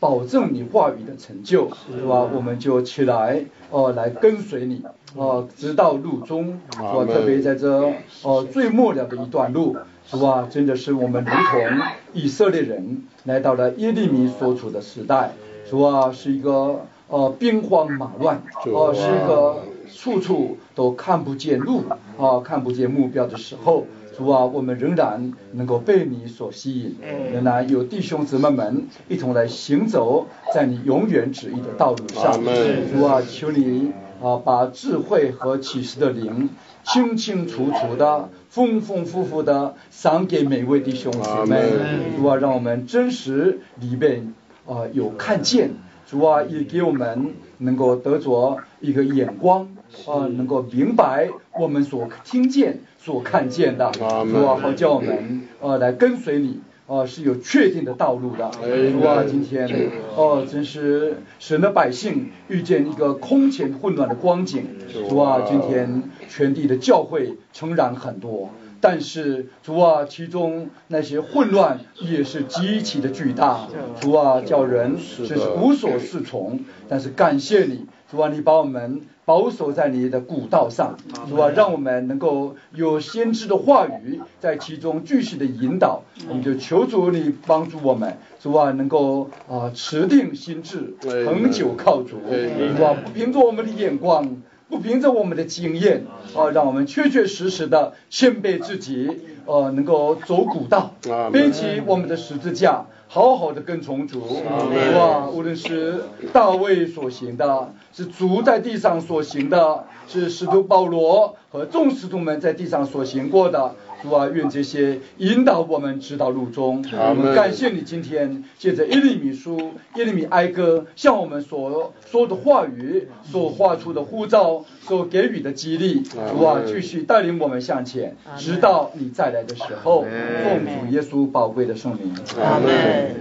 保证你话语的成就，是吧？我们就起来来跟随你直到路中，是吧？特别在这最末了的一段路，是吧？真的是我们如同以色列人来到了耶利米所处的时代，是吧？是一个兵荒马乱，是一个处处都看不见路看不见目标的时候，主啊，我们仍然能够被你所吸引，仍然有弟兄姊妹们一同来行走在你永远旨意的道路上。主啊，求你把智慧和启示的灵清清楚楚的、丰丰富富的赏给每位弟兄姊妹。主啊，让我们真实里面有看见。主啊，也给我们能够得着一个眼光能够明白我们所听见、所看见的。主啊，好叫我们来跟随你是有确定的道路的。主啊，今天真是神的百姓遇见一个空前混乱的光景。主啊，今天全地的教会诚然很多，但是主啊，其中那些混乱也是极其的巨大。主啊，叫人真是无所适从。但是感谢你，主啊，你把我们保守在你的古道上，主啊，让我们能够有先知的话语在其中继续的引导。我们就求主你帮助我们，主啊，能够持定心志，恒久靠主。主啊，不凭着我们的眼光，不凭着我们的经验让我们确确实实的谦卑自己能够走古道，背起我们的十字架，好好的跟从主。哇，无论是大卫所行的，是主在地上所行的，是使徒保罗和众使徒们在地上所行过的，主啊，愿这些引导我们直到路中。我们感谢你今天借着耶利米书、耶利米哀歌向我们所说的话语，所画出的呼召，所给予的激励。主啊，继续带领我们向前，直到你再来的时候。奉主耶稣宝贵的圣名。 阿门。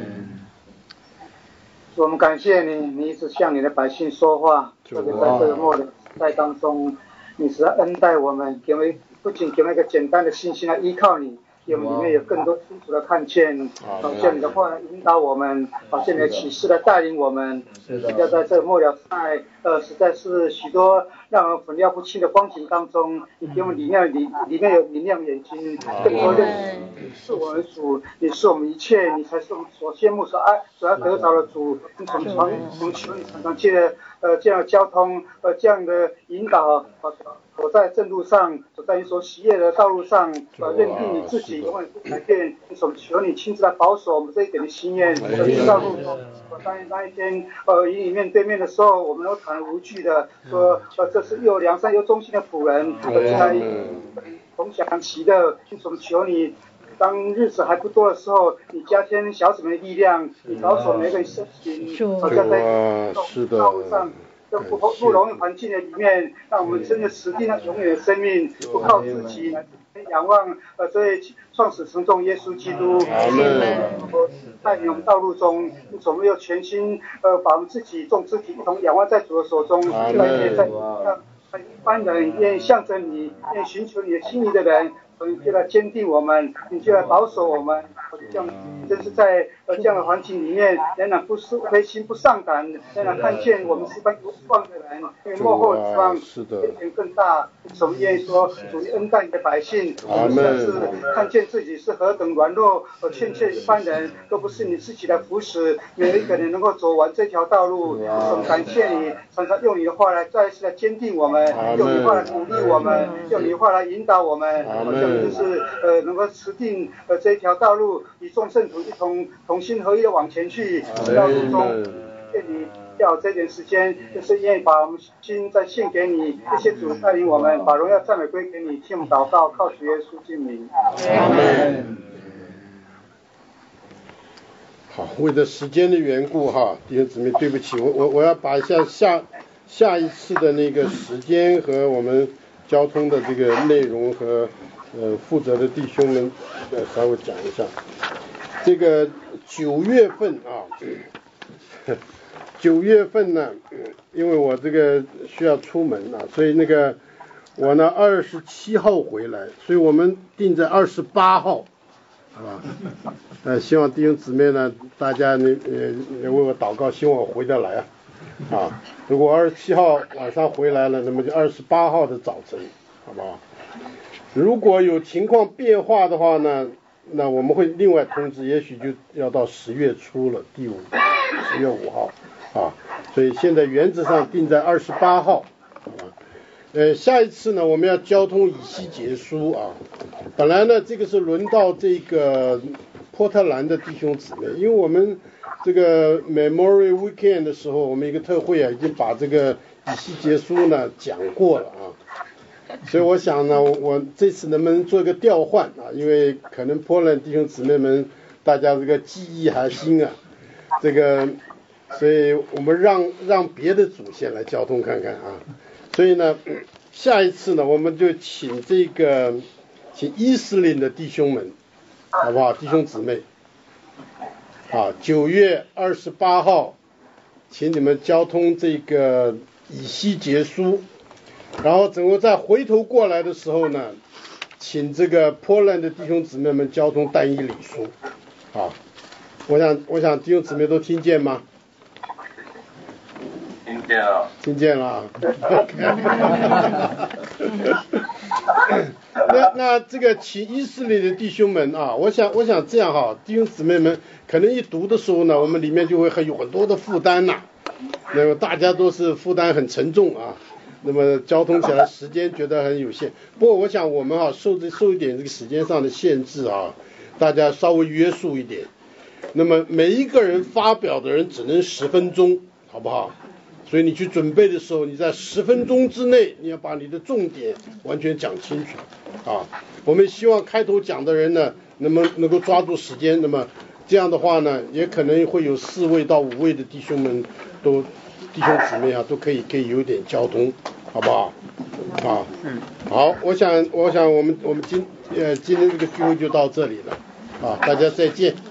我们感谢你，你一直向你的百姓说话，特别在这个末的时代当中，你实在恩待我们，不仅给我们一个简单的信心来依靠你，给我们里面有更多清楚的看见，好像你的话来引导我们，好像你的启示来带领我们。要在这末了时代，实在是许多让人混淆不清的光景当中，你给我们里面有明亮眼睛，更多认识你是我们主，你是我们一切，你才是我们所羡慕、所要得着的主。从求你常常借着这样的交通这样的引导，走在正路上，走在你所喜悦的道路上，认定你自己永远不改变。求你亲自来保守我们这一点的心愿。知道路中，当那一天与你面对面的时候，我们都坦然无惧的说，这是又良善又忠心的仆人，在同享其乐。求你，当日子还不多的时候，你加添小子们的力量，你保守每个人身心，好像在道路上。在不容易环境的里面，让我们真的实地上永远的生命，不靠自己，仰望这位创始成终耶稣基督，带领我们道路中，我们又全心把我们自己众肢体一同仰望在主的手中，在一般人愿意向着你，愿意寻求你的心意的人，你就来坚定我们，你就来保守我们。这样，真是在这样的环境里面，仍然不灰心不丧胆，仍然看见我们是一般有望的人，因为幕后指望天权更大。我们愿意说，主恩待你的百姓，我们真是看见自己是何等软弱欠缺一般人，都不是你自己来扶持，没有一个人能够走完这条道路。我们感谢你，常常用你的话来再一次来坚定我们，用你的话来鼓励我们，用你的话来引导我们，好像就是能够持定这一条道路，与众圣徒一同心合一的往前去，到路中。愿你要这点时间，就是愿意把我们心再献给你，谢谢主带领我们，把荣耀赞美归给你，听我们祷告，靠主耶稣之名。阿门。 好，为了时间的缘故哈，弟兄姊妹，对不起，我要把下一次的那个时间和我们交通的这个内容和负责的弟兄们稍微讲一下。这个9月份啊，9月份呢，因为我这个需要出门啊，所以那个我呢27号回来，所以我们定在28号好吧？希望弟兄姊妹呢，大家呢为我祷告，希望我回得来啊。如果27号晚上回来了，那么就28号的早晨，好不好？如果有情况变化的话呢，那我们会另外通知，也许就要到10月初了，10月5号啊。所以现在原则上定在28号，好吧？下一次呢，我们要交通以西结书啊。本来呢，这个是轮到这个波特兰的弟兄姊妹，因为我们这个 Memorial Weekend 的时候，我们一个特会啊，已经把这个以西结书呢讲过了啊。所以我想呢，我这次能不能做一个调换啊？因为可能波兰弟兄姊妹们大家这个记忆还新啊，这个，所以我们让别的组先来交通看看啊。所以呢，下一次呢，我们就请伊斯林的弟兄们，好不好？弟兄姊妹，啊，9月28号，请你们交通这个以西结书，然后整个再回头过来的时候呢，请这个波兰的弟兄姊妹们交通但以理书，啊，我想弟兄姊妹都听见吗？听见了。那这个请以色列的弟兄们啊，我想这样哈，弟兄姊妹们可能一读的时候呢，我们里面就会有很多的负担呐，那么大家都是负担很沉重啊，那么交通起来时间觉得很有限。不过我想我们啊受一点这个时间上的限制啊，大家稍微约束一点。那么每一个人发表的人只能10分钟，好不好？所以你去准备的时候，你在10分钟之内，你要把你的重点完全讲清楚啊。我们希望开头讲的人呢，能够抓住时间，那么这样的话呢，也可能会有4位到5位的弟兄姊妹啊，都可以有点交通，好不好？啊，好，我想我们今天这个聚会就到这里了啊，大家再见。